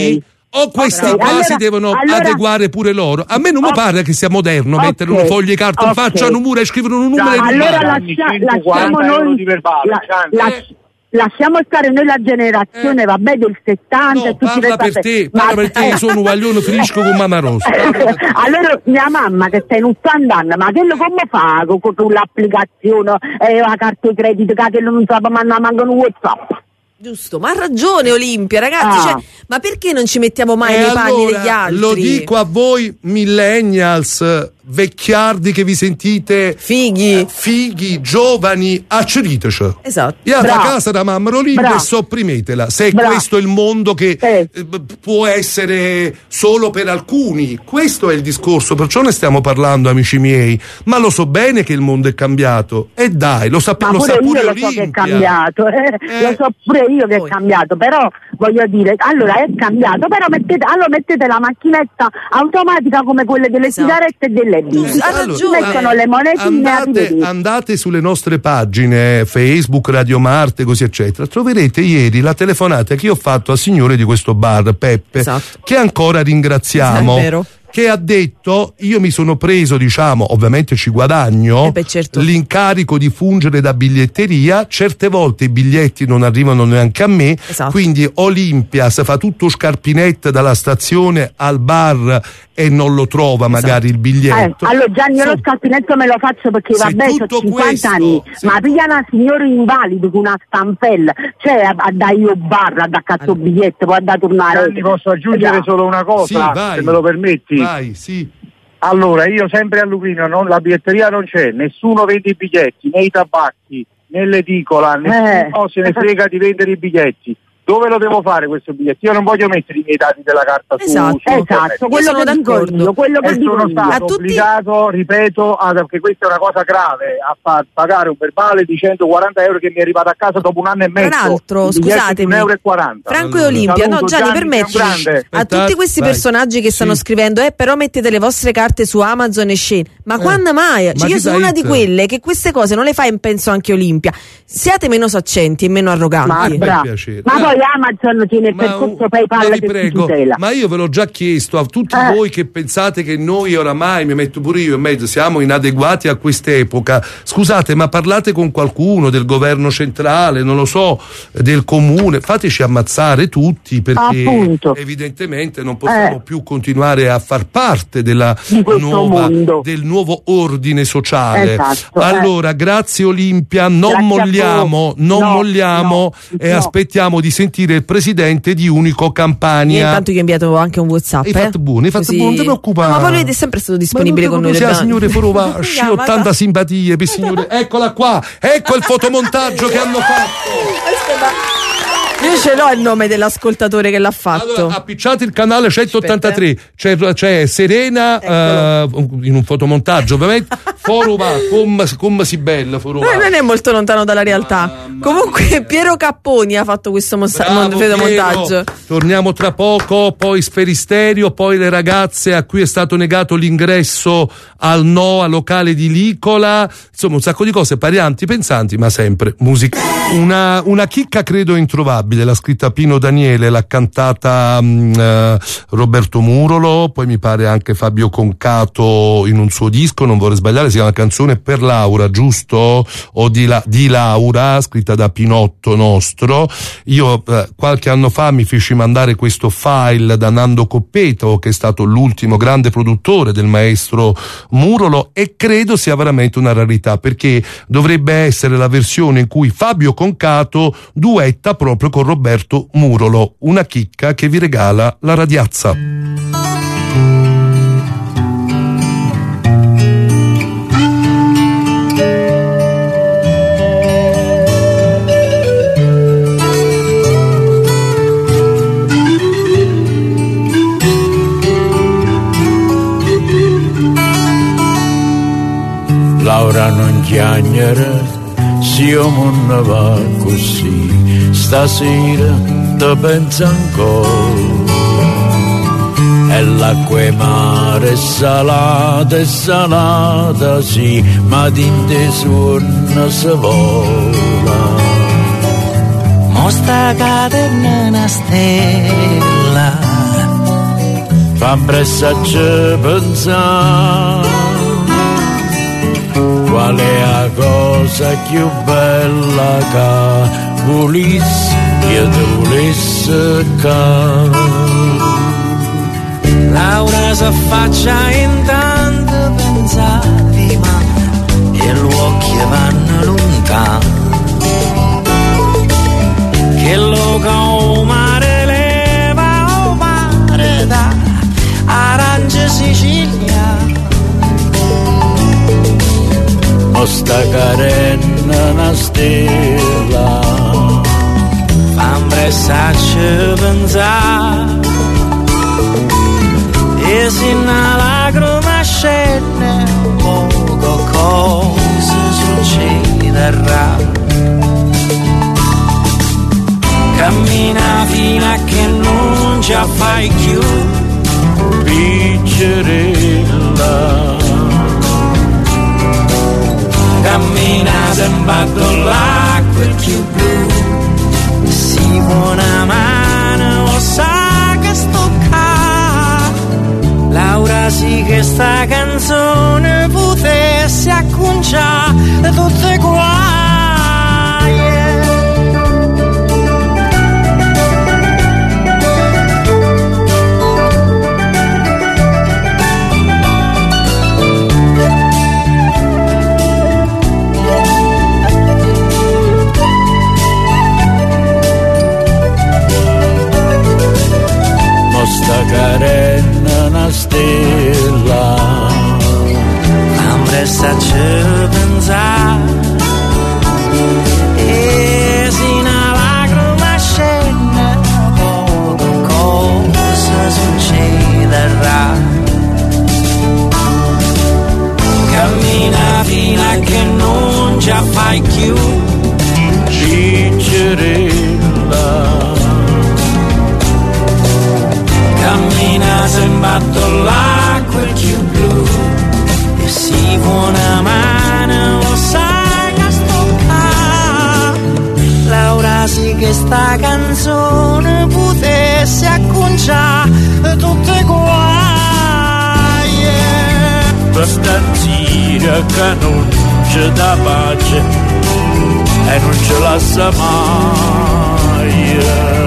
Speaker 1: o questi
Speaker 18: Okay,
Speaker 1: qua
Speaker 18: allora-
Speaker 1: si devono
Speaker 18: allora-
Speaker 1: adeguare pure loro. A me non mi
Speaker 18: Ok.
Speaker 1: pare che sia moderno
Speaker 18: Ok.
Speaker 1: mettere un foglio di carta,
Speaker 18: Ok.
Speaker 1: facciano un muro e scrivono un numero e un
Speaker 18: allora
Speaker 1: numero.
Speaker 18: lascia- lasciamo noi la- la- lasciamo stare noi la generazione vabbè del settanta e tutti
Speaker 1: Parla per te,
Speaker 18: ma-
Speaker 1: parla per te, io sono un guaglione frisco con mamma rossa.
Speaker 18: allora mia mamma che sta in ottanta anni, ma che lo come fa con, con l'applicazione e la carta di credito che non sapeva mandare manco un WhatsApp?
Speaker 3: Giusto, ma ha ragione Olimpia, ragazzi,
Speaker 18: Ah.
Speaker 3: cioè, ma perché non ci mettiamo mai
Speaker 1: E
Speaker 3: nei panni
Speaker 1: allora,
Speaker 3: degli altri?
Speaker 1: lo dico a voi millennials, vecchiardi che vi sentite
Speaker 3: fighi,
Speaker 1: fighi giovani, accediteci.
Speaker 3: Esatto.
Speaker 1: Io alla
Speaker 3: Bravo.
Speaker 1: casa da mamma Olimpia
Speaker 3: Bravo.
Speaker 1: e sopprimetela. Se
Speaker 3: Bravo.
Speaker 1: questo è il mondo che eh, può essere solo per alcuni, questo è il discorso, perciò ne stiamo parlando, amici miei. Ma lo so bene che il mondo è cambiato. E dai, lo, sap-
Speaker 18: Ma
Speaker 1: lo
Speaker 18: pure
Speaker 1: sa pure
Speaker 18: io lo so
Speaker 1: Olimpia.
Speaker 18: che è cambiato, eh. lo so pure io che è cambiato, però voglio dire, allora è cambiato, però mettete, allora mettete la macchinetta automatica come quelle delle sigarette e delle birre.
Speaker 1: Allora,
Speaker 18: Ci mettono le monetine a
Speaker 1: andate,
Speaker 18: vedere.
Speaker 1: andate sulle nostre pagine Facebook, Radio Marte, così eccetera, troverete ieri la telefonata che io ho fatto al signore di questo bar, Peppe, che ancora ringraziamo.
Speaker 3: È vero.
Speaker 1: Che ha detto: io mi sono preso, diciamo, ovviamente ci guadagno,
Speaker 3: certo.
Speaker 1: l'incarico di fungere da biglietteria, certe volte i biglietti non arrivano neanche a me,
Speaker 3: Esatto.
Speaker 1: quindi Olimpia se fa tutto scarpinetta dalla stazione al bar e non lo trova magari il
Speaker 18: Eh,
Speaker 1: biglietto.
Speaker 18: allora Gianni, io lo scalpinetto me lo faccio perché
Speaker 1: Se
Speaker 18: vabbè, ho
Speaker 1: tutto
Speaker 18: cinquanta
Speaker 1: questo-
Speaker 18: anni, ma piglia una signora invalido con una stampella, cioè a, a dare io bar, a da cazzo biglietto, poi a da tornare.
Speaker 14: Gianni, posso aggiungere solo una cosa,
Speaker 1: Sì, vai.
Speaker 14: se me lo permetti?
Speaker 1: Vai, sì.
Speaker 14: Allora, io sempre a Luchino, non, la biglietteria non c'è, nessuno vende i biglietti, né i tabacchi, né l'edicola, nessuno
Speaker 18: Eh.
Speaker 14: se ne frega di vendere i biglietti. Dove lo devo fare questo biglietto? Io non voglio mettere i miei dati della carta su-
Speaker 18: Esatto,
Speaker 14: su internet.
Speaker 18: esatto, quello che dico io, quello che
Speaker 14: e
Speaker 18: dico
Speaker 14: sono
Speaker 18: io.
Speaker 14: stato
Speaker 18: A tutti-
Speaker 14: obbligato, ripeto, a, perché questa è una cosa grave, a far pagare un verbale di centoquaranta euro che mi è arrivato a casa dopo un anno e mezzo.
Speaker 3: Tra l'altro,
Speaker 14: Il biglietto di
Speaker 3: scusatemi,
Speaker 14: un euro e quaranta.
Speaker 3: Franco e Olimpia, no,
Speaker 14: Saluto,
Speaker 3: Gianni,
Speaker 14: sei un
Speaker 3: permetti
Speaker 14: grande.
Speaker 3: a tutti questi
Speaker 14: Vai.
Speaker 3: personaggi che stanno
Speaker 14: Sì.
Speaker 3: scrivendo, eh, però mettete le vostre carte su Amazon e Shein. Ma
Speaker 1: Eh,
Speaker 3: quando mai?
Speaker 1: ma
Speaker 3: Cioè, io
Speaker 1: chi
Speaker 3: sono
Speaker 1: dà
Speaker 3: una
Speaker 1: hit?
Speaker 3: di quelle che queste cose non le fa e penso anche Olimpia. Siate meno saccenti e meno
Speaker 18: Ma,
Speaker 3: arroganti.
Speaker 18: bra-
Speaker 1: piacere.
Speaker 18: ma
Speaker 1: Ah.
Speaker 18: poi Amazon tiene il percorso PayPal
Speaker 1: Ma vi
Speaker 18: che si
Speaker 1: prego,
Speaker 18: tutela.
Speaker 1: ma io ve l'ho già chiesto a tutti
Speaker 18: Eh.
Speaker 1: voi che pensate che noi oramai, mi metto pure io in mezzo, siamo inadeguati a quest'epoca. Scusate, ma parlate con qualcuno del governo centrale, non lo so, del comune, fateci ammazzare tutti perché
Speaker 18: Appunto.
Speaker 1: evidentemente non possiamo
Speaker 18: Eh.
Speaker 1: più continuare a far parte della
Speaker 18: Di questo
Speaker 1: nuova,
Speaker 18: mondo.
Speaker 1: del nuovo ordine sociale.
Speaker 18: Esatto, eh.
Speaker 1: Allora, grazie Olimpia, non
Speaker 18: Grazie a
Speaker 1: molliamo,
Speaker 18: voi.
Speaker 1: non
Speaker 18: No,
Speaker 1: molliamo
Speaker 18: no,
Speaker 1: e
Speaker 18: no.
Speaker 1: aspettiamo di sentire il presidente di Unico
Speaker 3: Io
Speaker 1: Campania.
Speaker 3: intanto gli ho inviato anche un WhatsApp.
Speaker 1: Hai
Speaker 3: eh.
Speaker 1: fatto buono, hai fatto
Speaker 3: Così-
Speaker 1: buono, non ti preoccupare.
Speaker 3: No, ma poi lui è sempre stato disponibile con noi.
Speaker 1: Sia
Speaker 3: dobbiamo-
Speaker 1: signore Forovasci,
Speaker 3: Andiamo,
Speaker 1: ottanta
Speaker 3: dai.
Speaker 1: simpatie per signore. Eccola qua, ecco il fotomontaggio che hanno fatto.
Speaker 3: Io ce l'ho il nome dell'ascoltatore che l'ha fatto.
Speaker 1: Allora, appicciate il canale centottantatré, c'è, c'è Serena eh, in un fotomontaggio, ovviamente. Forova, come, come si bella Forova.
Speaker 3: Eh, non è molto lontano dalla realtà. Comunque Piero Capponi ha fatto questo mossa-
Speaker 1: Bravo,
Speaker 3: mon- fotomontaggio.
Speaker 1: Piero. Torniamo tra poco, poi Sferisterio, poi le ragazze a cui è stato negato l'ingresso al Noa locale di Licola, insomma un sacco di cose parianti, pensanti, ma sempre musica. Una, una chicca credo introvabile, l'ha scritta Pino Daniele, l'ha cantata mh, eh, Roberto Murolo, poi mi pare anche Fabio Concato in un suo disco, non vorrei sbagliare, si chiama Canzone per Laura, giusto? O di, la, di Laura, scritta da Pinotto nostro. Io eh, qualche anno fa mi feci mandare questo file da Nando Coppeto, che è stato l'ultimo grande produttore del maestro Murolo, e credo sia veramente una rarità, perché dovrebbe essere la versione in cui Fabio Concato duetta proprio con Roberto Murolo, una chicca che vi regala la Radiazza.
Speaker 19: Laura non chiagnere, se io non va così, stasera te penso ancora. E l'acqua e mare è salata, è salata, sì, ma dinte suona si vola.
Speaker 5: Mostra caderne una stella
Speaker 19: fa pressaggio pensare qual è la cosa più bella che volessi io te volesse ca.
Speaker 5: Laura s'affaccia intanto pensavi ma e gli occhi vanno lontano che loco mare leva o mare da arancia Sicilia
Speaker 19: o sta carenna una stella
Speaker 5: fa un pressaggio pensare e se una lacrima scende poco cosa succederà. Cammina fino a che non ci fai più
Speaker 19: piccerella,
Speaker 5: cammina sembrato l'acqua più blu si può una mano o sa che sto Laura sì che sta canzone potesse acconciare tutte guaie.
Speaker 19: Mosta carenna una stella
Speaker 5: un pressaggio pensare e se una lacrima scende poco cosa succederà. Cammina fino a che non ci fai più
Speaker 19: piccerella,
Speaker 5: cammina sembrato l'acqua più blu e si può una mano lo sai che stocca. Laura sì che sta canzone potesse acconciare tutte guaie.
Speaker 19: questa zira che non c'è da pace e non ce la sa mai.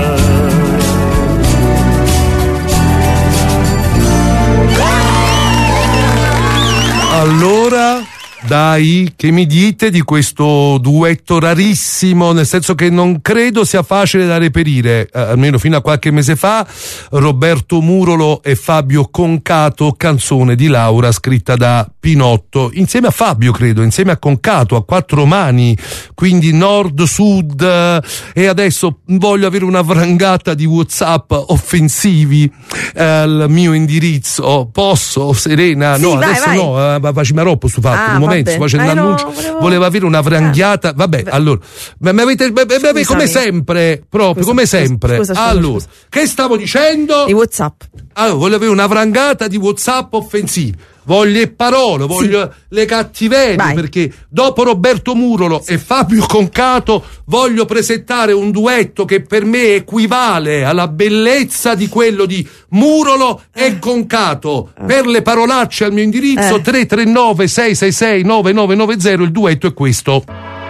Speaker 1: Allora, dai, che mi dite di questo duetto rarissimo, nel senso che non credo sia facile da reperire, eh, almeno fino a qualche mese fa, Roberto Murolo e Fabio Concato, canzone di Laura scritta da Pinotto, insieme a Fabio credo, insieme a Concato, a quattro mani, quindi nord-sud, eh, e adesso voglio avere una vrangata di WhatsApp offensivi eh, al mio indirizzo, posso Serena?
Speaker 3: Sì,
Speaker 1: no,
Speaker 3: vai,
Speaker 1: adesso
Speaker 3: vai.
Speaker 1: no, eh, facciamo troppo sto fatto,
Speaker 3: Ah,
Speaker 1: un momento,
Speaker 3: vabbè.
Speaker 1: sto facendo
Speaker 3: Eh, no,
Speaker 1: l'annuncio,
Speaker 3: volevo-
Speaker 1: voleva avere una vranghiata, vabbè,
Speaker 3: Beh.
Speaker 1: allora, ma mi avete, ma- ma- ma-
Speaker 3: Scusami.
Speaker 1: come sempre, proprio,
Speaker 3: Scusa,
Speaker 1: come
Speaker 3: scusa,
Speaker 1: sempre,
Speaker 3: scusa, scusa,
Speaker 1: allora,
Speaker 3: scusa.
Speaker 1: che stavo dicendo?
Speaker 3: I WhatsApp.
Speaker 1: Allora, voglio avere una vrangata di WhatsApp offensivi. Voglio le parole, voglio le cattiverie,
Speaker 3: Vai.
Speaker 1: perché dopo Roberto Murolo e Fabio Concato voglio presentare un duetto che per me equivale alla bellezza di quello di Murolo e Concato. Per le parolacce al mio indirizzo
Speaker 3: Eh.
Speaker 1: tre tre nove sei sei sei nove nove nove zero, il duetto è questo.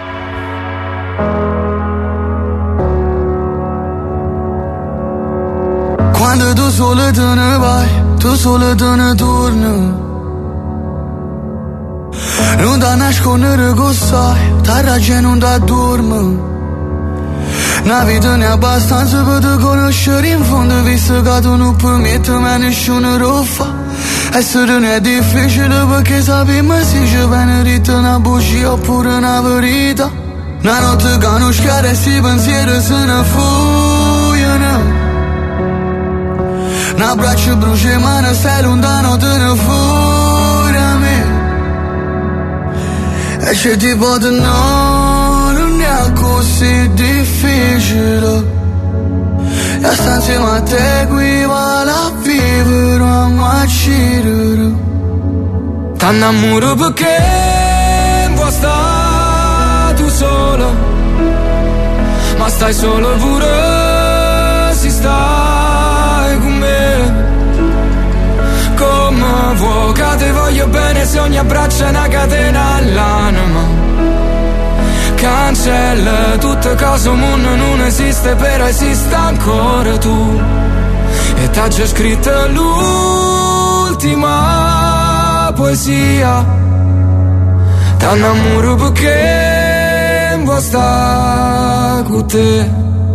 Speaker 20: Quando tu solo te ne vai, tu solo te ne torni. Non da nascondere che sai, ta ragione non da dormi. Una vita ne è abbastanza per te conoscere in fondo, visto che tu non permetti a nessuno lo fa. Essere non è difficile perché sappiamo se ci viene dritto una bugia oppure una verità. Una notte che non schiara e si pensieri se ne fuggono. Un abbraccio brucia ma non stai lontano, te ne fuori a me. E c'è tipo di no, non è così difficile. E sta insieme a te equivale a vivere a macirere. T'annamoro perché vuoi stare tu solo, ma stai solo pure se stai con me.
Speaker 21: voglio bene se ogni abbraccio è una catena all'anima. Cancella tutto caso mondo non esiste, però esiste ancora tu. E t'ha già scritto l'ultima poesia. T'annamoro perché vuoi stare con te.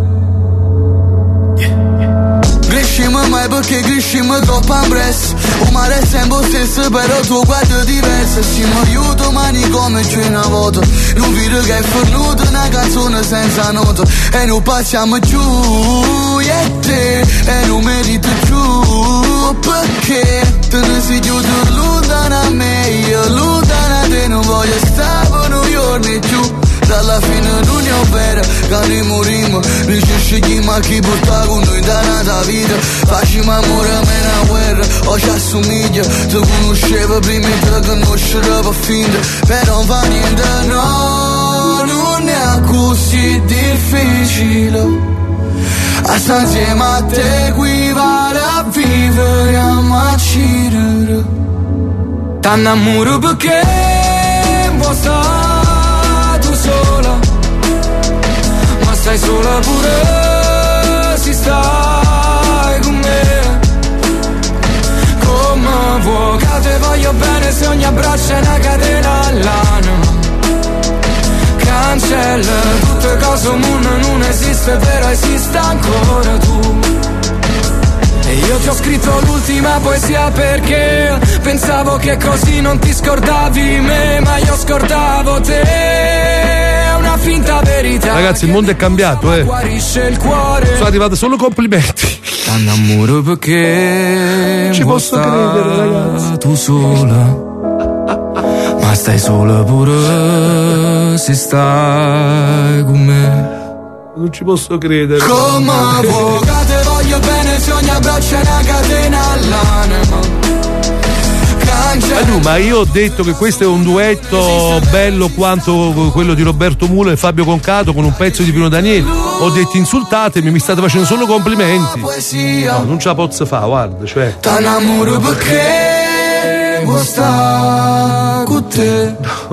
Speaker 20: Crescimo mai perché crescimo troppo ampresso. Un mare è sempre stesso però tuo guardo diverso. Siamo io domani come c'è una volta. Non vedo che è fornuto una canzone senza nota. E non passiamo giù io e te. E non merito giù perché te ne sei chiuso lontano a me. Io lontano a te non voglio stare per noi giorni giù. Dalla fine non è vera, che morimo. Non ci scegliamo a chi porta con noi da nata vita. Facciamo amore a me una guerra, o ci assomiglia. Ti conoscevo prima di te conoscere per finta. Però non fa niente, no, non è così difficile. A stare insieme a te equivale a vivere, a macirare.
Speaker 21: T'annamoro perché vuoi stare sola, ma stai sola pure se stai con me. Come vuoi che te voglio bene se ogni abbraccio è una catena all'anima. Cancella tutte cose mondo non esiste, però esiste ancora tu. E io ti ho scritto l'ultima poesia perché pensavo che così non ti scordavi me, ma io scordavo te. Una finta verità.
Speaker 1: Ragazzi, il mondo è cambiato, eh. Sono arrivati solo complimenti.
Speaker 21: T'annamoro perché
Speaker 1: ci posso credere, ragazzi.
Speaker 21: Tu sola, ma stai sola pure se stai con me.
Speaker 1: Non ci posso credere.
Speaker 21: Come vuoi che te voglio bene se ogni abbraccio è una catena all'anima.
Speaker 1: Eh, ma io ho detto che questo è un duetto bello quanto quello di Roberto Mulo e Fabio Concato con un pezzo di Pino Daniele. Ho detto insultatemi, mi state facendo solo complimenti. No, non ce la posso fare, guarda, cioè.
Speaker 21: T'annamoro perché vuoi stare con te.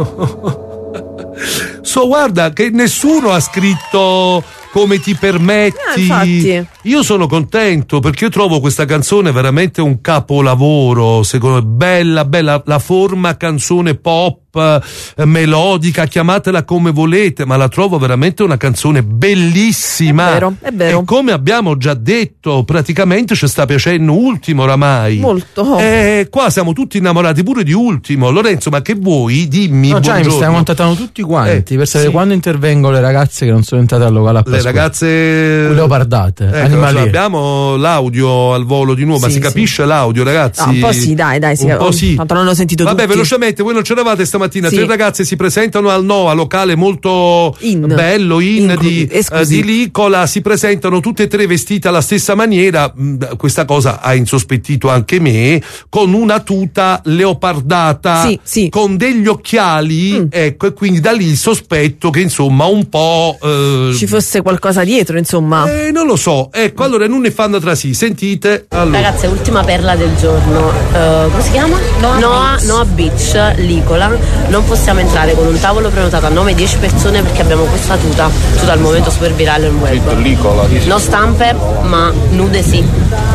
Speaker 1: So, guarda che nessuno ha scritto come ti permetti.
Speaker 3: Eh,
Speaker 1: io sono contento perché io trovo questa canzone veramente un capolavoro, secondo me, bella, bella, la forma canzone pop, eh, melodica, chiamatela come volete, ma la trovo veramente una canzone bellissima.
Speaker 3: È vero, è vero.
Speaker 1: E come abbiamo già detto, praticamente ci sta piacendo Ultimo oramai.
Speaker 3: Molto.
Speaker 1: E qua siamo tutti innamorati pure di Ultimo. Lorenzo, ma che vuoi? Dimmi.
Speaker 8: No, già mi
Speaker 1: buongiorno.
Speaker 8: stiamo contattando tutti quanti
Speaker 1: Eh,
Speaker 8: per sapere
Speaker 1: sì.
Speaker 8: quando intervengono le ragazze che non sono entrate al locale a Pasqua.
Speaker 1: Le ragazze
Speaker 8: leopardate,
Speaker 1: ecco,
Speaker 8: animaliere.
Speaker 1: abbiamo l'audio al volo di nuovo, ma
Speaker 3: Sì,
Speaker 1: si
Speaker 3: sì.
Speaker 1: capisce l'audio, ragazzi?
Speaker 3: No, un po' sì, dai, dai, si
Speaker 1: un po' sì.
Speaker 3: tanto non l'hanno sentito
Speaker 1: Vabbè,
Speaker 3: tutti.
Speaker 1: velocemente, voi non c'eravate stamattina,
Speaker 3: Sì.
Speaker 1: tre ragazze si presentano al Noa, locale molto
Speaker 3: In.
Speaker 1: bello, in,
Speaker 3: Inclu-
Speaker 1: di, eh,
Speaker 3: esclusivo.
Speaker 1: di Licola, si presentano tutte e tre vestite alla stessa maniera. Mm, questa cosa ha insospettito anche me, con una tuta leopardata,
Speaker 3: Sì, sì.
Speaker 1: con degli occhiali,
Speaker 3: Mm.
Speaker 1: ecco, e quindi da lì il sospetto che insomma un po' eh,
Speaker 3: Ci fosse qualcosa dietro, insomma.
Speaker 1: Eh, non lo so, ecco, allora non ne fanno tra sì, sentite. Allora.
Speaker 11: Ragazze, ultima perla del giorno. Eh, come si chiama? Noa, Noa, Noa Beach, Licola. Non possiamo entrare con un tavolo prenotato a nome dieci persone perché abbiamo questa tuta, tuta al momento super virale nel web.
Speaker 10: Licola.
Speaker 11: No stampe, ma nude sì.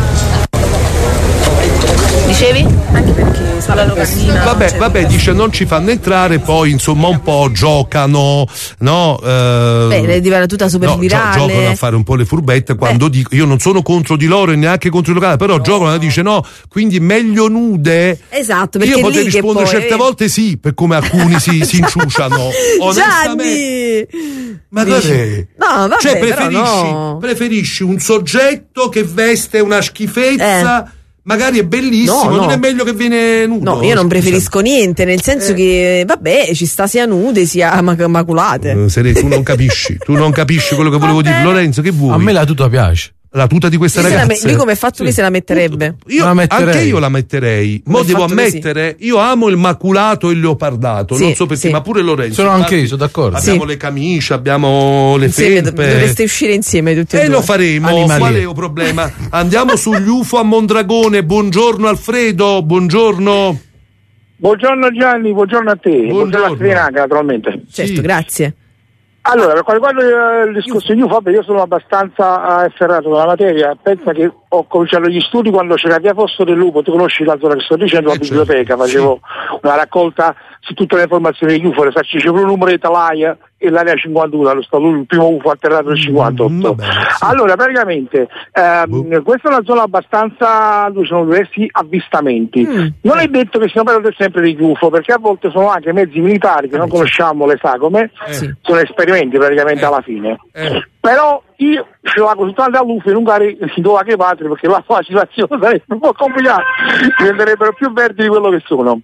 Speaker 11: Dicevi? Anche perché sulla locandina.
Speaker 1: Vabbè, vabbè, dice non ci fanno entrare, poi insomma un po' giocano, no? Eh,
Speaker 3: Beh, le diventa tutta super
Speaker 1: no, gio-
Speaker 3: virale.
Speaker 1: giocano a fare un po' le furbette quando dico, io non sono contro di loro e neanche contro il locale, però giocano e dice no, quindi meglio nude.
Speaker 3: Esatto, perché
Speaker 1: Io potrei
Speaker 3: lì che
Speaker 1: rispondere
Speaker 3: poi...
Speaker 1: certe volte sì, per come alcuni si, si inciuciano.
Speaker 3: Gianni!
Speaker 1: Ma
Speaker 3: Dici-
Speaker 1: cos'è?
Speaker 3: No, vabbè,
Speaker 1: Cioè,
Speaker 3: però
Speaker 1: preferisci,
Speaker 3: no.
Speaker 1: preferisci un soggetto che veste una schifezza, magari è bellissimo,
Speaker 3: No, no.
Speaker 1: non è meglio che viene nudo?
Speaker 3: No, io non preferisco niente, nel senso che, vabbè, ci sta sia nude sia mac- maculate.
Speaker 1: Eh, Sere, tu non capisci, tu non capisci quello che volevo dire. Lorenzo, che vuoi?
Speaker 8: A me la tuta piace.
Speaker 1: La tuta di questa
Speaker 3: Lui, se la me-
Speaker 1: ragazza.
Speaker 3: lui come è fatto, lui se la metterebbe.
Speaker 1: Io,
Speaker 8: La metterei.
Speaker 1: anche io la metterei. Mo
Speaker 3: Come
Speaker 1: devo
Speaker 3: fatto così.
Speaker 1: ammettere, io amo il maculato e il leopardato.
Speaker 3: Sì,
Speaker 1: non so perché,
Speaker 3: sì.
Speaker 1: ma pure Lorenzo.
Speaker 8: Sono anche
Speaker 1: Infatti,
Speaker 8: io, sono d'accordo.
Speaker 1: Abbiamo
Speaker 3: Sì.
Speaker 1: le camicie, abbiamo le
Speaker 3: Insieme,
Speaker 1: felpe.
Speaker 3: dovreste uscire insieme tutti e
Speaker 1: E
Speaker 3: due.
Speaker 1: lo faremo,
Speaker 8: Animali.
Speaker 1: qual è il problema? Andiamo sugli U F O a Mondragone. Buongiorno Alfredo, buongiorno.
Speaker 14: Buongiorno Gianni, buongiorno a te, buongiorno, buongiorno a Serena anche naturalmente.
Speaker 3: Certo, sì. Grazie.
Speaker 14: Allora, per quanto riguarda il discorso di U F O, io sono abbastanza afferrato dalla materia. Pensa che ho cominciato gli studi quando c'era via Fosso del Lupo, tu conosci la zona che sto dicendo, la eh, biblioteca, certo. Facevo sì. una raccolta su tutte le informazioni degli U F O, c'è il numero di Talaia e l'area cinquantuno, lo stato il primo U F O atterrato nel cinquantotto. Mm, vabbè, sì. Allora, praticamente, ehm, questa è una zona abbastanza dove ci sono diversi avvistamenti. Mm. Non è detto che siano per sempre degli U F O, perché a volte sono anche mezzi militari che eh, non conosciamo le sagome, eh. sono esperimenti praticamente eh. alla fine. Eh. Però io ce l'avevo soltanto all'U F O, non si doveva che padre, perché la situazione sarebbe un po' complicata, diventerebbero più verdi di quello che sono.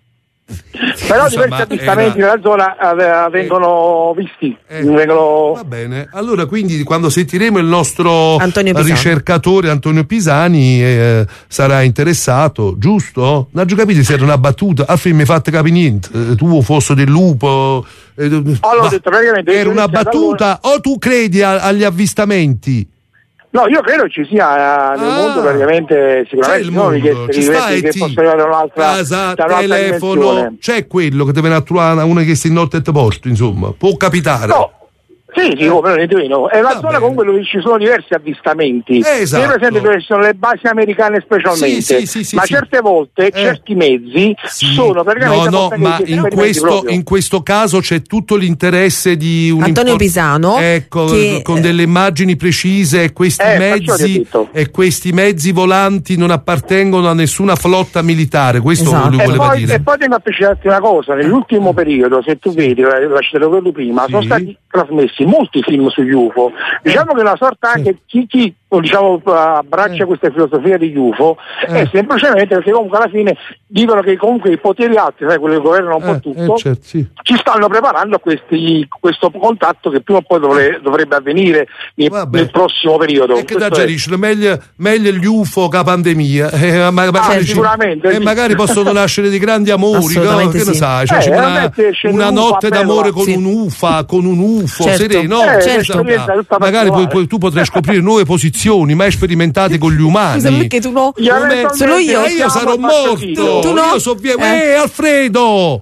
Speaker 14: Però diversi avvistamenti era... nella zona eh, vengono eh, visti eh, vengono...
Speaker 1: Va bene, allora quindi quando sentiremo il nostro
Speaker 3: Antonio
Speaker 1: ricercatore Antonio Pisani eh, sarà interessato, giusto? Non ho capito se era una battuta, a fine mi fate capire niente, eh, tu fosso del lupo eh,
Speaker 14: allora, ho detto, praticamente
Speaker 1: era una battuta allora... o tu credi a, agli avvistamenti?
Speaker 14: No, io credo ci sia nel ah, mondo praticamente sicuramente
Speaker 1: ci sono richieste
Speaker 14: che possono arrivare da un'altra,
Speaker 1: casa,
Speaker 14: da un'altra
Speaker 1: telefono,
Speaker 14: dimensione.
Speaker 1: C'è quello che deve trovare una che si notte e posto, insomma, può capitare.
Speaker 14: No. Sì, sì, come non indovino. È una zona comunque dove ci sono diversi avvistamenti.
Speaker 1: Esatto.
Speaker 14: Io per esempio dove ci sono le basi americane specialmente.
Speaker 1: Sì, sì, sì,
Speaker 14: ma
Speaker 1: sì,
Speaker 14: certe volte
Speaker 1: eh.
Speaker 14: certi mezzi
Speaker 1: sì.
Speaker 14: sono praticamente
Speaker 1: no, no, ma in questo, in questo caso c'è tutto l'interesse di un
Speaker 3: Antonio
Speaker 1: import-
Speaker 3: Pisano,
Speaker 1: ecco,
Speaker 3: che,
Speaker 1: con delle immagini precise e questi
Speaker 14: eh,
Speaker 1: mezzi e questi mezzi volanti non appartengono a nessuna flotta militare. Questo
Speaker 3: esatto.
Speaker 1: lui voleva
Speaker 14: e poi,
Speaker 1: dire.
Speaker 14: E poi tengo a precisarti una cosa, nell'ultimo periodo, se tu vedi, la citato quello prima,
Speaker 1: sì.
Speaker 14: sono stati trasmessi molti film sugli U F O. Diciamo che una sorta anche chi, chi diciamo abbraccia
Speaker 1: eh.
Speaker 14: questa filosofia degli U F O eh. è semplicemente perché comunque alla fine dicono che comunque i poteri alti, sai, quelli che governano un po'
Speaker 1: eh,
Speaker 14: tutto,
Speaker 1: eh, certo, sì.
Speaker 14: ci stanno preparando a questi, questo contatto che prima o poi dovre, dovrebbe avvenire nel, nel prossimo periodo.
Speaker 1: E che da dice, meglio, meglio gli U F O che la pandemia, eh, magari,
Speaker 14: ah, sicuramente,
Speaker 1: e
Speaker 14: sì.
Speaker 1: magari possono nascere dei grandi amori, no? Che
Speaker 3: sì.
Speaker 1: ne sai, cioè,
Speaker 14: eh,
Speaker 1: una, una notte d'amore con
Speaker 3: sì.
Speaker 1: un U F O, con un U F O,
Speaker 3: certo.
Speaker 1: sereno,
Speaker 14: eh,
Speaker 1: certo.
Speaker 14: certo.
Speaker 1: magari poi, poi tu potrai scoprire nuove posizioni mai sperimentate con gli umani.
Speaker 3: Scusa, perché tu no?
Speaker 1: Come...
Speaker 3: Sono io.
Speaker 1: Eh, io sarò morto.
Speaker 3: Tu no?
Speaker 1: Io so via... eh. eh, Alfredo!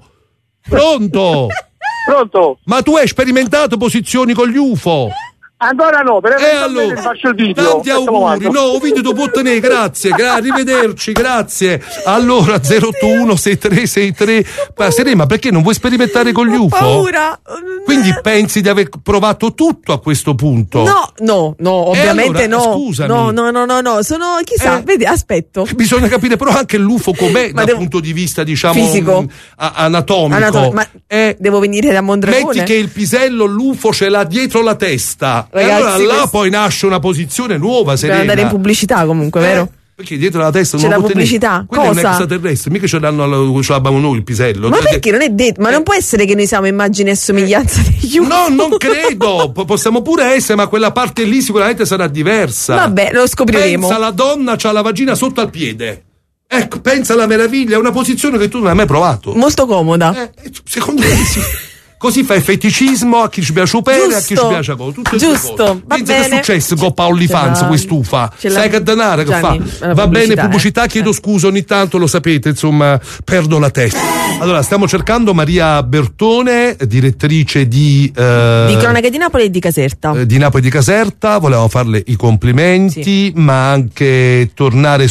Speaker 1: Pronto?
Speaker 14: Pronto?
Speaker 1: Ma tu hai sperimentato posizioni con gli U F O?
Speaker 14: Ancora no, per
Speaker 1: e allora,
Speaker 14: faccio il video.
Speaker 1: Tanti auguri, no, video tu puoi tenere, grazie, gra- arrivederci, grazie. Allora zero otto uno sei tre sei tre ma Serena, perché non vuoi sperimentare con gli U F O?
Speaker 3: Ho paura.
Speaker 1: Quindi pensi di aver provato tutto a questo punto?
Speaker 3: No, no, no, ovviamente
Speaker 1: allora,
Speaker 3: no.
Speaker 1: Scusami.
Speaker 3: No, no, no, no, no, sono chissà,
Speaker 1: eh,
Speaker 3: vedi, aspetto.
Speaker 1: Bisogna capire però anche l'U F O com'è
Speaker 3: ma
Speaker 1: dal
Speaker 3: devo...
Speaker 1: punto di vista, diciamo,
Speaker 3: fisico,
Speaker 1: a- anatomico.
Speaker 3: Anatom- ma eh, devo venire da Mondragone.
Speaker 1: Metti che il pisello, l'U F O ce l'ha dietro la testa.
Speaker 3: Ragazzi,
Speaker 1: e allora là
Speaker 3: questo...
Speaker 1: poi nasce una posizione nuova, Serena.
Speaker 3: Per andare in pubblicità comunque,
Speaker 1: eh,
Speaker 3: vero?
Speaker 1: Perché dietro la testa
Speaker 3: c'è
Speaker 1: non
Speaker 3: la
Speaker 1: lo può
Speaker 3: pubblicità.
Speaker 1: Quello
Speaker 3: cosa?
Speaker 1: è un extraterrestre, mica ce l'hanno, ce l'abbiamo noi il pisello.
Speaker 3: Ma perché non è detto? Ma eh. non può essere che noi siamo immagine e somiglianza degli U F O?
Speaker 1: No, non credo. Possiamo pure essere, ma quella parte lì sicuramente sarà diversa.
Speaker 3: Vabbè, lo scopriremo.
Speaker 1: Pensa, la donna c'ha la vagina sotto al piede. Ecco, pensa alla meraviglia, è una posizione che tu non hai mai provato.
Speaker 3: Molto comoda.
Speaker 1: Eh, secondo me sì. Così fai feticismo a chi ci piace opere e a chi ci piace cosa. Tutte
Speaker 3: giusto,
Speaker 1: cose.
Speaker 3: va
Speaker 1: Pensa
Speaker 3: bene.
Speaker 1: che è successo con Paoli Fans quest'ufa. Sai che denaro che
Speaker 3: Gianni,
Speaker 1: fa? Va bene, pubblicità, eh. chiedo scusa, ogni tanto lo sapete, insomma, perdo la testa. Allora, stiamo cercando Maria Bertone, direttrice di eh,
Speaker 3: di Cronache di Napoli e di Caserta.
Speaker 1: Eh, di Napoli e di Caserta, volevamo farle i complimenti, sì. ma anche tornare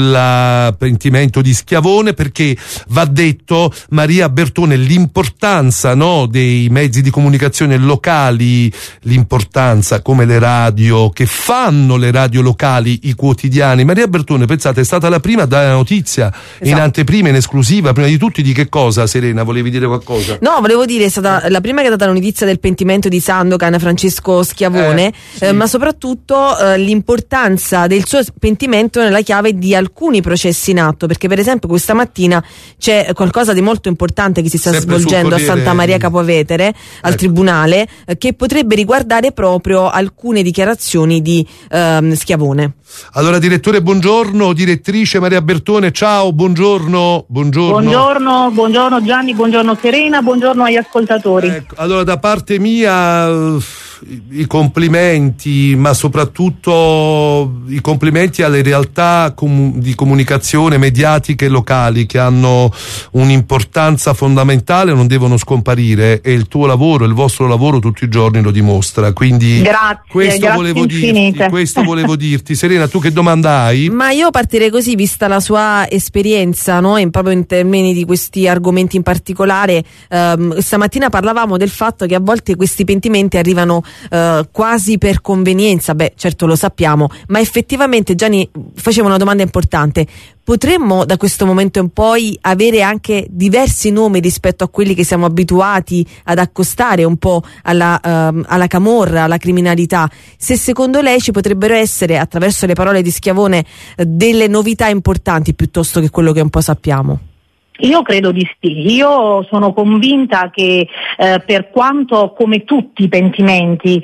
Speaker 1: sul pentimento di Schiavone, perché va detto, Maria Bertone, l'importanza, no, dei mezzi di comunicazione locali, l'importanza come le radio, che fanno le radio locali, i quotidiani. Maria Bertone, pensate, è stata la prima a dare la notizia, esatto. in anteprima, in esclusiva, prima di tutti. Di che cosa, Serena? Volevi dire qualcosa?
Speaker 3: No, volevo dire, è stata la prima che ha dato la notizia del pentimento di Sandokan, Francesco Schiavone, eh, sì. eh, ma soprattutto eh, l'importanza del suo pentimento nella chiave di alcuni processi in atto, perché per esempio questa mattina c'è qualcosa di molto importante che si sta Sempre svolgendo a Santa Maria Capovetere, al ecco. tribunale, eh, che potrebbe riguardare proprio alcune dichiarazioni di ehm, Schiavone.
Speaker 1: Allora, direttore, buongiorno, direttrice Maria Bertone, ciao, buongiorno, buongiorno.
Speaker 4: Buongiorno, buongiorno Gianni, buongiorno Serena, buongiorno agli ascoltatori.
Speaker 1: Ecco, allora, da parte mia i complimenti, ma soprattutto i complimenti alle realtà com- di comunicazione mediatiche locali che hanno un'importanza fondamentale, non devono scomparire, e il tuo lavoro, il vostro lavoro tutti i giorni lo dimostra. Quindi
Speaker 4: grazie,
Speaker 1: questo
Speaker 4: grazie
Speaker 1: volevo
Speaker 4: infinite.
Speaker 1: dirti, questo volevo dirti. Serena, tu che domanda hai?
Speaker 3: Ma io partirei così, vista la sua esperienza, no? in, proprio in termini di questi argomenti in particolare. Ehm, stamattina parlavamo del fatto che a volte questi pentimenti arrivano eh, quasi per convenienza. Beh, certo lo sappiamo, ma effettivamente Gianni faceva una domanda importante. Potremmo da questo momento in poi avere anche diversi nomi rispetto a quelli che siamo abituati ad accostare un po' alla, ehm, alla camorra, alla criminalità? Se secondo lei ci potrebbero essere, attraverso le parole di Schiavone, eh, delle novità importanti piuttosto che quello che un po' sappiamo?
Speaker 4: Io credo di sì, io sono convinta che eh, per quanto come tutti i pentimenti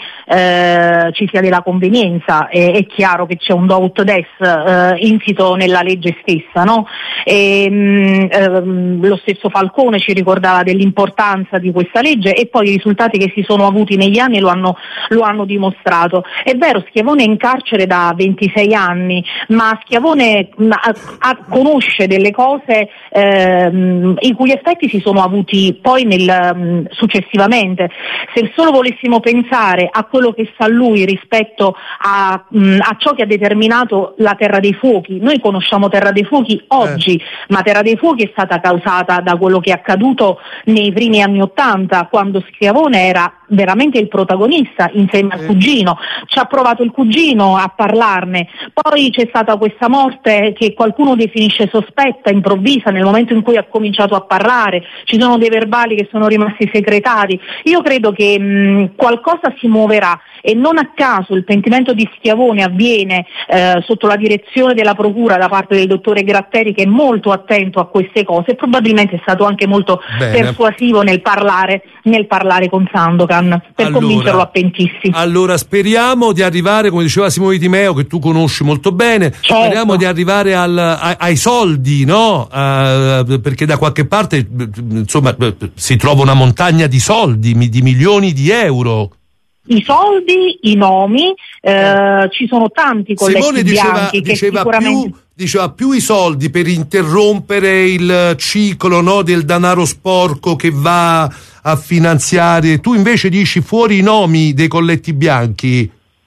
Speaker 4: eh, ci sia della convenienza, è, è chiaro che c'è un do ut des eh, insito nella legge stessa, no? E, mh, ehm, lo stesso Falcone ci ricordava dell'importanza di questa legge e poi i risultati che si sono avuti negli anni lo hanno, lo hanno dimostrato. È vero, Schiavone è in carcere da ventisei anni, ma Schiavone mh, a, a, conosce delle cose eh, i cui effetti si sono avuti poi nel, um, successivamente. Se solo volessimo pensare a quello che sa lui rispetto a, um, a ciò che ha determinato la Terra dei Fuochi, noi conosciamo Terra dei Fuochi oggi, eh. ma Terra dei Fuochi è stata causata da quello che è accaduto nei primi anni Ottanta, quando Schiavone era veramente il protagonista insieme al cugino. Ci ha provato il cugino a parlarne, poi c'è stata questa morte che qualcuno definisce sospetta, improvvisa, nel momento in cui ha cominciato a parlare, ci sono dei verbali che sono rimasti segretati. Io credo che mh, qualcosa si muoverà e non a caso il pentimento di Schiavone avviene eh, sotto la direzione della procura da parte del dottore Gratteri, che è molto attento a queste cose e probabilmente è stato anche molto
Speaker 1: Bene.
Speaker 4: persuasivo nel parlare, nel parlare con Sandokan per
Speaker 1: Allora,
Speaker 4: convincerlo a pentirsi.
Speaker 1: Allora speriamo di arrivare, come diceva Simone Di Meo, che tu conosci molto bene,
Speaker 4: certo.
Speaker 1: speriamo di arrivare al, ai, ai soldi, no? Uh, perché da qualche parte insomma si trova una montagna di soldi, di milioni di euro.
Speaker 4: I soldi, i nomi, eh, ci sono tanti colletti
Speaker 1: Simone diceva,
Speaker 4: bianchi che
Speaker 1: diceva
Speaker 4: sicuramente...
Speaker 1: più, diceva più i soldi per interrompere il ciclo, no, del denaro sporco che va a finanziare. Tu invece dici fuori i nomi dei colletti bianchi.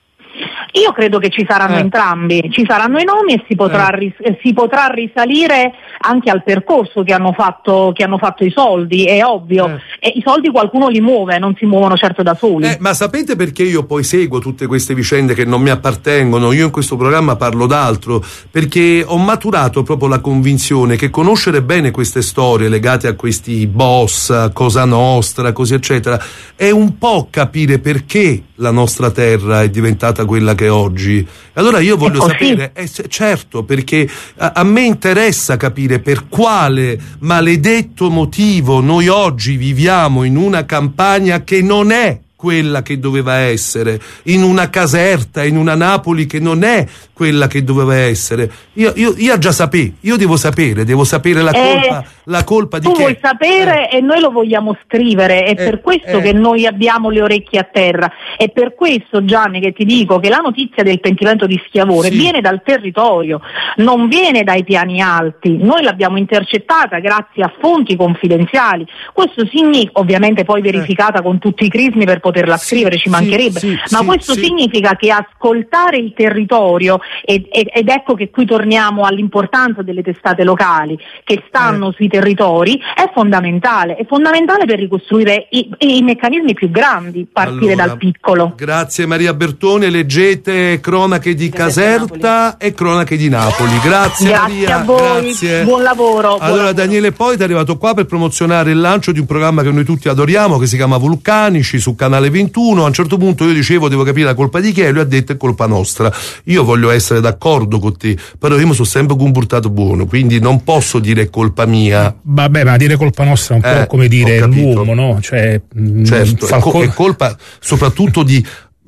Speaker 4: Io credo che ci saranno
Speaker 1: eh.
Speaker 4: entrambi, ci saranno i nomi e si potrà,
Speaker 1: eh.
Speaker 4: ris- si potrà risalire anche al percorso che hanno fatto, che hanno fatto i soldi, è ovvio.
Speaker 1: Eh.
Speaker 4: E i soldi qualcuno li muove, non si muovono certo da soli.
Speaker 1: Eh, ma sapete perché io poi seguo tutte queste vicende che non mi appartengono? Io in questo programma parlo d'altro, perché ho maturato proprio la convinzione che conoscere bene queste storie legate a questi boss, a Cosa Nostra, così eccetera, è un po' capire perché la nostra terra è diventata quella che è oggi. Allora io voglio sapere, eh, certo, perché a, a me interessa capire per quale maledetto motivo noi oggi viviamo in una campagna che non è quella che doveva essere, in una Caserta, in una Napoli che non è quella che doveva essere. Io, io, io già sapevo, io devo sapere, devo sapere la colpa,
Speaker 4: eh,
Speaker 1: la colpa di
Speaker 4: tu
Speaker 1: che.
Speaker 4: Tu vuoi sapere eh. e noi lo vogliamo scrivere, è eh, per questo eh. che noi abbiamo le orecchie a terra, è per questo, Gianni, che ti dico che la notizia del pentimento di Schiavone sì. viene dal territorio, non viene dai piani alti, noi l'abbiamo intercettata grazie a fonti confidenziali, questo significa, ovviamente poi verificata eh. con tutti i crismi per poterla sì, scrivere, ci mancherebbe, sì, sì, ma sì, questo sì. significa che ascoltare il territorio ed, ed ecco che qui torniamo all'importanza delle testate locali che stanno eh. sui territori, è fondamentale, è fondamentale per ricostruire i, i meccanismi più grandi, partire
Speaker 1: allora,
Speaker 4: dal piccolo.
Speaker 1: Grazie Maria Bertone, leggete Cronache di Caserta e Cronache di Napoli. Grazie,
Speaker 4: grazie
Speaker 1: Maria,
Speaker 4: a voi,
Speaker 1: grazie.
Speaker 4: buon lavoro.
Speaker 1: Allora
Speaker 4: buon lavoro.
Speaker 1: Daniele Poita è arrivato qua per promozionare il lancio di un programma che noi tutti adoriamo, che si chiama Vulcanici su Canale ventuno. A un certo punto io dicevo devo capire la colpa di chi è, lui ha detto è colpa nostra. Io voglio essere d'accordo con te, però io mi sono sempre comportato buono, quindi non posso dire colpa mia.
Speaker 22: Vabbè, ma dire colpa nostra è un
Speaker 1: eh,
Speaker 22: po' come dire l'uomo, no? Cioè,
Speaker 1: certo,
Speaker 22: Falcone...
Speaker 1: è colpa soprattutto di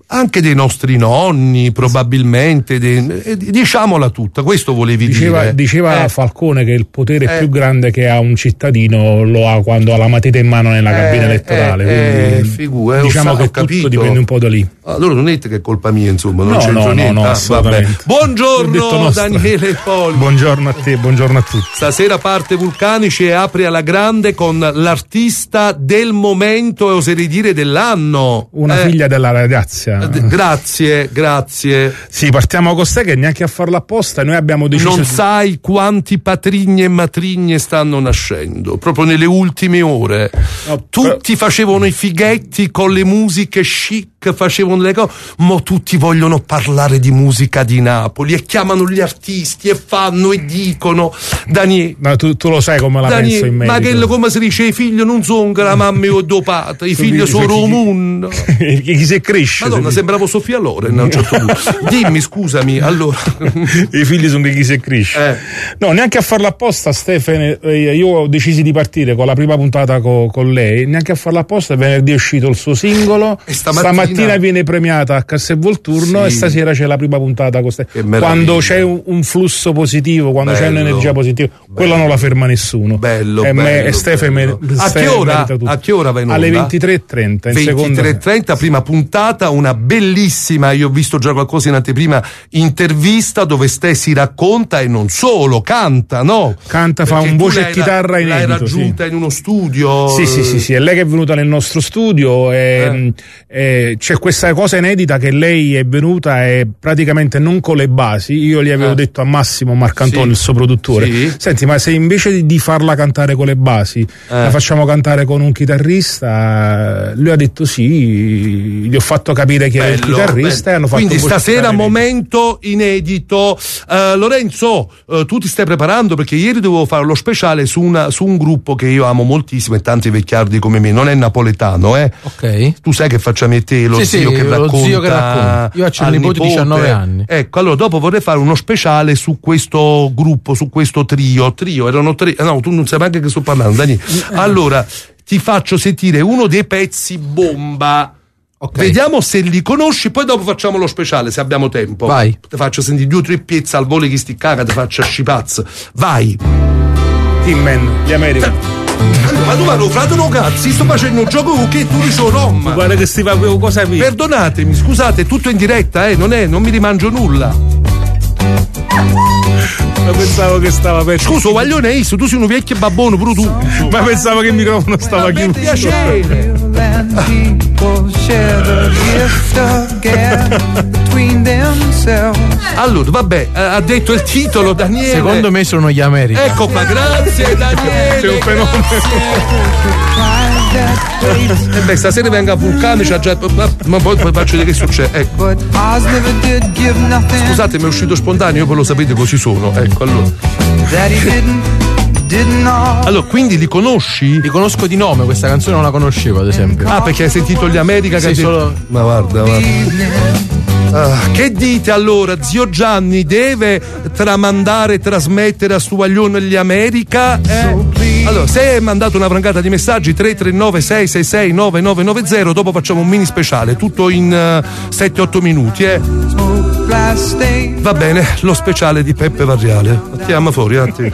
Speaker 1: anche dei nostri nonni, probabilmente, dei, eh, diciamola tutta, questo volevi
Speaker 22: diceva,
Speaker 1: dire.
Speaker 22: Diceva
Speaker 1: eh.
Speaker 22: Falcone che il potere
Speaker 1: Eh.
Speaker 22: più grande che ha un cittadino lo ha quando ha la matita in mano nella cabina
Speaker 1: Eh,
Speaker 22: elettorale.
Speaker 1: eh,
Speaker 22: quindi,
Speaker 1: eh, figu- eh,
Speaker 22: diciamo
Speaker 1: ho
Speaker 22: che
Speaker 1: capito.
Speaker 22: tutto dipende un po' da lì.
Speaker 1: Allora non dite che è colpa mia, insomma, non
Speaker 22: No,
Speaker 1: c'entro
Speaker 22: no, no,
Speaker 1: niente.
Speaker 22: no,
Speaker 1: Ah, vabbè.
Speaker 22: assolutamente.
Speaker 1: Buongiorno
Speaker 22: Ho detto nostra.
Speaker 1: Daniele Poli.
Speaker 22: Buongiorno a te, buongiorno a tutti.
Speaker 1: Stasera parte Vulcanici e apre alla grande con l'artista del momento e oserei dire dell'anno.
Speaker 22: Una
Speaker 1: Eh,
Speaker 22: figlia della ragazza.
Speaker 1: d- Grazie, grazie.
Speaker 22: Sì, partiamo con te che neanche a farlo apposta, noi abbiamo deciso
Speaker 1: Non
Speaker 22: di-
Speaker 1: sai quanti patrigni e matrigne stanno nascendo, proprio nelle ultime ore. Tutti facevano i fighetti con le musiche chic, facevano le cose, ma tutti vogliono parlare di musica di Napoli e chiamano gli artisti e fanno e dicono. Daniele,
Speaker 22: Ma tu, tu lo sai come la penso
Speaker 1: Daniele,
Speaker 22: in
Speaker 1: ma
Speaker 22: merito.
Speaker 1: che come si dice, i figli non sono che la mamma è dopata, i figli sono romun.
Speaker 22: Chi si cresce?
Speaker 1: Madonna,
Speaker 22: si-
Speaker 1: sembravo Sofia Loren a un certo punto. Dimmi, scusami, allora.
Speaker 22: I figli sono che chi si cresce. No, neanche a farlo apposta, Stefano. eh, Io ho deciso di partire con la prima puntata co- con lei. Neanche a farlo apposta, venerdì è uscito il suo singolo.
Speaker 1: E stamattina-
Speaker 22: viene premiata a Castelvolturno
Speaker 1: Sì.
Speaker 22: e stasera c'è la prima puntata con Ste-
Speaker 1: meraviglia.
Speaker 22: Quando c'è un, un flusso positivo, quando c'è
Speaker 1: Bello.
Speaker 22: un'energia positiva, quella non la ferma nessuno.
Speaker 1: Bello,
Speaker 22: e me-
Speaker 1: bello,
Speaker 22: e Stefano
Speaker 1: bello.
Speaker 22: me-
Speaker 1: A
Speaker 22: Ste-
Speaker 1: che ora?
Speaker 22: merita tutto.
Speaker 1: A che ora va in onda?
Speaker 22: Alle ventitré e trenta in seconda.
Speaker 1: ventitré e trenta, prima puntata, una bellissima, io ho visto già qualcosa in anteprima, intervista dove Ste si racconta e non solo, canta, no?
Speaker 22: Canta, fa
Speaker 1: Perché
Speaker 22: un
Speaker 1: tu
Speaker 22: voce e
Speaker 1: l'hai-
Speaker 22: chitarra
Speaker 1: l'hai
Speaker 22: inedito,
Speaker 1: raggiunta in uno studio.
Speaker 22: Sì, sì, sì, sì, è lei che è venuta nel nostro studio e, e c'è questa cosa inedita che lei è venuta e praticamente non con le basi. Io gli avevo
Speaker 1: Eh.
Speaker 22: detto a Massimo Marcantonio,
Speaker 1: Sì.
Speaker 22: il suo produttore,
Speaker 1: Sì.
Speaker 22: senti, ma se invece di, di farla cantare con le basi la facciamo cantare con un chitarrista, lui ha detto sì, gli ho fatto capire chi era il
Speaker 1: Bello,
Speaker 22: chitarrista
Speaker 1: bello.
Speaker 22: e hanno fatto
Speaker 1: Quindi
Speaker 22: voce
Speaker 1: stasera
Speaker 22: chitarra
Speaker 1: momento inedito. Eh, Lorenzo, eh, tu ti stai preparando perché ieri dovevo fare lo speciale su, una, su un gruppo che io amo moltissimo e tanti vecchiardi come me, non è napoletano, eh.
Speaker 8: Ok.
Speaker 1: Tu sai che facciamo e te lo
Speaker 8: Sì,
Speaker 1: zio
Speaker 8: sì,
Speaker 1: che
Speaker 8: lo
Speaker 1: racconta.
Speaker 8: zio che racconta. Io faccio il
Speaker 1: al
Speaker 8: nipote di diciannove anni.
Speaker 1: Ecco, allora dopo vorrei fare uno speciale su questo gruppo, su questo trio. Trio, erano tre. No, tu non sai neanche che sto parlando, Dani. Allora, ti faccio sentire uno dei pezzi bomba.
Speaker 8: Ok.
Speaker 1: Vediamo se li conosci, poi dopo facciamo lo speciale se abbiamo tempo.
Speaker 8: Vai.
Speaker 1: Ti faccio sentire due o tre piezze al volo che sti caga, ti faccio scipazzo. Vai.
Speaker 22: Team Man, gli American.
Speaker 1: Ma tu vado frate no cazzi, sto facendo un gioco che tu dici Rom.
Speaker 22: Guarda che si fa cosa vi.
Speaker 1: Perdonatemi, scusate, è tutto in diretta, eh, non è, non mi rimangio nulla.
Speaker 22: Ma pensavo che stava per.
Speaker 1: Scusa, guaglione è isso, tu sei un vecchio babbone, pure tu.
Speaker 22: Ma pensavo che il microfono stava
Speaker 1: Per
Speaker 22: chiuso.
Speaker 1: piacere. Allora, vabbè, eh, ha detto il titolo Daniele.
Speaker 8: Secondo me sono gli America.
Speaker 1: Ecco qua, grazie Daniele.
Speaker 22: C'è un fenomeno.
Speaker 1: E beh, stasera venga a Vulcano, c'ha già. Ma, ma poi, poi faccio vedere che succede. Ecco. Scusate, mi è uscito spontaneo, poi lo sapete così sono. Ecco, allora. Allora, quindi li conosci?
Speaker 8: Li conosco di nome, questa canzone non la conoscevo, ad esempio.
Speaker 1: Ah, perché hai sentito gli America che
Speaker 8: Sì,
Speaker 1: ha detto-
Speaker 8: solo-
Speaker 1: Ma guarda, guarda. Ah, che dite allora, zio Gianni deve tramandare, trasmettere a Stuaglione gli America? Eh? Allora, se hai mandato una frangata di messaggi tre tre nove sei sei sei nove nove nove zero, dopo facciamo un mini speciale, tutto in sette otto minuti, eh. Va bene, lo speciale di Peppe Varriale. Mettiamo fuori, un attimo.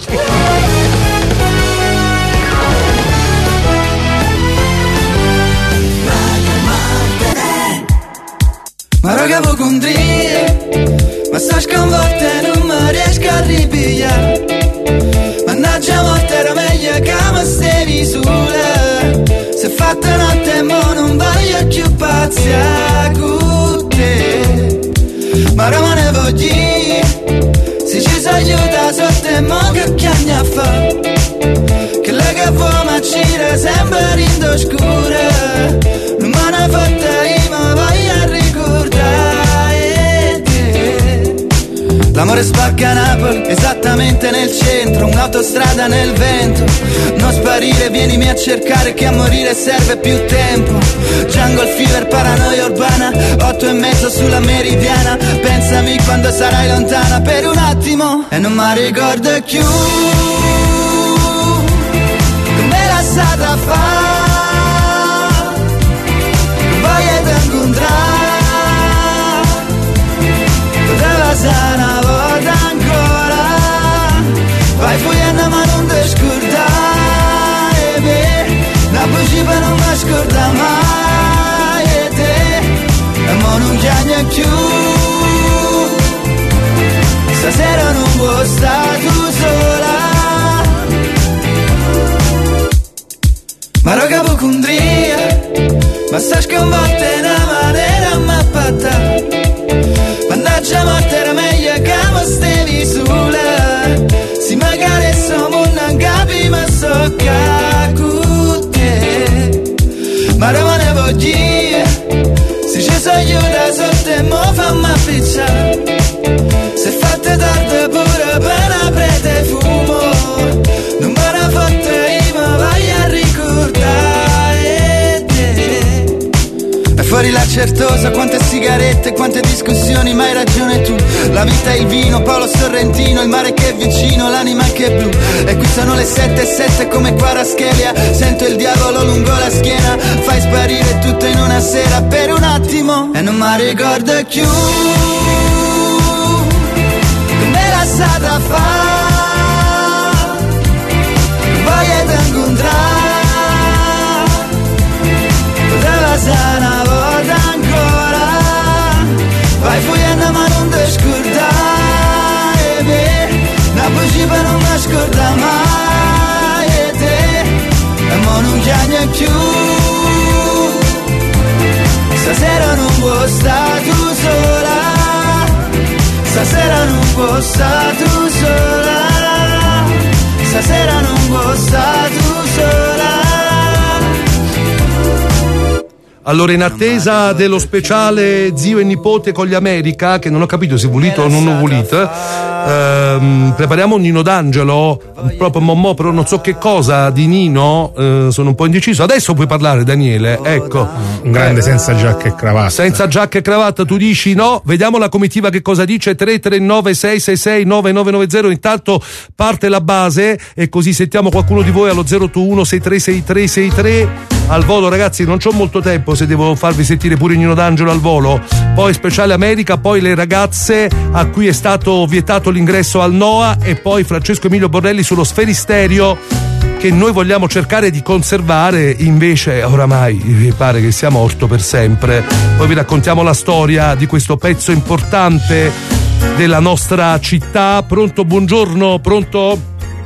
Speaker 5: Ma raga vuoi condire, ma sta sconvolta e non mi riesco a ripigliare. Mannaggia morte era meglio che mi stavi sola. Se fatta notte e mo non voglio più pazzia con te. Ma ora me ne voglio, se ci si aiuta sotto e mo che chiami a fa. Che lei che vuoi ma gira sempre in oscura. Non me ne fatta io ma voglio ricordare te. L'amore spacca Napoli, esattamente nel centro, un'autostrada nel vento. Non sparire, vienimi a cercare che a morire serve più tempo. Jungle fever, paranoia urbana, otto e mezzo sulla meridiana. Pensami quando sarai lontana per un attimo e non mi ricordo più come la stata fa. Voglio incontrare passare una volta ancora, vai fuggendo ma non ti scordare me, una bugia non mi scorda mai e te, e mo non chiami più, stasera non vuoi stare tu sola, ma roga pocondria, ma sta sconvolta in una maniera mappatta, mannaggia morte era meglio che mi stevi sola, si magari siamo non capi ma so che con te, ma rimane voglio, se ci so io da sotto e mo fammi appicciare, se fatte tardi pure per prete fumo, non me ne fotte io ma vai a ricordare te, e fuori la certosa, quante sigarette, quante discussioni, ma hai ragione tu, la vita è il vino, Paolo Sorrentino, il mare che è vicino, l'anima che è blu, e qui sono le sette e sette come Quaraschelia, sento il diavolo lungo la schiena, fai sparire tutto in una sera per un attimo, e non mi ricordo più come la stata fa, voglio te incontrare, poteva essere una volta ancora, vai fuggendo ma non ti scordare me, una bugia non mi scorda mai e te, e mo non chiami più, stasera non vuoi stare tu sola, stasera non vuoi stare tu sola, stasera non vuoi stare tu sola.
Speaker 1: Allora, in attesa dello speciale Zio e Nipote con gli America, che non ho capito se volito o non ho volito, ehm, prepariamo un Nino D'Angelo, proprio mommo, però non so che cosa di Nino, eh, sono un po' indeciso. Adesso puoi parlare, Daniele, ecco.
Speaker 22: Un grande senza giacca e cravatta.
Speaker 1: Senza giacca e cravatta, tu dici no? Vediamo la comitiva che cosa dice. Tre tre nove sei sei sei nove nove nove zero. Intanto parte la base e così sentiamo qualcuno di voi allo zero otto uno sei tre sei tre sei tre. Al volo, ragazzi, non c'ho molto tempo se devo farvi sentire pure Nino D'Angelo al volo. Poi speciale America, poi le ragazze a cui è stato vietato l'ingresso al Noa, e poi Francesco Emilio Borrelli sullo Sferisterio, che noi vogliamo cercare di conservare, invece oramai mi pare che sia morto per sempre. Poi vi raccontiamo la storia di questo pezzo importante della nostra città. Pronto, buongiorno, pronto?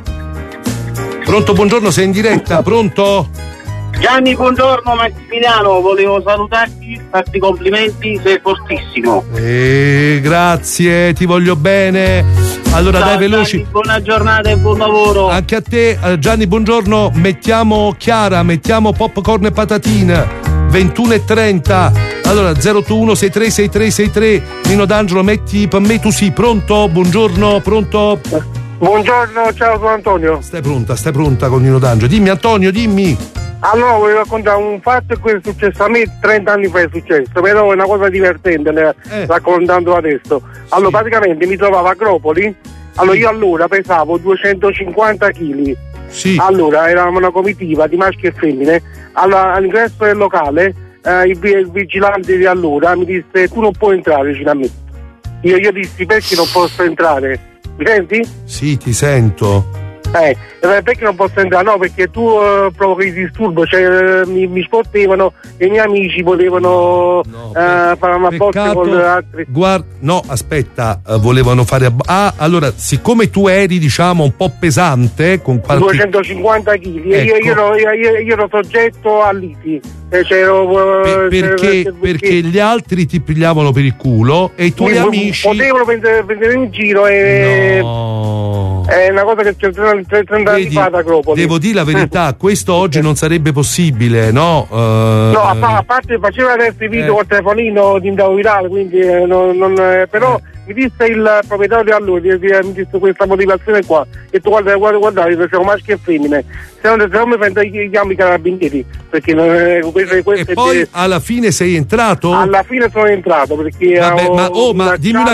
Speaker 1: Pronto, buongiorno, sei in diretta, pronto?
Speaker 6: Gianni, buongiorno, Massimiliano, volevo salutarti, farti complimenti, sei fortissimo.
Speaker 1: Eh, grazie, ti voglio bene. Allora,
Speaker 6: ciao,
Speaker 1: dai, veloci.
Speaker 6: Gianni, buona giornata e buon lavoro.
Speaker 1: Anche a te, eh, Gianni, buongiorno. Mettiamo Chiara, mettiamo popcorn e patatina. ventuno e trenta. Allora, zero otto uno sei tre sei tre sei tre. Nino D'Angelo, metti per me tu sì. Pronto? Buongiorno, pronto?
Speaker 14: Buongiorno, ciao, sono Antonio.
Speaker 1: Stai pronta, stai pronta con Nino D'Angelo. Dimmi, Antonio, dimmi.
Speaker 14: Allora, volevo raccontare un fatto che è successo a me trenta anni fa, è successo, però è una cosa divertente, eh. raccontando adesso. Allora, sì. Praticamente mi trovavo a Agropoli, allora io allora pesavo duecentocinquanta chili.
Speaker 1: Sì.
Speaker 14: Allora, eravamo una comitiva di maschi e femmine, allora, all'ingresso del locale eh, il, il vigilante di allora mi disse: tu non puoi entrare vicino a me. Io, io dissi: perché non posso entrare? Mi senti?
Speaker 1: Sì, ti sento.
Speaker 14: Eh, perché non posso entrare? No, perché tu uh, provochi disturbo, cioè uh, mi, mi spottevano e i miei amici volevano no, uh, fare una botte con altri.
Speaker 1: Guarda, no, aspetta, uh, volevano fare ab- ah, allora, siccome tu eri, diciamo, un po' pesante con qualche
Speaker 14: duecentocinquanta chili, ecco. io, io, ero, io, io ero soggetto a liti. Eh, c'ero, uh,
Speaker 1: per, perché, c'ero, perché gli altri ti pigliavano per il culo e i tuoi
Speaker 14: mi,
Speaker 1: amici
Speaker 14: potevano prendere, prendere in giro e
Speaker 1: no.
Speaker 14: È una cosa che c'è trenta anni fa ad Agropoli.
Speaker 1: Devo dire la verità, questo oggi non sarebbe possibile, no? Uh,
Speaker 14: no, a, a parte faceva adesso i video eh. col telefonino di indavo virale, quindi eh, non, non, eh, però eh. mi disse il proprietario di allora, mi disse questa motivazione qua, e tu guarda, guarda, guarda, facevo maschi e femmine, se non, se non mi prendo io chiamo i carabinieri, perché non, eh, questo, questo
Speaker 1: e poi
Speaker 14: è,
Speaker 1: alla fine sei entrato?
Speaker 14: Alla fine sono entrato perché
Speaker 1: vabbè, ma, oh, ma dimmi una cosa,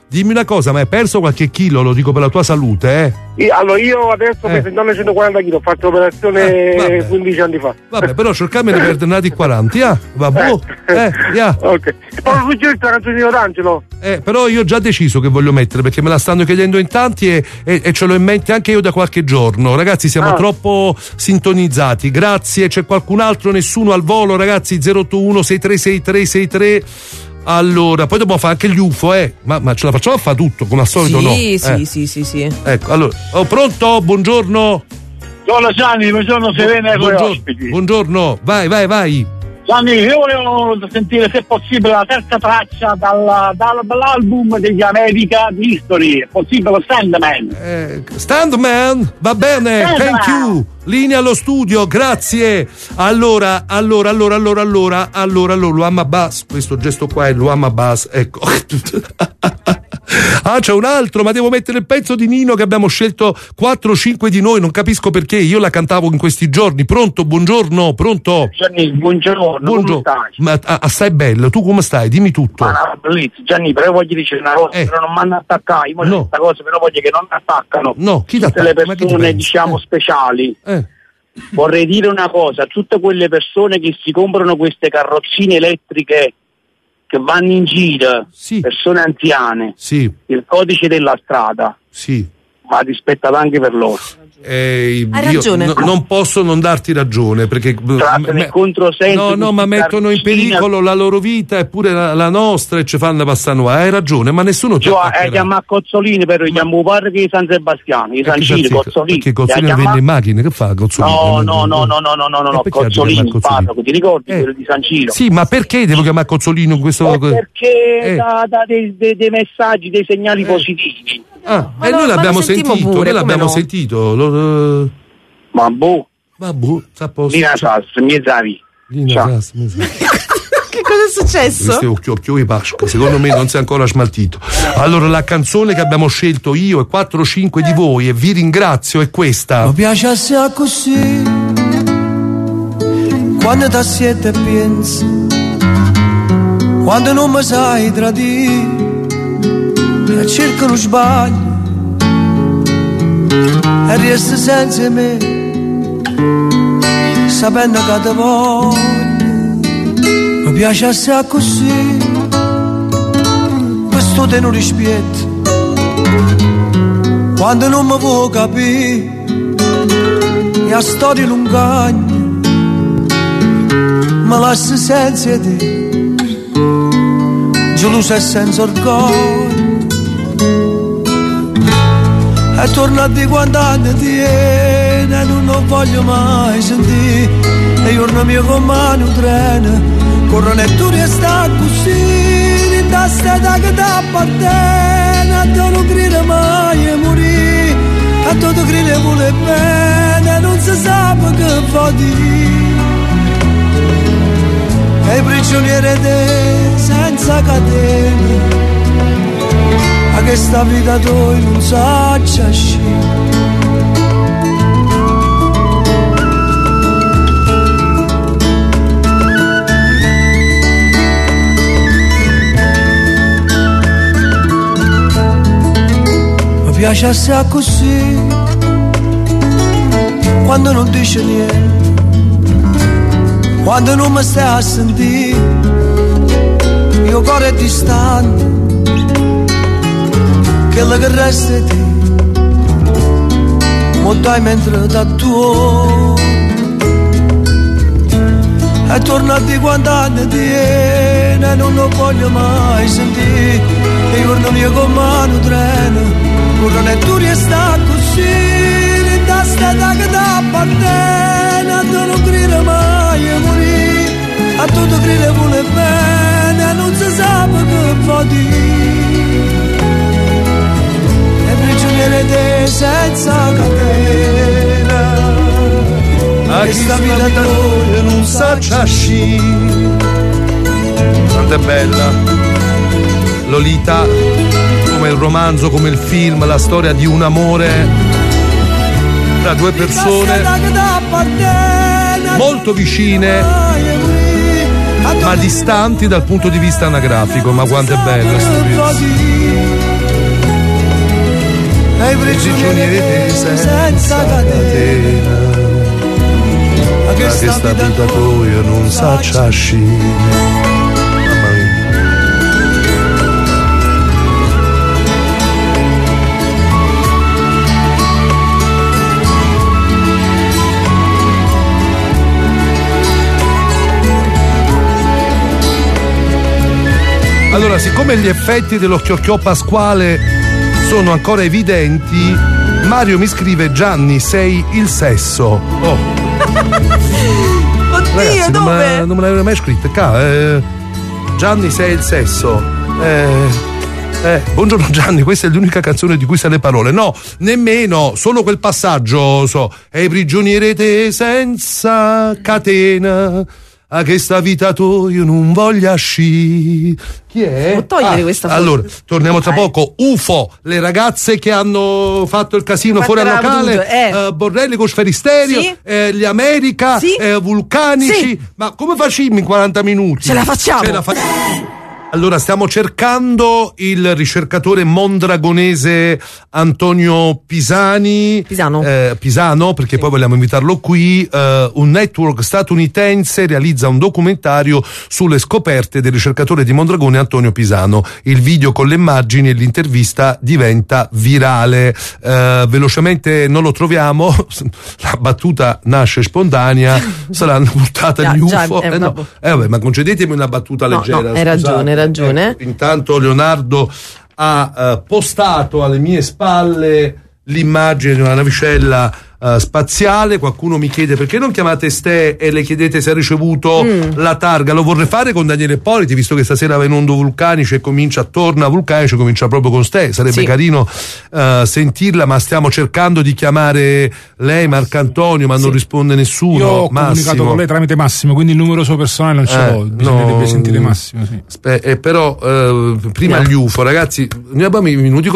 Speaker 1: dimmi una cosa, ma hai perso qualche chilo? Lo dico per la tua salute, eh?
Speaker 14: Io, allora io adesso
Speaker 1: Eh.
Speaker 14: peso intorno ai centoquaranta chili, ho fatto l'operazione
Speaker 1: Eh, vabbè.
Speaker 14: quindici anni fa.
Speaker 1: Vabbè, però cercami di perdere di quaranta, yeah? Vabbè, eh, yeah.
Speaker 14: Ok. Poi suggerito la canzone di D'Angelo.
Speaker 1: Eh, però io ho già deciso che voglio mettere perché me la stanno chiedendo in tanti e, e, e ce l'ho in mente anche io da qualche giorno. Ragazzi, siamo
Speaker 14: Ah.
Speaker 1: troppo sintonizzati. Grazie. C'è qualcun altro? Nessuno al volo, ragazzi? zero otto uno sei tre sei tre sei tre. Allora, poi dobbiamo fare anche gli U F O, eh? Ma, ma ce la facciamo a fare tutto, come al solito,
Speaker 3: sì,
Speaker 1: no?
Speaker 3: sì,
Speaker 1: Eh.
Speaker 3: sì, sì, sì.
Speaker 1: Ecco, allora, oh, pronto? Buongiorno.
Speaker 9: Sono Gianni, buongiorno Serena e i tuoi
Speaker 1: Buongiorno,
Speaker 9: ospiti.
Speaker 1: buongiorno, vai, vai, vai.
Speaker 9: Gianni, io volevo sentire se possibile la terza traccia dal, dal- dall'album degli America di History, è possibile Sandman.
Speaker 1: Eh, Standman, va bene,
Speaker 9: Standman.
Speaker 1: thank you. Linea allo studio, grazie. Allora, allora, allora, allora, allora, allora, allora, Luama Bass, questo gesto qua è Luama Bass, ecco. Ah, c'è un altro, ma devo mettere il pezzo di Nino che abbiamo scelto quattro o cinque di noi, non capisco perché, io la cantavo in questi giorni. Pronto, buongiorno, pronto?
Speaker 9: Gianni, buongiorno,
Speaker 1: Buongiorno.
Speaker 9: come stai?
Speaker 1: Ma ah, assai bello, tu come stai? Dimmi tutto.
Speaker 9: Ma no, bellissimo. Gianni, però voglio dire una cosa, però non mi hanno attaccato, io voglio
Speaker 1: No.
Speaker 9: questa cosa, però voglio che non mi attaccano
Speaker 1: No, chi
Speaker 9: tutte le
Speaker 1: t'attacca? Ma chi ti
Speaker 9: persone,
Speaker 1: pensi?
Speaker 9: diciamo, speciali.
Speaker 1: Eh.
Speaker 9: Vorrei dire una cosa, tutte quelle persone che si comprano queste carrozzine elettriche che vanno in giro, persone anziane,
Speaker 1: Sì.
Speaker 9: il codice della strada
Speaker 1: Sì.
Speaker 9: va rispettato anche per loro.
Speaker 1: Eh,
Speaker 9: Hai
Speaker 1: io
Speaker 9: ragione.
Speaker 1: no- non posso non darti ragione perché
Speaker 9: Trattano
Speaker 1: me-
Speaker 9: in controsenso
Speaker 1: no no ma
Speaker 9: questi
Speaker 1: mettono in
Speaker 9: carrozzine.
Speaker 1: pericolo la loro vita e pure la, la nostra e ci fanno passare noi. Hai ragione, ma nessuno ti
Speaker 9: Cioè,
Speaker 1: attaccherà.
Speaker 9: eh, chiama Cozzolini, però chiamo padre di San Sebastiano, i San Ciro, Cozzolini.
Speaker 1: Perché Cozzolino
Speaker 9: Eh,
Speaker 1: vende
Speaker 9: chiama-
Speaker 1: in macchina, che fa Cozzolino?
Speaker 9: No, no, no, no, no, no, no, no, no,
Speaker 1: perché la
Speaker 9: Cozzolini,
Speaker 1: chiama
Speaker 9: il
Speaker 1: Cozzolino?
Speaker 9: parroco, ti ricordi quello di San Ciro?
Speaker 1: Sì, ma perché devo chiamare Cozzolino in questo
Speaker 9: Eh, perché
Speaker 1: Eh.
Speaker 9: dà, dà dei, dei- dei messaggi, dei segnali positivi.
Speaker 1: Ah,
Speaker 9: Ma
Speaker 1: e
Speaker 9: no,
Speaker 1: noi
Speaker 9: ma
Speaker 1: l'abbiamo
Speaker 9: lo sentiamo
Speaker 1: sentito,
Speaker 9: pure,
Speaker 1: noi
Speaker 9: come
Speaker 1: l'abbiamo
Speaker 9: no?
Speaker 1: sentito. Lo,
Speaker 9: ma boh.
Speaker 1: Ma boh, sta a posto.
Speaker 9: Lina Sass, mi zavi.
Speaker 1: Lina
Speaker 9: Ciao.
Speaker 1: Sass, mi sa.
Speaker 3: Che cosa è successo?
Speaker 1: Questo è occhio occhio di Pasqua, secondo me non si è ancora smaltito. Allora la canzone che abbiamo scelto io e quattro o cinque di voi e vi ringrazio è questa.
Speaker 20: Mi piace assai così, quando ti siete pensi, quando non mi sai tradire, e cerco lo sbaglio, e resti senza me, sapendo che ti voglio. Mi piace assai così, questo te non rispetto, quando non mi vuoi capire, e a storia lungagna, ma lascia senza te, gelosa e senza orgoglio, e torna a di quando anni tiene, non lo voglio mai sentire, e giorno mio con mano treno, corrono e tu resta così, in da strada che ti appartiene, a te non crede mai a morire, a te tu crede vuole bene, non si sa che fa dire. E prigioniere te senza catene, a che sta vita tu non sa uscire. Mi piace assai così, quando non dice niente, quando non mi stai a sentire, il mio cuore è distante, quello che resta è te, mo dai mentre da tuo, e torna a di quando anni tiene, non lo voglio mai sentire, e giorno mio con mano treno, corrono e tu resta così, in da strada che ti appartiene, a te non crede mai a morire, a tutto crede vuole bene, non si sa che fa dire, e prigioniere te senza catena,
Speaker 1: A chi sta vita da noi non sa uscire. Quanto è bella Lolita, come il romanzo, come il film, la storia di un amore tra due persone molto vicine ma distanti dal punto di vista anagrafico. Ma quanto è bella sta vita.
Speaker 20: prigionieri senza catena,
Speaker 1: ma che sta vita tua non sa uscire. Allora, siccome gli effetti dello chiocchiò pasquale sono ancora evidenti, Mario mi scrive: Gianni, sei il sesso. Oh.
Speaker 3: Oddio,
Speaker 1: ragazzi,
Speaker 3: dove?
Speaker 1: Non me, non me l'avevo mai scritto. Ca, eh, Gianni, sei il sesso. Eh, eh, buongiorno Gianni, questa è l'unica canzone di cui sa le parole. No, nemmeno, solo quel passaggio so. E i prigionieri te senza catena, a che sta vita tu io non voglio uscire. Chi è?
Speaker 3: Può togliere
Speaker 1: ah,
Speaker 3: questa foto.
Speaker 1: Allora, torniamo tra poco. U F O, le ragazze che hanno fatto il casino fuori al locale, eh. uh, Borrelli con Sferisterio, sì. eh, gli America, sì. eh, Vulcanici. Sì. Ma come facciamo in quaranta minuti?
Speaker 3: Ce la facciamo.
Speaker 1: Ce la fa- Allora, stiamo cercando il ricercatore mondragonese Antonio Pisani.
Speaker 3: Pisano.
Speaker 1: Eh, Pisano, perché sì. poi vogliamo invitarlo qui. Eh, un network statunitense realizza un documentario sulle scoperte del ricercatore di Mondragone Antonio Pisano. Il video con le immagini e l'intervista diventa virale. Eh, velocemente non lo troviamo. La battuta nasce spontanea. Saranno portate
Speaker 3: già,
Speaker 1: gli U F O.
Speaker 3: Già, eh,
Speaker 1: eh, no. eh, vabbè, ma concedetemi una battuta
Speaker 3: no,
Speaker 1: leggera.
Speaker 3: No, hai ragione. ragione.
Speaker 1: Ecco, intanto Leonardo ha uh, postato alle mie spalle l'immagine di una navicella uh, spaziale. Qualcuno mi chiede perché non chiamate Ste e le chiedete se ha ricevuto mm. la targa. Lo vorrei fare con Daniele Ippoliti, visto che stasera va in onda Vulcanici e comincia attorno a Vulcanici, comincia proprio con Ste. Sarebbe sì. carino uh, sentirla, ma stiamo cercando di chiamare lei, Marcantonio, ma sì. non risponde nessuno.
Speaker 22: Io ho
Speaker 1: Massimo.
Speaker 22: comunicato con lei tramite Massimo, quindi il numero suo personale non ce
Speaker 1: eh,
Speaker 22: l'ho, bisognerebbe
Speaker 1: no,
Speaker 22: sentire Massimo. Sì.
Speaker 1: Spe- eh, però uh, prima no. gli U F O, ragazzi, noi abbiamo i minuti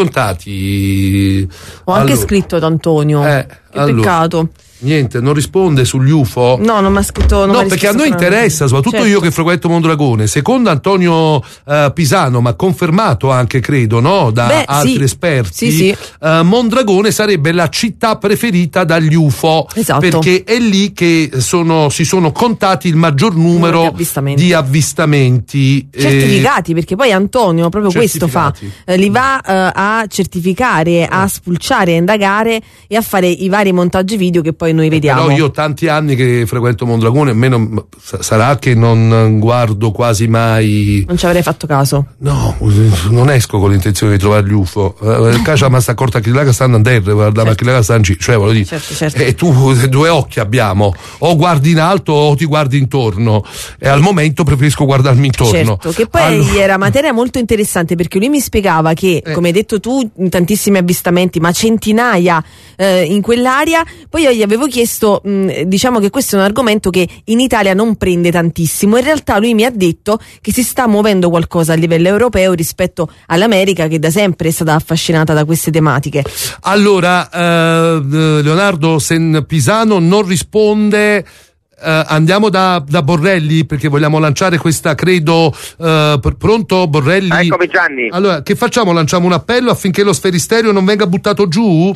Speaker 1: contati.
Speaker 3: Ho anche allora. scritto ad Antonio.
Speaker 1: Eh,
Speaker 3: che
Speaker 1: allora.
Speaker 3: peccato.
Speaker 1: Niente, non risponde sugli U F O?
Speaker 3: No, non mi ha scritto. Non
Speaker 1: no, perché a noi interessa, soprattutto certo. io che frequento Mondragone. Secondo Antonio uh, Pisano, ma confermato anche, credo, no? Da
Speaker 3: Beh,
Speaker 1: altri
Speaker 3: sì.
Speaker 1: esperti,
Speaker 3: sì, sì.
Speaker 1: Uh, Mondragone sarebbe la città preferita dagli U F O.
Speaker 3: Esatto.
Speaker 1: Perché è lì che sono, si sono contati il maggior numero
Speaker 3: di avvistamenti.
Speaker 1: Di avvistamenti
Speaker 3: certificati, eh, perché poi Antonio proprio questo fa. Eh, li va uh, a certificare, a spulciare, a indagare e a fare i vari montaggi video che poi noi vediamo.
Speaker 1: Però io tanti anni che frequento Mondragone, almeno sarà che non guardo quasi mai.
Speaker 3: Non ci avrei fatto caso.
Speaker 1: No, non esco con l'intenzione di trovare gli U F O. Il caso ma sta accorta che là che stanno in terra, guarda, ma che là stanno in C, cioè voglio dire.
Speaker 3: Certo, certo.
Speaker 1: E tu due occhi abbiamo, o guardi in alto o ti guardi intorno. E al momento preferisco guardarmi intorno.
Speaker 3: Certo, che poi allora... era materia molto interessante, perché lui mi spiegava che, eh. come hai detto tu, tantissimi avvistamenti, ma centinaia eh, in quell'area. Poi io gli avevo chiesto, mh, diciamo che questo è un argomento che in Italia non prende tantissimo. In realtà lui mi ha detto che si sta muovendo qualcosa a livello europeo rispetto all'America, che da sempre è stata affascinata da queste tematiche.
Speaker 1: Allora, eh, Leonardo, se Pisano non risponde, Uh, andiamo da, da Borrelli, perché vogliamo lanciare questa, credo, uh, pr- pronto Borrelli?
Speaker 12: Eccomi Gianni.
Speaker 1: Allora, che facciamo? Lanciamo un appello affinché lo sferisterio non venga buttato giù?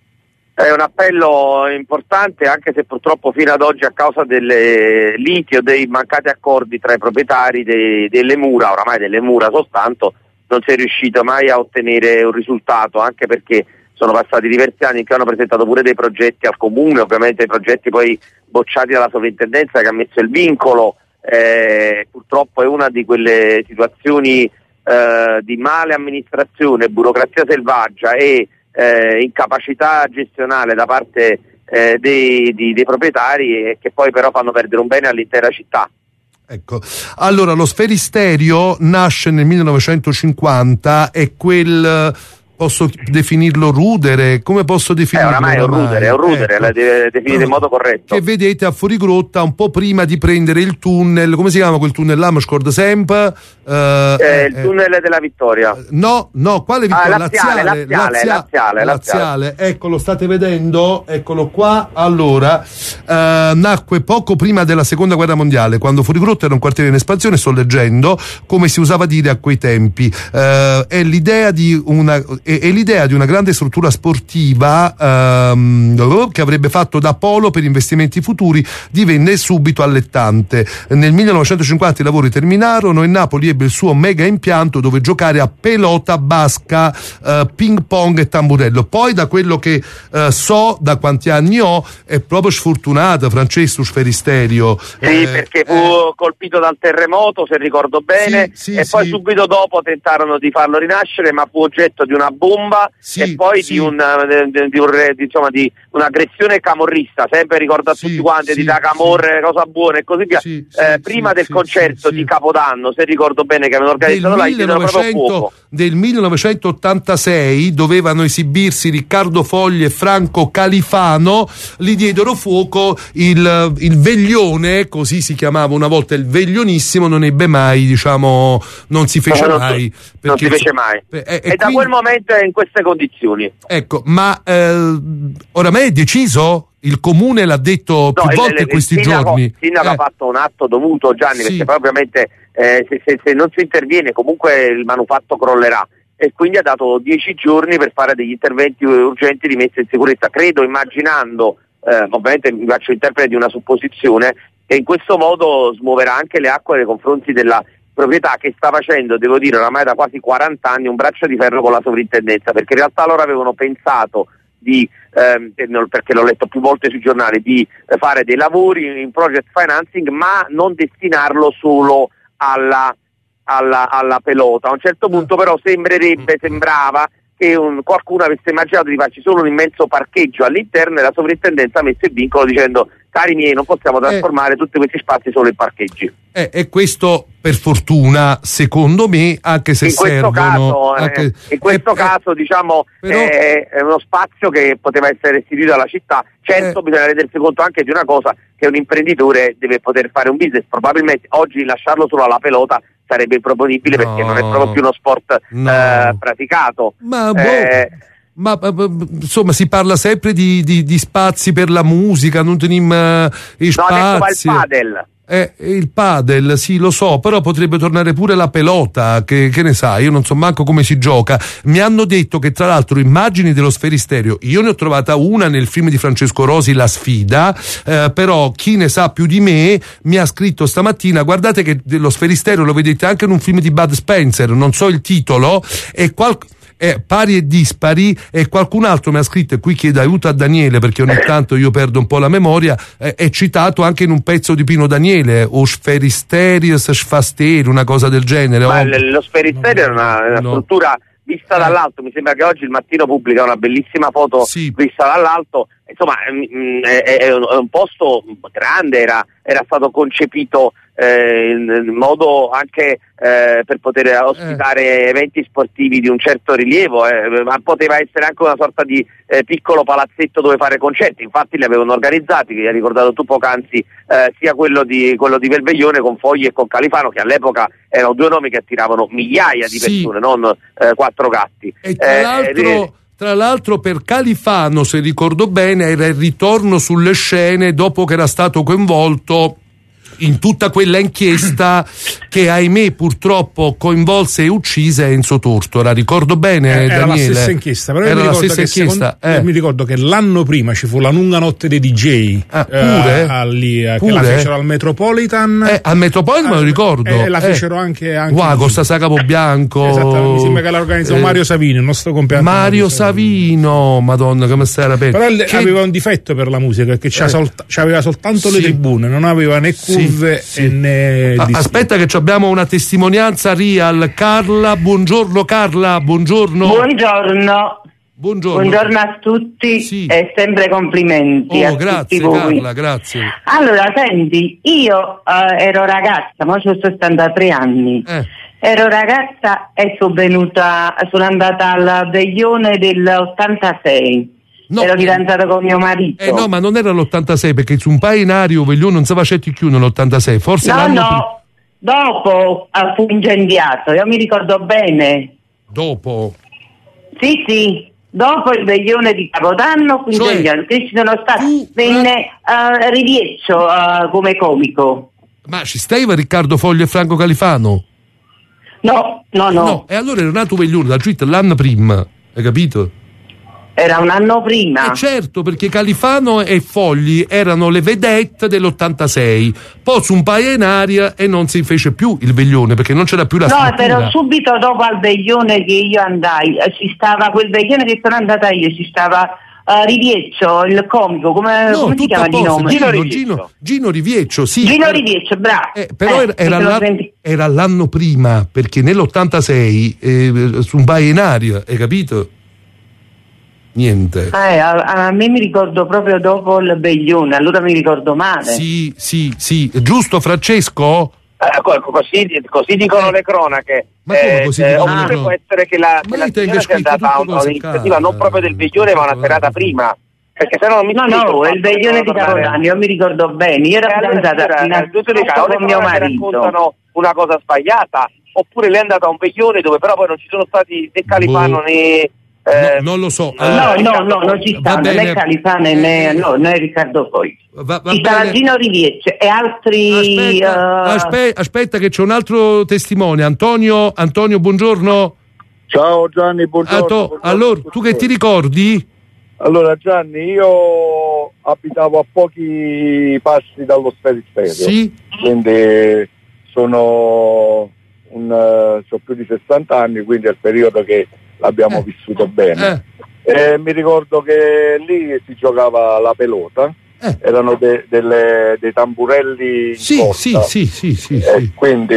Speaker 12: È un appello importante, anche se purtroppo fino ad oggi, a causa delle liti o dei mancati accordi tra i proprietari dei, delle mura, oramai delle mura soltanto, non si è riuscito mai a ottenere un risultato, anche perché sono passati diversi anni che hanno presentato pure dei progetti al comune, ovviamente i progetti poi bocciati dalla sovrintendenza che ha messo il vincolo. Eh, purtroppo è una di quelle situazioni eh, di male amministrazione, burocrazia selvaggia e eh, incapacità gestionale da parte eh, dei, di, dei proprietari, e che poi però fanno perdere un bene all'intera città.
Speaker 1: Ecco, allora lo sferisterio nasce nel millenovecentocinquanta, è quel... Posso definirlo rudere? Come posso definirlo?
Speaker 12: Eh, oramai è un rudere, è un rudere,
Speaker 1: ecco.
Speaker 12: La deve definire in modo corretto.
Speaker 1: Che vedete a Fuorigrotta, un po' prima di prendere il tunnel, come si chiama quel tunnel là? Mi scordo sempre.
Speaker 12: Eh, eh, il tunnel eh, della Vittoria.
Speaker 1: No, no, quale Vittoria?
Speaker 12: Ah, laziale, laziale, laziale, laziale,
Speaker 1: laziale. Ecco, lo state vedendo? Eccolo qua. Allora, eh, nacque poco prima della seconda guerra mondiale, quando Fuorigrotta era un quartiere in espansione, sto leggendo, come si usava dire a quei tempi. Eh, è l'idea di una... e, e l'idea di una grande struttura sportiva ehm, che avrebbe fatto da polo per investimenti futuri divenne subito allettante. Nel millenovecentocinquanta i lavori terminarono e Napoli ebbe il suo mega impianto dove giocare a pelota basca, eh, ping pong e tamburello. Poi, da quello che eh, so, da quanti anni ho, è proprio sfortunata Francesco Sferisterio.
Speaker 12: Sì,
Speaker 1: eh,
Speaker 12: perché fu eh, colpito dal terremoto, se ricordo bene,
Speaker 1: sì, sì,
Speaker 12: e poi
Speaker 1: sì.
Speaker 12: subito dopo tentarono di farlo rinascere, ma fu oggetto di una bomba
Speaker 1: sì,
Speaker 12: e poi
Speaker 1: sì.
Speaker 12: di, un, di, di, un, di, insomma, di un'aggressione camorrista, sempre ricordo a
Speaker 1: sì,
Speaker 12: tutti quanti,
Speaker 1: sì,
Speaker 12: di da Camorre,
Speaker 1: sì.
Speaker 12: Cosa Buona e così via.
Speaker 1: Sì,
Speaker 12: eh,
Speaker 1: sì,
Speaker 12: prima
Speaker 1: sì,
Speaker 12: del
Speaker 1: sì,
Speaker 12: concerto
Speaker 1: sì,
Speaker 12: di
Speaker 1: sì.
Speaker 12: Capodanno, se ricordo bene, che avevano organizzato là, diedero proprio fuoco.
Speaker 1: Del millenovecentottantasei dovevano esibirsi Riccardo Fogli e Franco Califano, li diedero fuoco. Il, il veglione, così si chiamava una volta, il veglionissimo, non ebbe mai, diciamo, non si fece
Speaker 12: no,
Speaker 1: mai.
Speaker 12: Non si fece
Speaker 1: so,
Speaker 12: mai.
Speaker 1: E,
Speaker 12: e,
Speaker 1: e
Speaker 12: da
Speaker 1: quindi,
Speaker 12: quel momento è in queste condizioni.
Speaker 1: Ecco, ma eh, oramai è deciso? Il comune l'ha detto più
Speaker 12: no,
Speaker 1: volte
Speaker 12: il, il,
Speaker 1: questi
Speaker 12: il sindaco,
Speaker 1: giorni.
Speaker 12: Il sindaco
Speaker 1: eh.
Speaker 12: ha fatto un atto dovuto, Gianni,
Speaker 1: sì.
Speaker 12: perché poi ovviamente eh, se, se, se non si interviene comunque il manufatto crollerà, e quindi ha dato dieci giorni per fare degli interventi urgenti di messa in sicurezza. Credo, immaginando, eh, ovviamente mi faccio interprete di una supposizione, che in questo modo smuoverà anche le acque nei confronti della proprietà, che sta facendo, devo dire, oramai da quasi quaranta anni un braccio di ferro con la sovrintendenza, perché in realtà loro avevano pensato di, ehm, perché l'ho letto più volte sui giornali, di fare dei lavori in project financing, ma non destinarlo solo alla, alla, alla pelota. A un certo punto però sembrerebbe, sembrava che un, qualcuno avesse immaginato di farci solo un immenso parcheggio all'interno, e la sovrintendenza ha messo il vincolo dicendo: cari miei, non possiamo trasformare eh. tutti questi spazi solo in parcheggi.
Speaker 1: Eh, e questo per fortuna, secondo me, anche se
Speaker 12: in questo
Speaker 1: servono
Speaker 12: caso,
Speaker 1: anche,
Speaker 12: eh, in questo
Speaker 1: eh,
Speaker 12: caso diciamo
Speaker 1: però,
Speaker 12: eh, è uno spazio che poteva essere restituito alla città. Certo, eh, bisogna rendersi conto anche di una cosa, che un imprenditore deve poter fare un business. Probabilmente oggi lasciarlo solo alla pelota sarebbe improponibile, no, perché non è proprio più uno sport no. eh, praticato.
Speaker 1: Ma boh.
Speaker 12: eh,
Speaker 1: Ma insomma, si parla sempre di, di, di spazi per la musica, non teniamo i spazi.
Speaker 12: No, adesso va il padel.
Speaker 1: Eh, il padel, sì, lo so, però potrebbe tornare pure la pelota, che, che ne sai, io non so manco come si gioca. Mi hanno detto che, tra l'altro, immagini dello Sferisterio, io ne ho trovata una nel film di Francesco Rosi, La sfida, eh, però chi ne sa più di me mi ha scritto stamattina: guardate che lo Sferisterio lo vedete anche in un film di Bud Spencer, non so il titolo, e qualche Eh, pari e dispari, e qualcun altro mi ha scritto, e qui chiedo aiuto a Daniele perché ogni tanto io perdo un po' la memoria, eh, è citato anche in un pezzo di Pino Daniele, o Sferisterius Sfasteri, una cosa del genere.
Speaker 12: Ma
Speaker 1: oh.
Speaker 12: l- lo Sferisterio no, è una, una no. struttura vista eh. dall'alto. Mi sembra che oggi il Mattino pubblica una bellissima foto sì. vista dall'alto. Insomma, mh, è, è, un, è un posto grande, era, era stato concepito eh, in, in modo anche eh, per poter ospitare eh. eventi sportivi di un certo rilievo, eh, ma poteva essere anche una sorta di eh, piccolo palazzetto dove fare concerti. Infatti li avevano organizzati, che hai ricordato tu poc'anzi, eh, sia quello di, quello di Velveglione con Fogli e con Califano, che all'epoca erano due nomi che attiravano migliaia di
Speaker 1: sì.
Speaker 12: persone, non eh, quattro gatti.
Speaker 1: E tra
Speaker 12: eh,
Speaker 1: l'altro...
Speaker 12: eh,
Speaker 1: Tra l'altro per Califano, se ricordo bene, era il ritorno sulle scene dopo che era stato coinvolto in tutta quella inchiesta che, ahimè, purtroppo coinvolse e uccise Enzo Tortora. Ricordo bene,
Speaker 22: eh, era
Speaker 1: Daniele?
Speaker 22: la stessa inchiesta, però
Speaker 1: era
Speaker 22: io mi
Speaker 1: la
Speaker 22: ricordo,
Speaker 1: stessa
Speaker 22: che
Speaker 1: inchiesta,
Speaker 22: secondo,
Speaker 1: eh.
Speaker 22: mi ricordo che l'anno prima ci fu la lunga notte dei D J,
Speaker 1: ah, pure?
Speaker 22: Eh, a lì, eh,
Speaker 1: pure?
Speaker 22: che la fecero al Metropolitan.
Speaker 1: Eh, al Metropolitan me lo ricordo.
Speaker 22: E eh, la fecero
Speaker 1: eh.
Speaker 22: anche, anche
Speaker 1: wow, con sta Capo Bianco.
Speaker 22: Esattamente, mi sembra che l'ha organizzato eh. Mario Savino, il nostro compleanno.
Speaker 1: Mario Savino, madonna, come stai la pelle.
Speaker 22: Però
Speaker 1: che...
Speaker 22: aveva un difetto per la musica, perché eh. solt- c'aveva soltanto
Speaker 1: sì.
Speaker 22: le tribune, non aveva né curve
Speaker 1: sì, sì.
Speaker 22: e né
Speaker 1: ah, aspetta che abbiamo una testimonianza real. Carla, buongiorno Carla, buongiorno.
Speaker 15: Buongiorno.
Speaker 1: Buongiorno.
Speaker 15: Buongiorno a tutti sì. e sempre complimenti.
Speaker 1: Oh,
Speaker 15: a
Speaker 1: grazie
Speaker 15: tutti voi.
Speaker 1: Carla, grazie.
Speaker 15: Allora, senti, io uh, ero ragazza, ma ho sessantatré anni.
Speaker 1: Eh.
Speaker 15: Ero ragazza e sono venuta, sono andata al veglione dell'ottantasei. No, ero fidanzata con mio marito.
Speaker 1: Eh no, ma non era l'ottantasei, perché su un painario veglione non si faceva più nell'ottantasei, forse
Speaker 15: no,
Speaker 1: l'anno
Speaker 15: no. Più... Dopo uh, fu incendiato, io mi ricordo bene.
Speaker 1: Dopo?
Speaker 15: Sì, sì, dopo il veglione di Capodanno fu cioè, incendiato, che ci sono stati, tu, venne uh, Rivieccio uh, come comico.
Speaker 1: Ma ci stava Riccardo Fogli e Franco Califano?
Speaker 15: No, no, no. No,
Speaker 1: e allora era nato veglione, da giù l'anno prima. hai capito?
Speaker 15: Era un anno prima.
Speaker 1: Eh certo, perché Califano e Fogli erano le vedette dell'ottantasei, poi su un paio in aria e non si fece più il veglione perché non c'era più la struttura.
Speaker 15: No, però subito dopo al veglione che io andai, eh, ci stava quel veglione che sono andata io, ci stava uh, Rivieccio, il comico, come,
Speaker 1: no,
Speaker 15: come si chiama di nome?
Speaker 1: Gino, Gino, Gino, Gino Rivieccio, sì.
Speaker 15: Gino Rivieccio, bravo.
Speaker 1: Eh, però
Speaker 15: eh,
Speaker 1: era, era, l'anno, era l'anno prima, perché nell'ottantasei eh, su un paio in aria, hai capito? Niente.
Speaker 15: Eh, a, a me mi ricordo proprio dopo il veglione, allora mi ricordo male.
Speaker 1: Sì, sì, sì, giusto Francesco?
Speaker 12: Eh, così, così dicono le cronache.
Speaker 1: Ma come così
Speaker 12: eh,
Speaker 1: dicono
Speaker 12: oppure
Speaker 1: le
Speaker 12: può
Speaker 1: cronache?
Speaker 12: essere che la, che la
Speaker 1: tenga
Speaker 12: signora sia
Speaker 1: scritto
Speaker 12: andata a
Speaker 1: tutte
Speaker 12: un- a
Speaker 1: cose
Speaker 12: un'iniziativa
Speaker 1: a
Speaker 12: non proprio del veglione ma una serata prima. Perché se no non mi
Speaker 15: No,
Speaker 12: spiego
Speaker 15: no,
Speaker 12: il
Speaker 15: il veglione di Capodanno, io mi ricordo bene, io ero
Speaker 12: Eh, allora,
Speaker 15: fidanzata
Speaker 12: signora,
Speaker 15: fino a
Speaker 12: eh, tutte le cose, o le
Speaker 15: con mio
Speaker 12: cronache
Speaker 15: marito.
Speaker 12: raccontano una cosa sbagliata, oppure lei è andata a un veglione dove però poi non ci sono stati né Califano
Speaker 1: Boh.
Speaker 12: né eh,
Speaker 1: No, non lo so.
Speaker 15: No, no, no, non ci
Speaker 1: Va
Speaker 15: stanno
Speaker 1: bene.
Speaker 15: né Califano né, no, né Riccardo Fogli.
Speaker 1: Va, va
Speaker 15: Ci stava
Speaker 1: bene.
Speaker 15: Gino Rivieccio e altri.
Speaker 1: Aspetta,
Speaker 15: eh,
Speaker 1: aspe- aspetta che c'è un altro testimone. Antonio, Antonio, buongiorno.
Speaker 2: Ciao Gianni, buongiorno.
Speaker 1: Anto-
Speaker 2: buongiorno
Speaker 1: allora, tu che ti ricordi?
Speaker 2: Allora Gianni, io abitavo a pochi passi dallo Sferisterio.
Speaker 1: Sì.
Speaker 2: Quindi sono un, uh, ho più di sessanta anni, quindi è il periodo che l'abbiamo
Speaker 1: Eh.
Speaker 2: vissuto bene.
Speaker 1: Eh.
Speaker 2: E mi ricordo che lì si giocava la pelota,
Speaker 1: Eh.
Speaker 2: erano de- delle- dei tamburelli in
Speaker 1: Sì,
Speaker 2: costa.
Speaker 1: sì, sì, sì, sì,
Speaker 2: E
Speaker 1: sì.
Speaker 2: quindi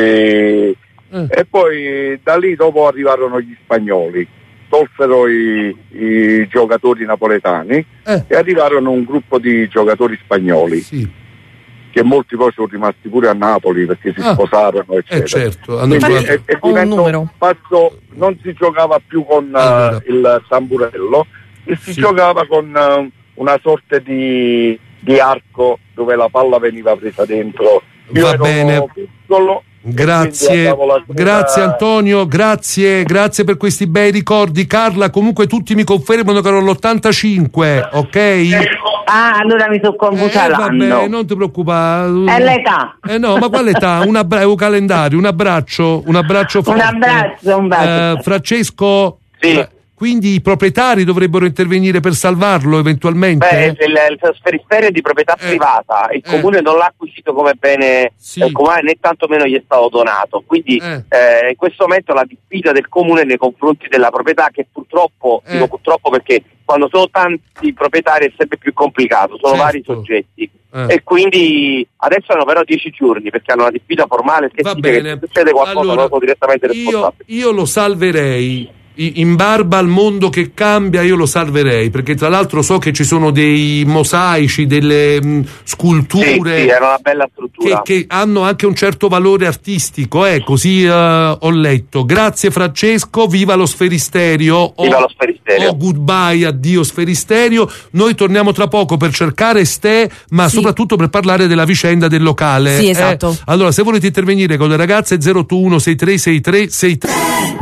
Speaker 1: Eh.
Speaker 2: e poi da lì dopo arrivarono gli spagnoli, tolsero i, i giocatori napoletani
Speaker 1: Eh.
Speaker 2: e arrivarono un gruppo di giocatori spagnoli
Speaker 1: Sì.
Speaker 2: che molti poi sono rimasti pure a Napoli perché si
Speaker 1: Ah.
Speaker 2: sposarono eccetera.
Speaker 1: Eh, certo, hanno
Speaker 2: Quindi
Speaker 1: giocato-
Speaker 2: è, è
Speaker 3: Ho un
Speaker 2: diventato
Speaker 3: numero.
Speaker 2: un passo, non si giocava più con eh,
Speaker 1: Allora.
Speaker 2: il tamburello e si
Speaker 1: Sì.
Speaker 2: giocava con eh, una sorta di, di arco dove la palla veniva presa dentro. Io
Speaker 1: Va
Speaker 2: ero
Speaker 1: bene.
Speaker 2: piccolo. e quindi
Speaker 1: Grazie,
Speaker 2: andavo la sera-
Speaker 1: grazie Antonio, grazie, grazie per questi bei ricordi. Carla, comunque tutti mi confermano che ero l'ottantacinque, ok?
Speaker 15: Ah, allora mi sono confusa
Speaker 1: Eh,
Speaker 15: l'anno.
Speaker 1: vabbè, non ti preoccupare.
Speaker 15: È l'età.
Speaker 1: Eh no, ma quale età? Un, abbra- è un calendario, un abbraccio, un abbraccio forte.
Speaker 15: Un abbraccio, un bacio.
Speaker 1: Eh, Francesco,
Speaker 12: Sì.
Speaker 1: eh, quindi i proprietari dovrebbero intervenire per salvarlo eventualmente?
Speaker 12: Beh, il, il sferisterio è di proprietà
Speaker 1: Eh.
Speaker 12: privata, il
Speaker 1: Eh.
Speaker 12: comune non l'ha acquisito come bene
Speaker 1: Sì.
Speaker 12: eh, comunale né tantomeno gli è stato donato, quindi
Speaker 1: Eh.
Speaker 12: eh, in questo momento la diffida del comune nei confronti della proprietà, che purtroppo,
Speaker 1: Eh.
Speaker 12: dico purtroppo perché quando sono tanti proprietari è sempre più complicato, sono
Speaker 1: Certo.
Speaker 12: vari soggetti.
Speaker 1: Eh.
Speaker 12: E quindi adesso hanno però dieci giorni perché hanno una diffida formale che
Speaker 1: Va
Speaker 12: dice che
Speaker 1: bene.
Speaker 12: se succede qualcosa
Speaker 1: Allora,
Speaker 12: loro sono direttamente
Speaker 1: io,
Speaker 12: responsabili.
Speaker 1: io lo salverei. I- In barba al mondo che cambia io lo salverei, perché tra l'altro so che ci sono dei mosaici, delle mh,
Speaker 12: Sì,
Speaker 1: sculture
Speaker 12: sì, era una bella struttura.
Speaker 1: che, che hanno anche un certo valore artistico, eh, così eh, ho letto. Grazie Francesco, viva lo Sferisterio. O-
Speaker 12: Viva lo Sferisterio.
Speaker 1: o goodbye, addio Sferisterio. Noi torniamo tra poco per cercare Ste, ma
Speaker 3: Sì.
Speaker 1: soprattutto per parlare della vicenda del locale.
Speaker 3: Sì,
Speaker 1: eh.
Speaker 3: esatto.
Speaker 1: Allora, se volete intervenire con le ragazze, zero otto uno sei tre sei tre sei tre.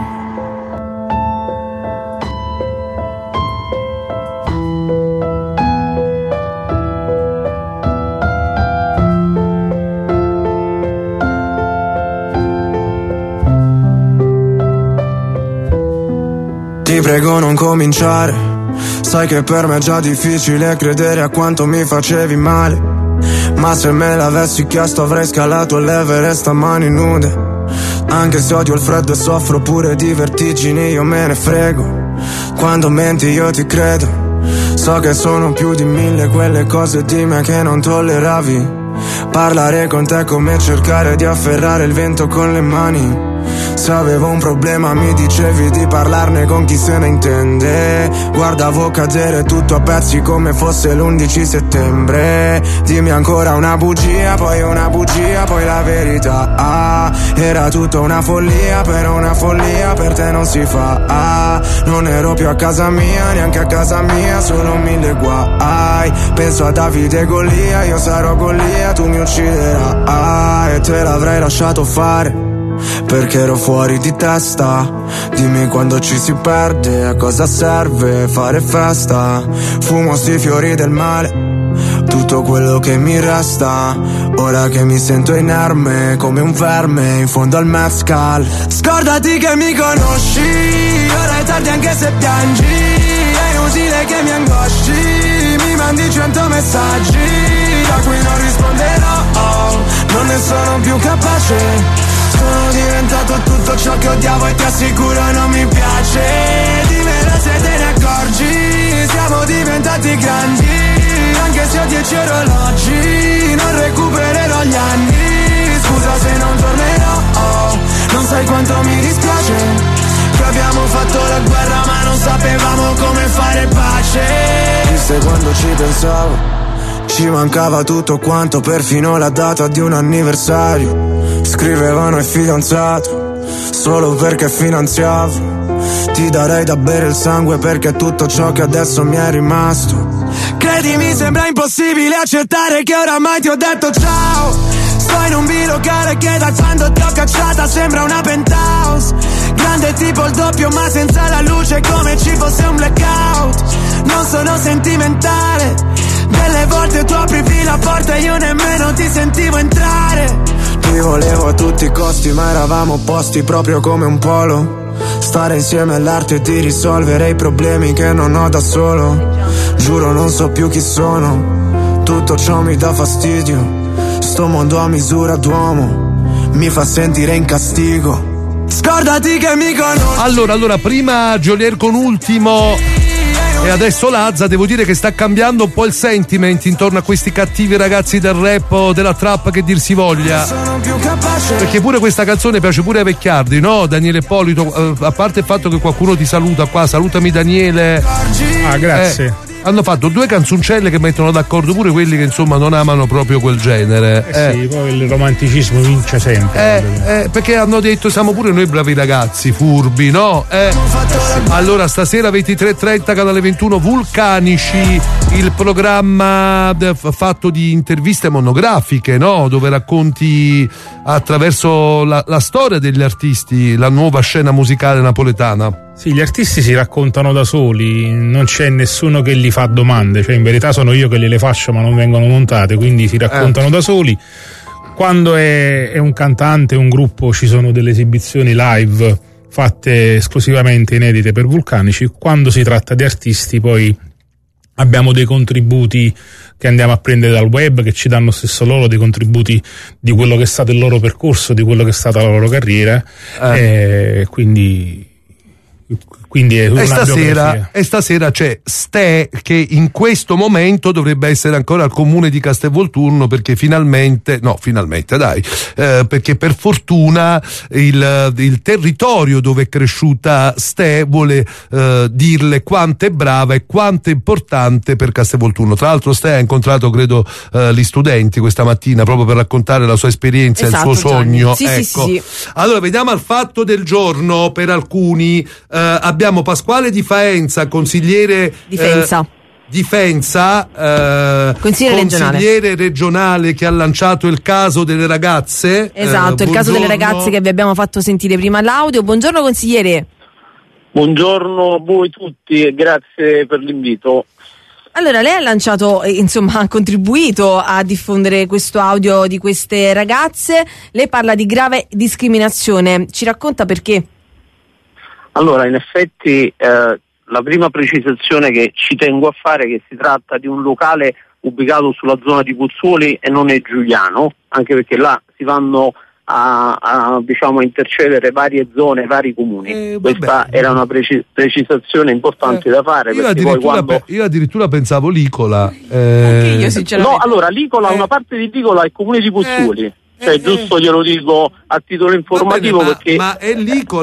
Speaker 21: Ti prego non cominciare, sai che per me è già difficile credere a quanto mi facevi male. Ma se me l'avessi chiesto avrei scalato l'Everest a mani nude. Anche se odio il freddo e soffro pure di vertigini, io me ne frego. Quando menti io ti credo. So che sono più di mille quelle cose di me che non tolleravi. Parlare con te è come cercare di afferrare il vento con le mani. Se avevo un problema mi dicevi di parlarne con chi se ne intende. Guardavo cadere tutto a pezzi come fosse l'undici settembre. Dimmi ancora una bugia, poi una bugia, poi la verità. Ah, era tutta una follia, però una follia per te non si fa. Ah, non ero più a casa mia, neanche a casa mia, solo mille guai. Penso a Davide e Golia, io sarò Golia, tu mi ucciderai. Ah, e te l'avrei lasciato fare perché ero fuori di testa. Dimmi quando ci si perde, a cosa serve fare festa. Fumo sti fiori del male
Speaker 20: tutto quello che mi resta, ora che mi sento inerme come un verme in fondo al mezcal. Scordati che mi conosci, ora è tardi anche se piangi, è inutile che mi angosci, mi mandi cento messaggi da cui non risponderò, oh, non ne sono più capace. Sono diventato tutto ciò che odiavo e ti assicuro non mi piace. Dimmelo se te ne accorgi, siamo diventati grandi, anche se ho dieci orologi, non recupererò gli anni. Scusa se non tornerò, oh, non sai quanto mi dispiace che abbiamo fatto la guerra ma non sapevamo come fare pace. Viste quando ci pensavo, ci mancava tutto quanto, perfino la data di un anniversario. Scrivevano il fidanzato solo perché finanziavo. Ti darei da bere il sangue perché è tutto ciò che adesso mi è rimasto. Credimi, sembra impossibile accettare che oramai ti ho detto ciao. Sto in un bilocale che da quando ti ho cacciata sembra una penthouse, grande tipo il doppio ma senza la luce, come ci fosse un blackout. Non sono sentimentale, delle volte tu aprivi la porta e io nemmeno ti sentivo entrare. Ti volevo a tutti i costi ma eravamo opposti proprio come un polo. Stare insieme all'arte di risolvere i problemi che non ho da solo. Giuro non so più chi sono, tutto ciò mi dà fastidio. Sto mondo a misura d'uomo mi fa sentire in castigo. Scordati che mi conosci.
Speaker 1: Allora, allora, prima Geolier con Ultimo e adesso Lazza, devo dire che sta cambiando un po' il sentiment intorno a questi cattivi ragazzi del rap o della trap, che dir si voglia, perché pure questa canzone piace pure ai vecchiardi, no? Daniele Polito, eh, a parte il fatto che qualcuno ti saluta qua, salutami Daniele.
Speaker 22: Ah, grazie.
Speaker 1: Eh, hanno fatto due canzoncelle che mettono d'accordo pure quelli che insomma non amano proprio quel genere.
Speaker 22: Eh, eh. Sì, poi il romanticismo vince sempre.
Speaker 1: Eh, eh, perché hanno detto siamo pure noi bravi ragazzi, furbi, no? Eh. Allora stasera ventitré e trenta, canale ventuno, Vulcanici, il programma fatto di interviste monografiche, no? Dove racconti attraverso la, la storia degli artisti la nuova scena musicale napoletana.
Speaker 22: Sì, gli artisti si raccontano da soli, non c'è nessuno che gli fa domande, cioè in verità sono io che gliele faccio ma non vengono montate, quindi si raccontano eh. da soli. Quando è, è un cantante, un gruppo, ci sono delle esibizioni live fatte esclusivamente inedite per Vulcanici. Quando si tratta di artisti poi abbiamo dei contributi che andiamo a prendere dal web, che ci danno stesso loro dei contributi di quello che è stato il loro percorso, di quello che è stata la loro carriera, eh. e quindi quindi è una
Speaker 1: e stasera,
Speaker 22: biografia.
Speaker 1: E stasera c'è Ste, che in questo momento dovrebbe essere ancora al comune di Castelvolturno, perché finalmente, no finalmente dai, eh, perché per fortuna il, il territorio dove è cresciuta Ste vuole eh, dirle quanto è brava e quanto è importante per Castelvolturno. Tra l'altro Ste ha incontrato credo eh, gli studenti questa mattina proprio per raccontare la sua esperienza, esatto, il suo sogno.
Speaker 3: Sì,
Speaker 1: ecco.
Speaker 3: sì, sì.
Speaker 1: Allora vediamo al fatto del giorno per alcuni. Eh, abbiamo Pasquale Di Faenza, consigliere
Speaker 3: Difensa.
Speaker 1: Eh, Difensa, eh,
Speaker 3: consigliere,
Speaker 1: consigliere
Speaker 3: regionale.
Speaker 1: regionale che ha lanciato il caso delle ragazze.
Speaker 3: Esatto,
Speaker 1: eh,
Speaker 3: il caso delle ragazze che vi abbiamo fatto sentire prima l'audio. Buongiorno consigliere.
Speaker 6: Buongiorno a voi tutti e grazie per l'invito.
Speaker 3: Allora, lei ha lanciato, insomma, ha contribuito a diffondere questo audio di queste ragazze. Lei parla di grave discriminazione. Ci racconta perché?
Speaker 6: Allora, in effetti eh, la prima precisazione che ci tengo a fare è che si tratta di un locale ubicato sulla zona di Pozzuoli e non è Giuliano, anche perché là si vanno a, a diciamo a intercedere varie zone, vari comuni. Eh, Questa era una preci- precisazione importante eh, da fare.
Speaker 1: Io
Speaker 6: perché poi quando...
Speaker 1: pe- io addirittura pensavo Licola. Eh...
Speaker 3: Anche io sinceramente.
Speaker 6: No, allora Licola, eh. una parte di Licola è il comune di Pozzuoli. Eh. Cioè, giusto glielo dico a titolo informativo.
Speaker 1: Bene, ma,
Speaker 6: perché
Speaker 1: ma è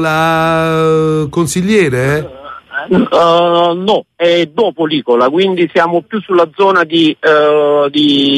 Speaker 1: Licola consigliere?
Speaker 6: Uh, no, è dopo Licola, quindi siamo più sulla zona di, uh, di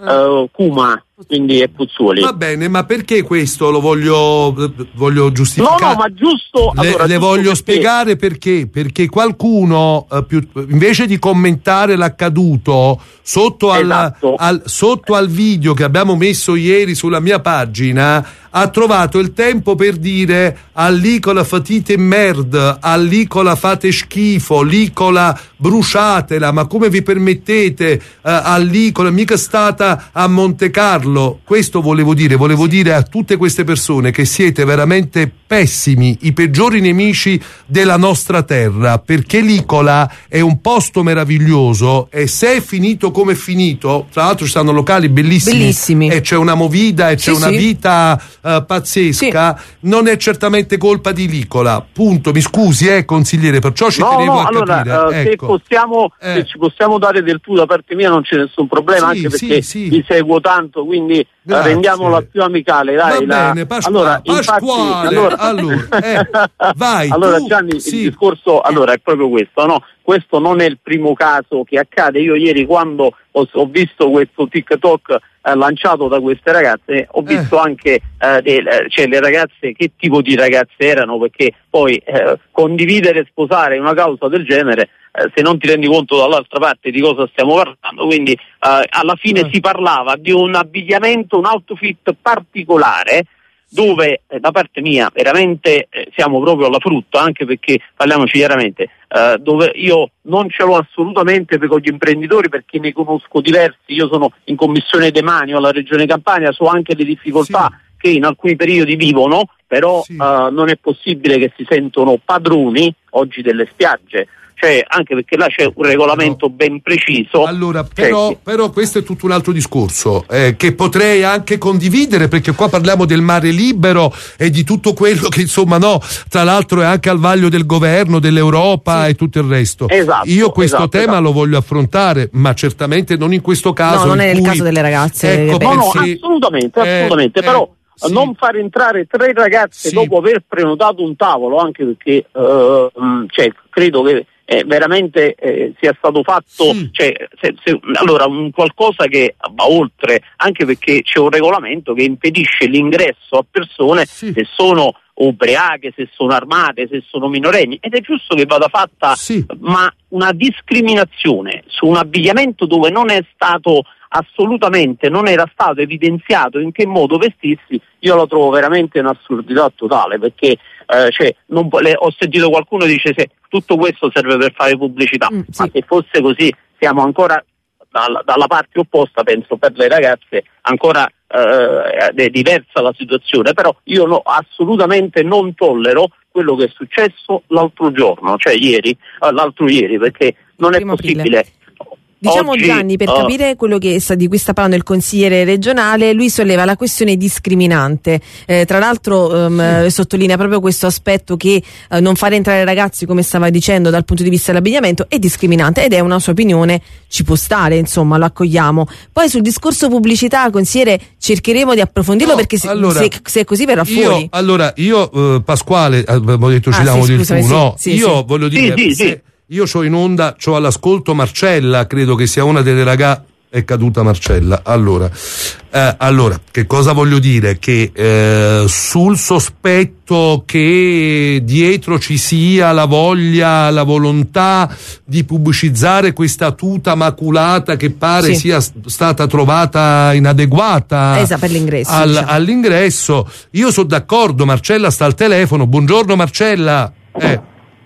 Speaker 6: uh, Cuma, quindi è Pozzuoli.
Speaker 1: Va bene, ma perché questo lo voglio, voglio giustificare?
Speaker 6: No, no, ma giusto.
Speaker 1: Le,
Speaker 6: allora,
Speaker 1: le
Speaker 6: giusto
Speaker 1: voglio
Speaker 6: perché...
Speaker 1: spiegare perché. Perché qualcuno, eh, più, invece di commentare l'accaduto sotto,
Speaker 6: esatto.
Speaker 1: al, al, sotto al video che abbiamo messo ieri sulla mia pagina, ha trovato il tempo per dire all'icola fatite merd, all'icola fate schifo, l'icola bruciatela, ma come vi permettete, eh, all'icola mica stata a Monte Carlo. Questo volevo dire, volevo dire a tutte queste persone che siete veramente pessimi, i peggiori nemici della nostra terra, perché l'icola è un posto meraviglioso e se è finito come è finito, tra l'altro ci stanno locali bellissimi,
Speaker 3: bellissimi.
Speaker 1: e c'è una movida e c'è
Speaker 3: Sì,
Speaker 1: una
Speaker 3: sì.
Speaker 1: vita uh, pazzesca, non è certamente colpa di l'icola, punto. Mi scusi, eh consigliere, perciò ci
Speaker 6: no,
Speaker 1: tenevo
Speaker 6: no,
Speaker 1: a
Speaker 6: allora,
Speaker 1: capire.
Speaker 6: uh, se,
Speaker 1: ecco.
Speaker 6: possiamo,
Speaker 1: Eh.
Speaker 6: se ci possiamo dare del tu da parte mia non c'è nessun problema,
Speaker 1: Sì,
Speaker 6: anche perché
Speaker 1: sì, sì.
Speaker 6: vi seguo tanto, quindi uh,
Speaker 1: Grazie.
Speaker 6: rendiamola più amicale. Dai,
Speaker 1: Va
Speaker 6: la...
Speaker 1: bene, Pasqua-
Speaker 6: allora, infatti,
Speaker 1: Pasquale,
Speaker 6: allora,
Speaker 1: allora, eh, vai,
Speaker 6: allora
Speaker 1: tu,
Speaker 6: Gianni,
Speaker 1: sì.
Speaker 6: il discorso allora è proprio questo, no? Questo non è il primo caso che accade. Io ieri quando ho, ho visto questo TikTok eh, lanciato da queste ragazze, ho visto eh. anche eh, de, cioè, le ragazze, che tipo di ragazze erano, perché poi eh, condividere e sposare una causa del genere, eh, se non ti rendi conto dall'altra parte di cosa stiamo parlando, quindi eh, alla fine eh. si parlava di un abbigliamento, un outfit particolare, dove eh, da parte mia veramente eh, siamo proprio alla frutta, anche perché parliamoci chiaramente, eh, dove io non ce l'ho assolutamente per con gli imprenditori, perché ne conosco diversi. Io sono in commissione demanio alla Regione Campania, so anche le difficoltà sì. che in alcuni periodi vivono, però sì. eh, non è possibile che si sentono padroni oggi delle spiagge. Cioè, anche perché là c'è un regolamento no. ben preciso.
Speaker 1: Allora, però,
Speaker 6: cioè,
Speaker 1: però questo è tutto un altro discorso eh, che potrei anche condividere, perché qua parliamo del mare libero e di tutto quello che insomma no, tra l'altro è anche al vaglio del governo, dell'Europa sì. e tutto il resto.
Speaker 6: Esatto,
Speaker 1: Io questo
Speaker 6: esatto,
Speaker 1: tema
Speaker 6: esatto.
Speaker 1: lo voglio affrontare, ma certamente non in questo caso.
Speaker 3: No, non
Speaker 1: in
Speaker 3: è
Speaker 1: cui,
Speaker 3: il caso delle ragazze.
Speaker 1: Ecco,
Speaker 6: no, no,
Speaker 1: perché,
Speaker 6: assolutamente, assolutamente,
Speaker 1: eh,
Speaker 6: però
Speaker 1: eh,
Speaker 6: non
Speaker 1: sì.
Speaker 6: far entrare tre ragazze
Speaker 1: Sì.
Speaker 6: dopo aver prenotato un tavolo, anche perché uh, cioè, credo che eh, veramente eh, sia stato fatto
Speaker 1: Sì.
Speaker 6: cioè, se, se, allora un qualcosa che va oltre, anche perché c'è un regolamento che impedisce l'ingresso a persone
Speaker 1: Sì.
Speaker 6: se sono ubriache, se sono armate, se sono minorenni, ed è giusto che vada fatta
Speaker 1: Sì.
Speaker 6: ma una discriminazione su un abbigliamento dove non è stato assolutamente, non era stato evidenziato in che modo vestirsi, io lo trovo veramente un'assurdità totale, perché eh, cioè, non, le, ho sentito qualcuno dice se tutto questo serve per fare pubblicità,
Speaker 3: Mm, sì.
Speaker 6: ma se fosse così siamo ancora dalla, dalla parte opposta, penso per le ragazze ancora eh, è diversa la situazione, però io no, assolutamente non tollero quello che è successo l'altro giorno, cioè ieri, eh, l'altro ieri, perché non è
Speaker 3: Primo
Speaker 6: possibile.
Speaker 3: aprile. Diciamo
Speaker 6: Oggi,
Speaker 3: Gianni, per
Speaker 6: uh,
Speaker 3: capire quello che sta, di cui sta parlando il consigliere regionale, lui solleva la questione discriminante. Eh, tra l'altro um, sì. sottolinea proprio questo aspetto che uh, non fare entrare ragazzi, come stava dicendo, dal punto di vista dell'abbigliamento è discriminante, ed è una sua opinione, ci può stare, insomma, lo accogliamo. Poi sul discorso pubblicità, consigliere, cercheremo di approfondirlo, no, perché se,
Speaker 1: allora,
Speaker 3: se, se è così verrà
Speaker 1: io,
Speaker 3: fuori.
Speaker 1: Allora, io uh, Pasquale, abbiamo detto ci
Speaker 3: ah,
Speaker 1: diamo
Speaker 3: sì,
Speaker 1: del
Speaker 3: scusami,
Speaker 1: tu,
Speaker 3: sì,
Speaker 1: no?
Speaker 3: sì,
Speaker 1: io
Speaker 3: sì.
Speaker 1: voglio dire,
Speaker 6: Sì, sì,
Speaker 1: se,
Speaker 6: sì.
Speaker 1: io c'ho in onda, c'ho all'ascolto Marcella, credo che sia una delle ragazze, è caduta Marcella. Allora, eh, allora, che cosa voglio dire? Che eh, sul sospetto che dietro ci sia la voglia, la volontà di pubblicizzare questa tuta maculata che pare
Speaker 3: sì.
Speaker 1: sia stata trovata inadeguata
Speaker 3: Esatto, per l'ingresso,
Speaker 1: al,
Speaker 3: diciamo.
Speaker 1: all'ingresso, io sono d'accordo, Marcella sta al telefono. Buongiorno Marcella. Eh.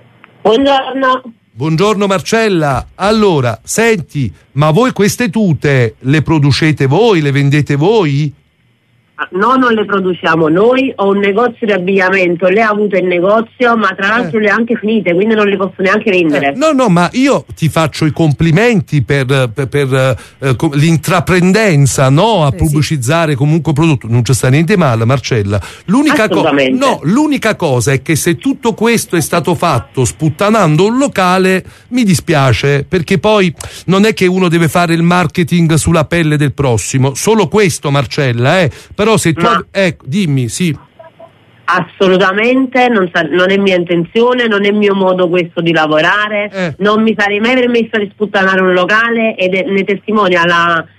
Speaker 15: Buongiorno.
Speaker 1: Buongiorno Marcella, allora, senti, ma voi queste tute le producete voi, le vendete voi?
Speaker 15: No, non le produciamo noi, ho un negozio di abbigliamento, le ha avute in negozio, ma tra l'altro
Speaker 1: Eh.
Speaker 15: le ha anche finite, quindi non le posso neanche vendere.
Speaker 1: Eh, no, no, ma io ti faccio i complimenti per, per, per eh, com- l'intraprendenza, no? A
Speaker 3: Eh,
Speaker 1: pubblicizzare comunque prodotto, non c'è sta niente male, Marcella. L'unica, co-
Speaker 15: Assolutamente.
Speaker 1: no, l'unica cosa è che se tutto questo è stato fatto sputtanando un locale, mi dispiace, perché poi non è che uno deve fare il marketing sulla pelle del prossimo, solo questo Marcella, eh. Però se tu...
Speaker 15: Ma-
Speaker 1: av- ecco, dimmi, sì.
Speaker 15: Assolutamente, non, sa- non è mia intenzione, non è mio modo questo di lavorare,
Speaker 1: Eh.
Speaker 15: non mi sarei mai permesso di sputtanare un locale, ed è- ne testimonia la,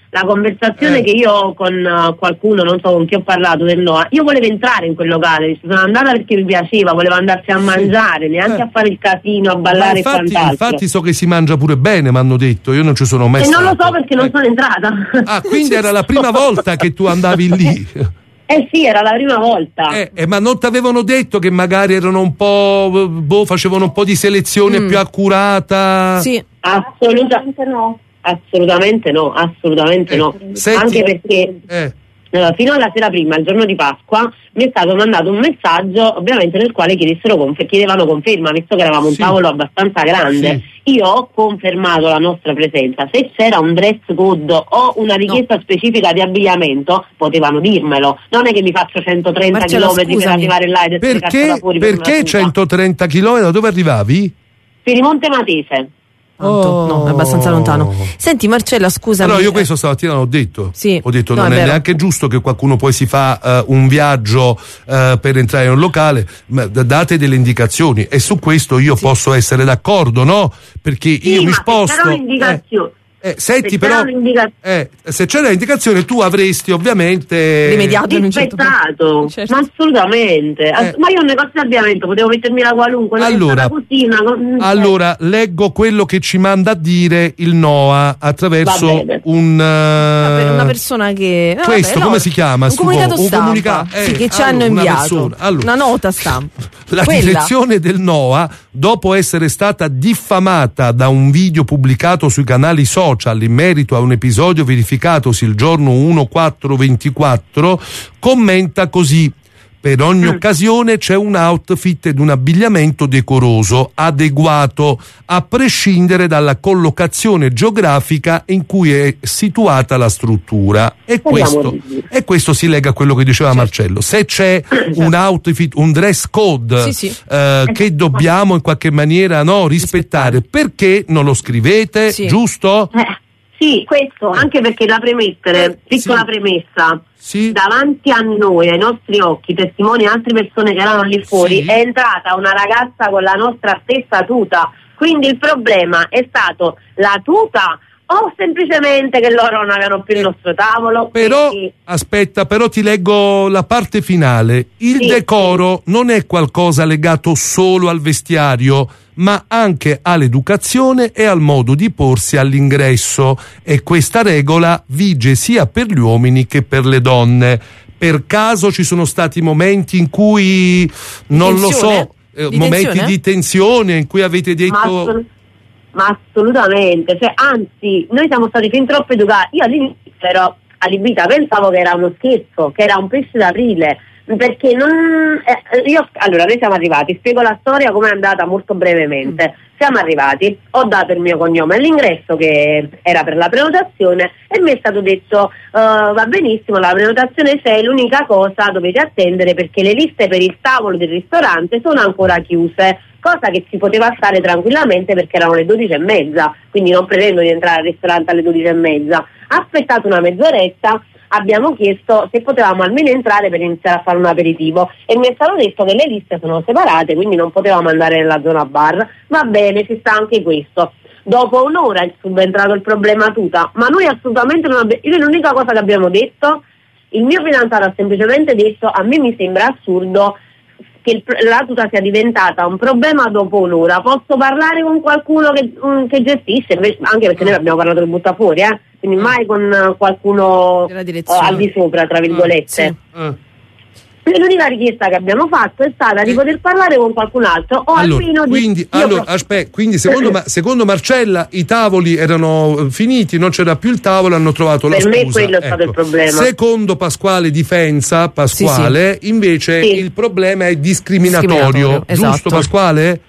Speaker 15: la conversazione
Speaker 1: Eh.
Speaker 15: che io ho con uh, qualcuno, non so con chi ho parlato del Noah, io volevo entrare in quel locale, sono andata perché mi piaceva, volevo andarci a mangiare, neanche a fare il casino, a
Speaker 1: Ma
Speaker 15: ballare
Speaker 1: infatti,
Speaker 15: e quant'altro.
Speaker 1: infatti so che si mangia pure bene, mi hanno detto, io non ci sono mai
Speaker 15: E non
Speaker 1: stato.
Speaker 15: lo so perché non sono entrata.
Speaker 1: Ah, quindi era la prima volta che tu andavi lì.
Speaker 15: Eh sì, era la prima volta.
Speaker 1: Eh, eh, ma non ti avevano detto che magari erano un po', boh, facevano un po' di selezione
Speaker 15: Mm.
Speaker 1: più accurata?
Speaker 15: Sì, assolutamente no. Assolutamente no, assolutamente no.
Speaker 1: senti-
Speaker 15: Anche perché
Speaker 1: Eh.
Speaker 15: eh, fino alla sera prima, il giorno di Pasqua, mi è stato mandato un messaggio ovviamente nel quale chiedessero conf- chiedevano conferma, visto che eravamo un
Speaker 1: Sì.
Speaker 15: tavolo abbastanza grande. Io ho confermato la nostra presenza. Se c'era un dress code o una richiesta specifica di abbigliamento, potevano dirmelo. Non è che mi faccio centotrenta
Speaker 3: Marcello,
Speaker 15: chilometri per
Speaker 3: scusami.
Speaker 15: arrivare là ed essere cacciata
Speaker 1: Perché,
Speaker 15: fuori per
Speaker 1: perché
Speaker 15: una tuta.
Speaker 1: centotrenta chilometri? Da dove arrivavi?
Speaker 15: Piemonte Matese.
Speaker 3: Tanto, no, è abbastanza lontano. Senti Marcella, scusami.
Speaker 1: Allora io questo stamattina l'ho detto.
Speaker 3: Sì.
Speaker 1: Ho detto
Speaker 3: No,
Speaker 1: non
Speaker 3: è
Speaker 1: è,
Speaker 3: vero.
Speaker 1: neanche giusto che qualcuno poi si fa eh, un viaggio eh, per entrare in un locale, ma d- date delle indicazioni e su questo io posso essere d'accordo, no? Perché
Speaker 15: Sì,
Speaker 1: io mi
Speaker 15: ma
Speaker 1: sposto.
Speaker 15: se c'era un'indicazione.
Speaker 1: Eh, senti,
Speaker 15: se
Speaker 1: però,
Speaker 15: c'era un'indicazione.
Speaker 1: eh, se c'era l'indicazione tu avresti ovviamente
Speaker 3: Rimediato in un certo
Speaker 15: Rispettato,
Speaker 3: Certo.
Speaker 15: ma assolutamente. Ass-
Speaker 1: Eh.
Speaker 15: ma io ho un negozio di abbiamento, potevo mettermi la qualunque,
Speaker 1: Allora,
Speaker 15: la cucina. con-
Speaker 1: Allora, leggo quello che ci manda a dire il Noah attraverso
Speaker 15: Va bene.
Speaker 1: un
Speaker 3: Per
Speaker 1: eh,
Speaker 3: una persona che no,
Speaker 1: questo
Speaker 3: vabbè,
Speaker 1: come
Speaker 3: no,
Speaker 1: si chiama?
Speaker 3: un
Speaker 1: sto
Speaker 3: comunicato
Speaker 1: co- un
Speaker 3: stampa
Speaker 1: comunica- eh,
Speaker 3: sì, che ci
Speaker 1: allora,
Speaker 3: hanno
Speaker 1: una
Speaker 3: inviato
Speaker 1: persona. Allora,
Speaker 3: una nota stampa.
Speaker 1: la
Speaker 3: Quella.
Speaker 1: direzione del Noah, dopo essere stata diffamata da un video pubblicato sui canali social in merito a un episodio verificatosi il giorno uno quattro ventiquattro, commenta così: per ogni occasione c'è un outfit ed un abbigliamento decoroso, adeguato, a prescindere dalla collocazione geografica in cui è situata la struttura. E questo, e questo si lega a quello che diceva Marcello. Se c'è un outfit, un dress code
Speaker 3: Sì, sì.
Speaker 1: eh, che dobbiamo in qualche maniera no, rispettare, perché non lo scrivete,
Speaker 3: Sì.
Speaker 1: giusto?
Speaker 15: Eh, sì, questo, anche perché da premettere, piccola premessa, davanti a noi, ai nostri occhi, testimoni altre persone che erano lì fuori,
Speaker 1: Sì.
Speaker 15: è entrata una ragazza con la nostra stessa tuta. Quindi il problema è stato la tuta o semplicemente che loro non avevano più il nostro tavolo.
Speaker 1: Però,
Speaker 15: perché-
Speaker 1: aspetta, però ti leggo la parte finale. Il
Speaker 15: Sì,
Speaker 1: decoro non è qualcosa legato solo al vestiario, ma anche all'educazione e al modo di porsi all'ingresso. E questa regola vige sia per gli uomini che per le donne. Per caso ci sono stati momenti in cui, non lo
Speaker 3: tensione?
Speaker 1: so, eh,
Speaker 3: Di
Speaker 1: momenti
Speaker 3: tensione?
Speaker 1: di tensione in cui avete
Speaker 15: Ma,
Speaker 1: detto...
Speaker 15: assolut- ma assolutamente, cioè, anzi, noi siamo stati fin troppo educati. Io all'inizio ero allibita, pensavo che era uno scherzo, che era un pesce d'aprile, perché non eh, io allora noi siamo arrivati, spiego la storia come è andata molto brevemente. Siamo arrivati, ho dato il mio cognome all'ingresso che era per la prenotazione e mi è stato detto uh, va benissimo, la prenotazione c'è, l'unica cosa dovete attendere perché le liste per il tavolo del ristorante sono ancora chiuse, cosa che si poteva fare tranquillamente perché erano le dodici e mezza, quindi non pretendo di entrare al ristorante alle dodici e mezza. Aspettate una mezz'oretta, abbiamo chiesto se potevamo almeno entrare per iniziare a fare un aperitivo e mi è stato detto che le liste sono separate, quindi non potevamo andare nella zona bar. Va bene, ci sta anche questo. Dopo un'ora è subentrato il problema tuta, ma noi assolutamente non abbiamo... Io l'unica cosa che abbiamo detto, il mio fidanzato ha semplicemente detto a me mi sembra assurdo che il, la tuta sia diventata un problema dopo un'ora. Posso parlare con qualcuno che, um, che gestisce, anche perché noi abbiamo parlato del buttafuori, eh? Quindi mai con uh, qualcuno uh, al di sopra, tra virgolette.
Speaker 1: Sì. Uh.
Speaker 15: L'unica richiesta che abbiamo fatto è stata di poter parlare con qualcun altro o
Speaker 1: Allora,
Speaker 15: almeno di...
Speaker 1: quindi,
Speaker 15: io
Speaker 1: allora,
Speaker 15: pro-
Speaker 1: aspetta, quindi secondo, ma, secondo Marcella i tavoli erano finiti, non c'era più il tavolo, hanno trovato la
Speaker 15: Per
Speaker 1: scusa.
Speaker 15: me quello è stato il problema.
Speaker 1: Secondo Pasquale Difensa, Pasquale,
Speaker 15: Sì, sì.
Speaker 1: invece
Speaker 15: Sì.
Speaker 1: il problema è discriminatorio,
Speaker 3: Discriminatorio,
Speaker 1: giusto
Speaker 3: esatto.
Speaker 1: Pasquale?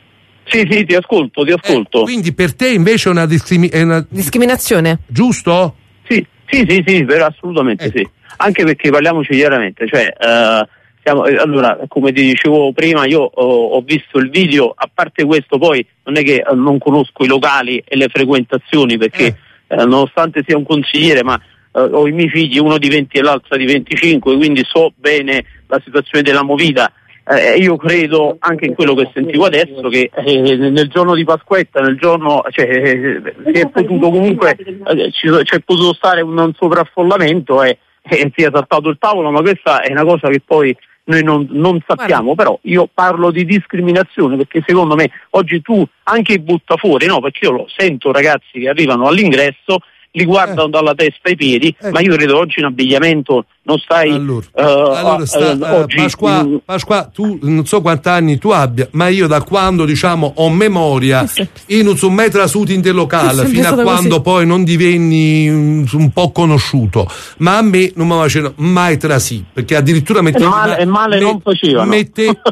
Speaker 10: Sì, sì, ti ascolto, ti ascolto.
Speaker 1: Eh, quindi per te invece è una, discrimi- è una...
Speaker 3: discriminazione,
Speaker 1: giusto?
Speaker 10: Sì, sì, sì, sì, vero, assolutamente sì. Anche perché parliamoci chiaramente, cioè, eh, siamo, eh, allora, come ti dicevo prima, io ho, ho visto il video, a parte questo poi non è che eh, non conosco i locali e le frequentazioni, perché
Speaker 1: Eh.
Speaker 10: eh, nonostante sia un consigliere, ma eh, ho i miei figli, uno di venti e l'altra di venticinque, quindi so bene la situazione della movida. eh, io credo anche in quello che sentivo adesso, che eh, nel giorno di Pasquetta, nel giorno, cioè, eh, si è potuto comunque, eh, ci, c'è potuto stare un, un sovraffollamento e, e si è saltato il tavolo, ma questa è una cosa che poi noi non, non sappiamo. Guarda. Però io parlo di discriminazione, perché secondo me oggi tu anche i buttafuori, no, perché io lo sento ragazzi che arrivano all'ingresso, li guardano eh. dalla testa ai piedi, eh. ma io credo oggi in abbigliamento non stai
Speaker 1: allora,
Speaker 10: uh,
Speaker 1: allora sta,
Speaker 10: uh,
Speaker 1: uh,
Speaker 10: oggi,
Speaker 1: Pasqua,
Speaker 10: uh,
Speaker 1: Pasqua, tu non so quanti anni tu abbia, ma io da quando diciamo ho memoria in un metro su interlocale fino a quando così. Poi non divenni un, un po' conosciuto, ma a me non mi facevano mai trasì, perché addirittura mettevo
Speaker 10: male,
Speaker 1: il,
Speaker 10: male
Speaker 1: me,
Speaker 10: non facevano.
Speaker 1: Mette,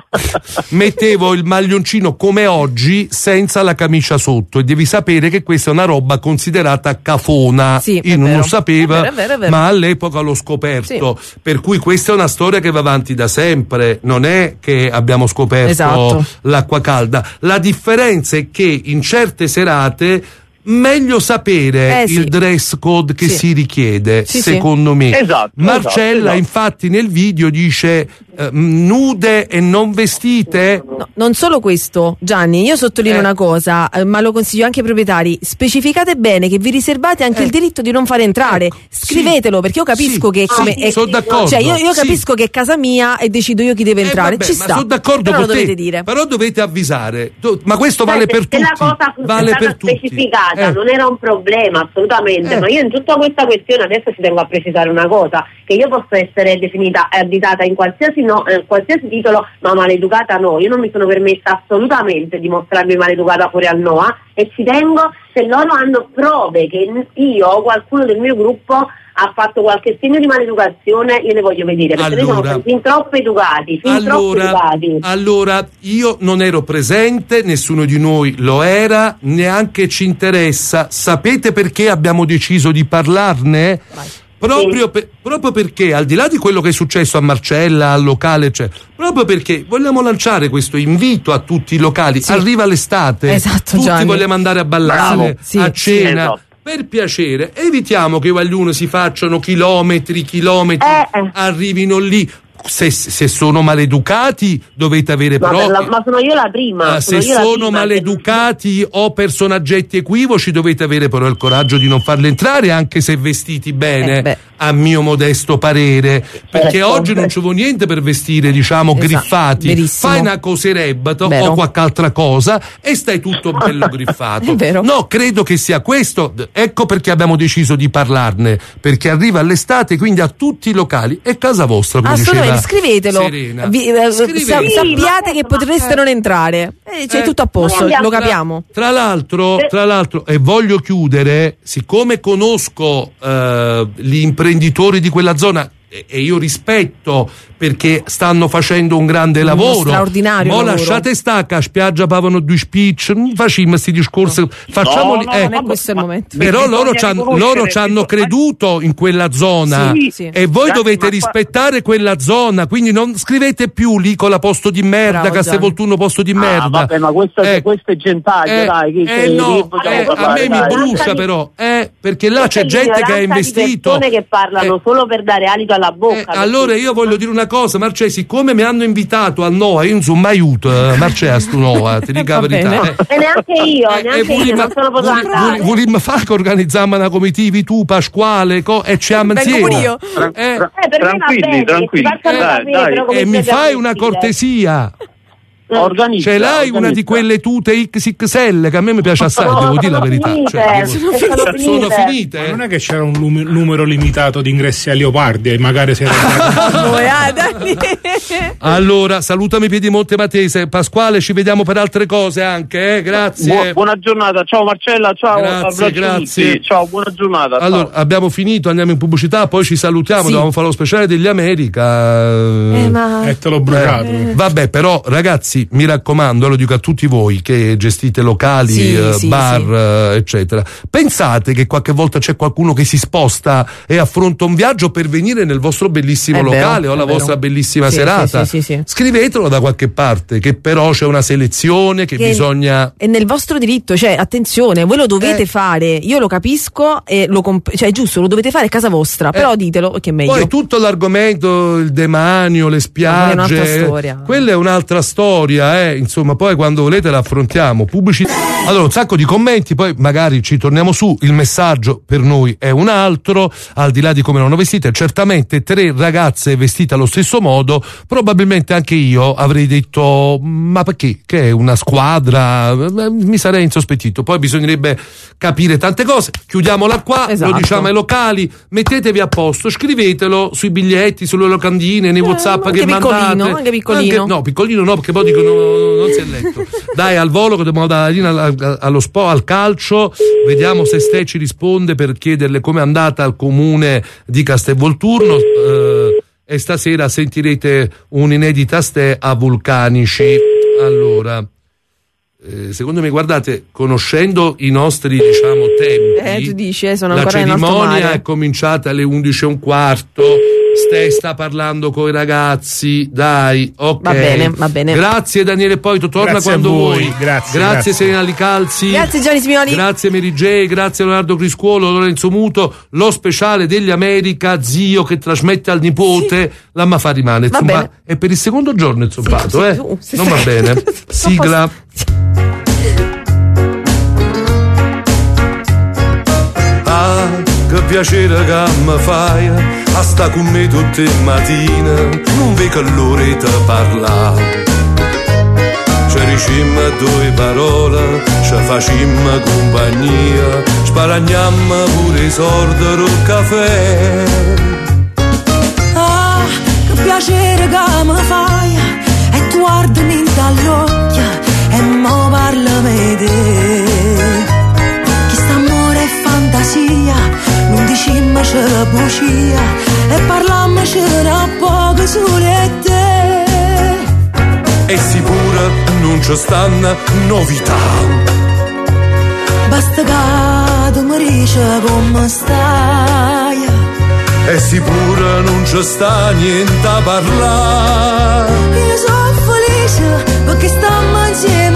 Speaker 1: mettevo il maglioncino come oggi senza la camicia sotto, e devi sapere che questa è una roba considerata cafona.
Speaker 3: Sì,
Speaker 1: io non
Speaker 3: vero.
Speaker 1: lo sapevo,
Speaker 3: è vero, è vero, è vero.
Speaker 1: ma all'epoca l'ho scoperto. Sì. Per cui questa è una storia che va avanti da sempre, non è che abbiamo scoperto
Speaker 3: esatto.
Speaker 1: l'acqua calda. La differenza è che in certe serate meglio sapere
Speaker 3: eh, sì.
Speaker 1: il dress code che
Speaker 3: sì.
Speaker 1: si richiede,
Speaker 3: sì,
Speaker 1: secondo
Speaker 3: sì.
Speaker 1: me.
Speaker 10: Esatto,
Speaker 1: Marcella
Speaker 10: esatto, esatto.
Speaker 1: infatti nel video dice eh, nude e non vestite.
Speaker 3: No, non solo questo, Gianni, io sottolineo
Speaker 1: Eh.
Speaker 3: una cosa, eh, ma lo consiglio anche ai proprietari: specificate bene che vi riservate anche
Speaker 1: Eh.
Speaker 3: il diritto di non fare entrare.
Speaker 1: Ecco,
Speaker 3: scrivetelo,
Speaker 1: sì.
Speaker 3: perché io capisco
Speaker 1: Sì,
Speaker 3: che come
Speaker 1: sì,
Speaker 3: è,
Speaker 1: sono d'accordo.
Speaker 3: cioè io, io
Speaker 1: Sì.
Speaker 3: capisco che è casa mia e decido io chi deve entrare.
Speaker 1: Eh, vabbè,
Speaker 3: Ci
Speaker 1: ma
Speaker 3: sta.
Speaker 1: sono d'accordo
Speaker 3: però
Speaker 1: con
Speaker 3: lo
Speaker 1: te,
Speaker 3: dovete dire.
Speaker 1: però dovete avvisare. Tu- ma questo vale
Speaker 15: Beh,
Speaker 1: per
Speaker 15: se
Speaker 1: tutti.
Speaker 15: la cosa fosse
Speaker 1: Vale
Speaker 15: stata
Speaker 1: per tutti.
Speaker 15: specificata
Speaker 1: Eh.
Speaker 15: non era un problema assolutamente,
Speaker 1: Eh.
Speaker 15: ma io in tutta questa questione adesso ci tengo a precisare una cosa, che io posso essere definita e additata in qualsiasi, no, eh, qualsiasi titolo, ma maleducata no. Io non mi sono permessa assolutamente di mostrarmi maleducata fuori al Noah, e ci tengo, se loro hanno prove che io o qualcuno del mio gruppo ha fatto qualche segno di maleducazione, io le voglio vedere, perché
Speaker 1: Allora.
Speaker 15: noi siamo fin troppo educati, fin troppo
Speaker 1: Allora,
Speaker 15: educati.
Speaker 1: allora, io non ero presente, nessuno di noi lo era, neanche ci interessa. Sapete perché abbiamo deciso di parlarne?
Speaker 3: Vai.
Speaker 1: Proprio,
Speaker 15: Sì.
Speaker 1: per, proprio perché, al di là di quello che è successo a Marcella, al locale, eccetera, proprio perché vogliamo lanciare questo invito a tutti i locali.
Speaker 3: Sì.
Speaker 1: Arriva l'estate,
Speaker 3: Esatto,
Speaker 1: tutti
Speaker 3: Gianni.
Speaker 1: vogliamo andare a ballare,
Speaker 10: Bravo.
Speaker 3: Sì,
Speaker 1: a
Speaker 3: sì,
Speaker 1: cena.
Speaker 10: esatto.
Speaker 1: Per piacere, evitiamo che i guaglioni si facciano chilometri, chilometri,
Speaker 15: Eh, eh.
Speaker 1: arrivino lì. Se, se sono maleducati dovete avere
Speaker 15: Ma,
Speaker 1: però
Speaker 15: per la- ma sono io la prima.
Speaker 1: eh, se
Speaker 15: io la
Speaker 1: sono
Speaker 15: prima
Speaker 1: maleducati o personaggetti equivoci dovete avere però il coraggio di non farli entrare, anche se vestiti bene,
Speaker 3: Eh, beh.
Speaker 1: a mio modesto parere, perché
Speaker 15: Certo.
Speaker 1: oggi non ci vuole niente per vestire, diciamo,
Speaker 3: Esatto,
Speaker 1: griffati.
Speaker 3: verissimo.
Speaker 1: Fai una coserebbato
Speaker 3: Vero.
Speaker 1: o qualche altra cosa e stai tutto bello griffato.
Speaker 3: È vero.
Speaker 1: No, credo che sia questo. Ecco perché abbiamo deciso di parlarne, perché arriva l'estate, quindi a tutti i locali è casa vostra, come
Speaker 3: Assolutamente,
Speaker 1: diceva
Speaker 3: scrivetelo.
Speaker 1: Serena.
Speaker 3: Vi- eh,
Speaker 1: Scrivetelo.
Speaker 3: sa-
Speaker 15: Sì,
Speaker 3: sappiate
Speaker 15: ma-
Speaker 3: che potreste
Speaker 15: eh.
Speaker 3: non entrare. Eh, c'è
Speaker 1: Eh,
Speaker 3: tutto a posto,
Speaker 15: noi abbiamo-
Speaker 3: lo capiamo.
Speaker 1: Tra l'altro, tra l'altro, e voglio chiudere, siccome conosco eh, gli imprenditori di quella zona e, e io rispetto, perché stanno facendo un grande
Speaker 3: Uno
Speaker 1: lavoro.
Speaker 3: straordinario
Speaker 1: Ma
Speaker 3: lavoro.
Speaker 1: lasciate sta che a spiaggia pavano due spicci, non facciamo questi discorsi, facciamoli.
Speaker 10: no,
Speaker 1: eh,
Speaker 3: Non è questo il momento.
Speaker 1: però
Speaker 10: Bisogna
Speaker 1: loro ci hanno,
Speaker 10: riconoscere
Speaker 1: loro ci hanno
Speaker 10: che-
Speaker 1: creduto in quella zona,
Speaker 10: Sì,
Speaker 3: sì.
Speaker 1: e voi
Speaker 10: Gianni,
Speaker 1: dovete
Speaker 10: ma qua-
Speaker 1: rispettare quella zona, quindi non scrivete più lì con la posto di merda,
Speaker 3: Bravo,
Speaker 1: che a se
Speaker 3: Gianni.
Speaker 1: voltuno posto di
Speaker 10: Ah,
Speaker 1: merda.
Speaker 10: vabbè, ma questo,
Speaker 1: Eh,
Speaker 10: questo è gentaglio,
Speaker 1: eh,
Speaker 10: dai. Che
Speaker 1: eh,
Speaker 10: che-
Speaker 1: no,
Speaker 10: che possiamo
Speaker 1: eh, a
Speaker 10: parlare,
Speaker 1: me mi
Speaker 10: dai.
Speaker 1: brucia però, eh, perché là c'è
Speaker 15: Questa è
Speaker 1: gente che ha
Speaker 15: l'ignoranza di
Speaker 1: investito.
Speaker 15: persone che parlano
Speaker 1: Eh,
Speaker 15: solo per dare alito alla bocca.
Speaker 1: eh,
Speaker 15: perché-
Speaker 1: allora io voglio dire una cosa, Marcè, siccome mi hanno invitato al Noa, io non sono mai aiuto, eh, Marcè, a stu Noa, ti dico la
Speaker 3: Va
Speaker 1: verità.
Speaker 3: bene.
Speaker 1: eh.
Speaker 15: E neanche io,
Speaker 1: Eh,
Speaker 15: neanche
Speaker 1: eh,
Speaker 15: io, non sono potuto
Speaker 1: voli-
Speaker 15: andare.
Speaker 1: voli- Volimmo fare che organizziamo una comitiva, tu, Pasquale, co- e ci amiamo
Speaker 3: Vengo
Speaker 1: insieme.
Speaker 3: pure io.
Speaker 10: Tran-
Speaker 1: Eh,
Speaker 10: tra-
Speaker 15: Eh, per me va
Speaker 10: tranquilli,
Speaker 15: bene,
Speaker 10: tranquilli.
Speaker 15: si facciano
Speaker 10: Dai,
Speaker 15: sapere,
Speaker 10: dai.
Speaker 15: però come
Speaker 1: e mi
Speaker 15: siete
Speaker 1: fai una
Speaker 15: vestite.
Speaker 1: cortesia.
Speaker 10: Organizza,
Speaker 1: Ce l'hai una di
Speaker 10: organizza.
Speaker 1: quelle tute X X L che a me mi piace assai,
Speaker 15: No,
Speaker 1: devo dire la
Speaker 15: sono
Speaker 1: verità.
Speaker 15: finite,
Speaker 1: Cioè, devo-
Speaker 15: sono
Speaker 1: sono
Speaker 15: finite.
Speaker 1: finite.
Speaker 22: Ma non è che c'era un lumi- numero limitato di ingressi a Leopardi e magari si era
Speaker 3: Voi, ah, Dani.
Speaker 1: Allora, salutami Piedimonte Matese. Pasquale, ci vediamo per altre cose anche, eh? Grazie.
Speaker 10: Bu- buona giornata, ciao Marcella, ciao,
Speaker 1: Grazie,
Speaker 10: abbraccio a
Speaker 1: grazie.
Speaker 10: tutti. Ciao, buona giornata.
Speaker 1: Allora,
Speaker 10: ciao.
Speaker 1: abbiamo finito, andiamo in pubblicità, poi ci salutiamo, dobbiamo fare lo speciale degli America.
Speaker 3: Eh, ma...
Speaker 22: e te l'ho bruciato.
Speaker 1: Eh, vabbè, però, ragazzi, ragazzi, mi raccomando, lo dico a tutti voi che gestite locali,
Speaker 3: Sì,
Speaker 1: eh,
Speaker 3: sì,
Speaker 1: bar,
Speaker 3: sì.
Speaker 1: eh, eccetera, pensate che qualche volta c'è qualcuno che si sposta e affronta un viaggio per venire nel vostro bellissimo
Speaker 3: È vero,
Speaker 1: locale o
Speaker 3: è
Speaker 1: alla
Speaker 3: vero.
Speaker 1: vostra bellissima
Speaker 3: Sì,
Speaker 1: serata?
Speaker 3: sì, sì, sì, sì.
Speaker 1: Scrivetelo da qualche parte, che però c'è una selezione, che,
Speaker 3: Che
Speaker 1: bisogna...
Speaker 3: è nel vostro diritto, cioè attenzione, voi lo dovete
Speaker 1: Eh.
Speaker 3: fare, io lo capisco e lo comp- cioè è giusto, lo dovete fare a casa vostra, però ditelo che è meglio.
Speaker 1: Poi tutto l'argomento, il demanio, le
Speaker 3: quella è un'altra
Speaker 1: spiagge,
Speaker 3: storia.
Speaker 1: quella è un'altra storia, eh. Insomma, poi quando volete la affrontiamo. Pubblicità. Allora, un sacco di commenti, poi magari ci torniamo su. Il messaggio per noi è un altro, al di là di come erano vestite. Certamente tre ragazze vestite allo stesso modo, probabilmente anche io avrei detto: ma perché? Che è una squadra? Mi sarei insospettito. Poi bisognerebbe capire tante cose. Chiudiamola qua,
Speaker 3: Esatto.
Speaker 1: lo diciamo ai locali, mettetevi a posto, scrivetelo sui biglietti, sulle locandine, nei WhatsApp
Speaker 3: anche
Speaker 1: che
Speaker 3: piccolino,
Speaker 1: mandate.
Speaker 3: anche piccolino.
Speaker 1: Anche- no, piccolino no, perché poi dicono no, non si è letto. Dai, al volo che dobbiamo dare la linea al- allo spo, al calcio. Vediamo se Ste ci risponde per chiederle com'è andata al comune di Castelvolturno. Eh, e stasera sentirete un'inedita Ste a Vulcanici. Allora, eh, secondo me, guardate, conoscendo i nostri, diciamo, tempi,
Speaker 3: Eh, tu dici, eh, sono
Speaker 1: la
Speaker 3: ancora in alto
Speaker 1: cerimonia
Speaker 3: mare.
Speaker 1: è cominciata alle undici e un quarto. Ste sta parlando con i ragazzi, dai, ok.
Speaker 3: Va bene, va bene.
Speaker 1: Grazie Daniele Poito, torna
Speaker 22: Grazie a
Speaker 1: quando
Speaker 22: voi,
Speaker 1: vuoi.
Speaker 22: grazie,
Speaker 1: Grazie
Speaker 22: grazie.
Speaker 1: Serena Licalzi.
Speaker 3: Grazie Gianni Simioli.
Speaker 1: Grazie Mary J, grazie Leonardo Criscuolo, Lorenzo Muto, lo speciale degli America, zio che trasmette al nipote la Maffa rimane.
Speaker 3: Va
Speaker 1: Zumba-
Speaker 3: bene.
Speaker 1: è per il secondo giorno il zumbato,
Speaker 3: sì,
Speaker 1: eh?
Speaker 3: tu, sì,
Speaker 1: non
Speaker 3: sì.
Speaker 1: va bene. Sigla. Ah, che piacere che mi fai a sta con me tutte le mattine, non vedo l'ora di parlare. Ci dicemmo due parole, ci facemmo compagnia, sparagnammo pure i soldi del caffè.
Speaker 5: Ah, che piacere che mi fai, e tu guardami dall'occhio e mo parlami di te. Che st'amore è fantasia, non diciamo c'è bugia e parlammo c'era poco sole te.
Speaker 1: E sicuro non ci stanno novità.
Speaker 5: Basta che tu mi dici come stai.
Speaker 1: E sicuro non ci sta niente a parlare.
Speaker 5: Io sono felice perché stiamo insieme.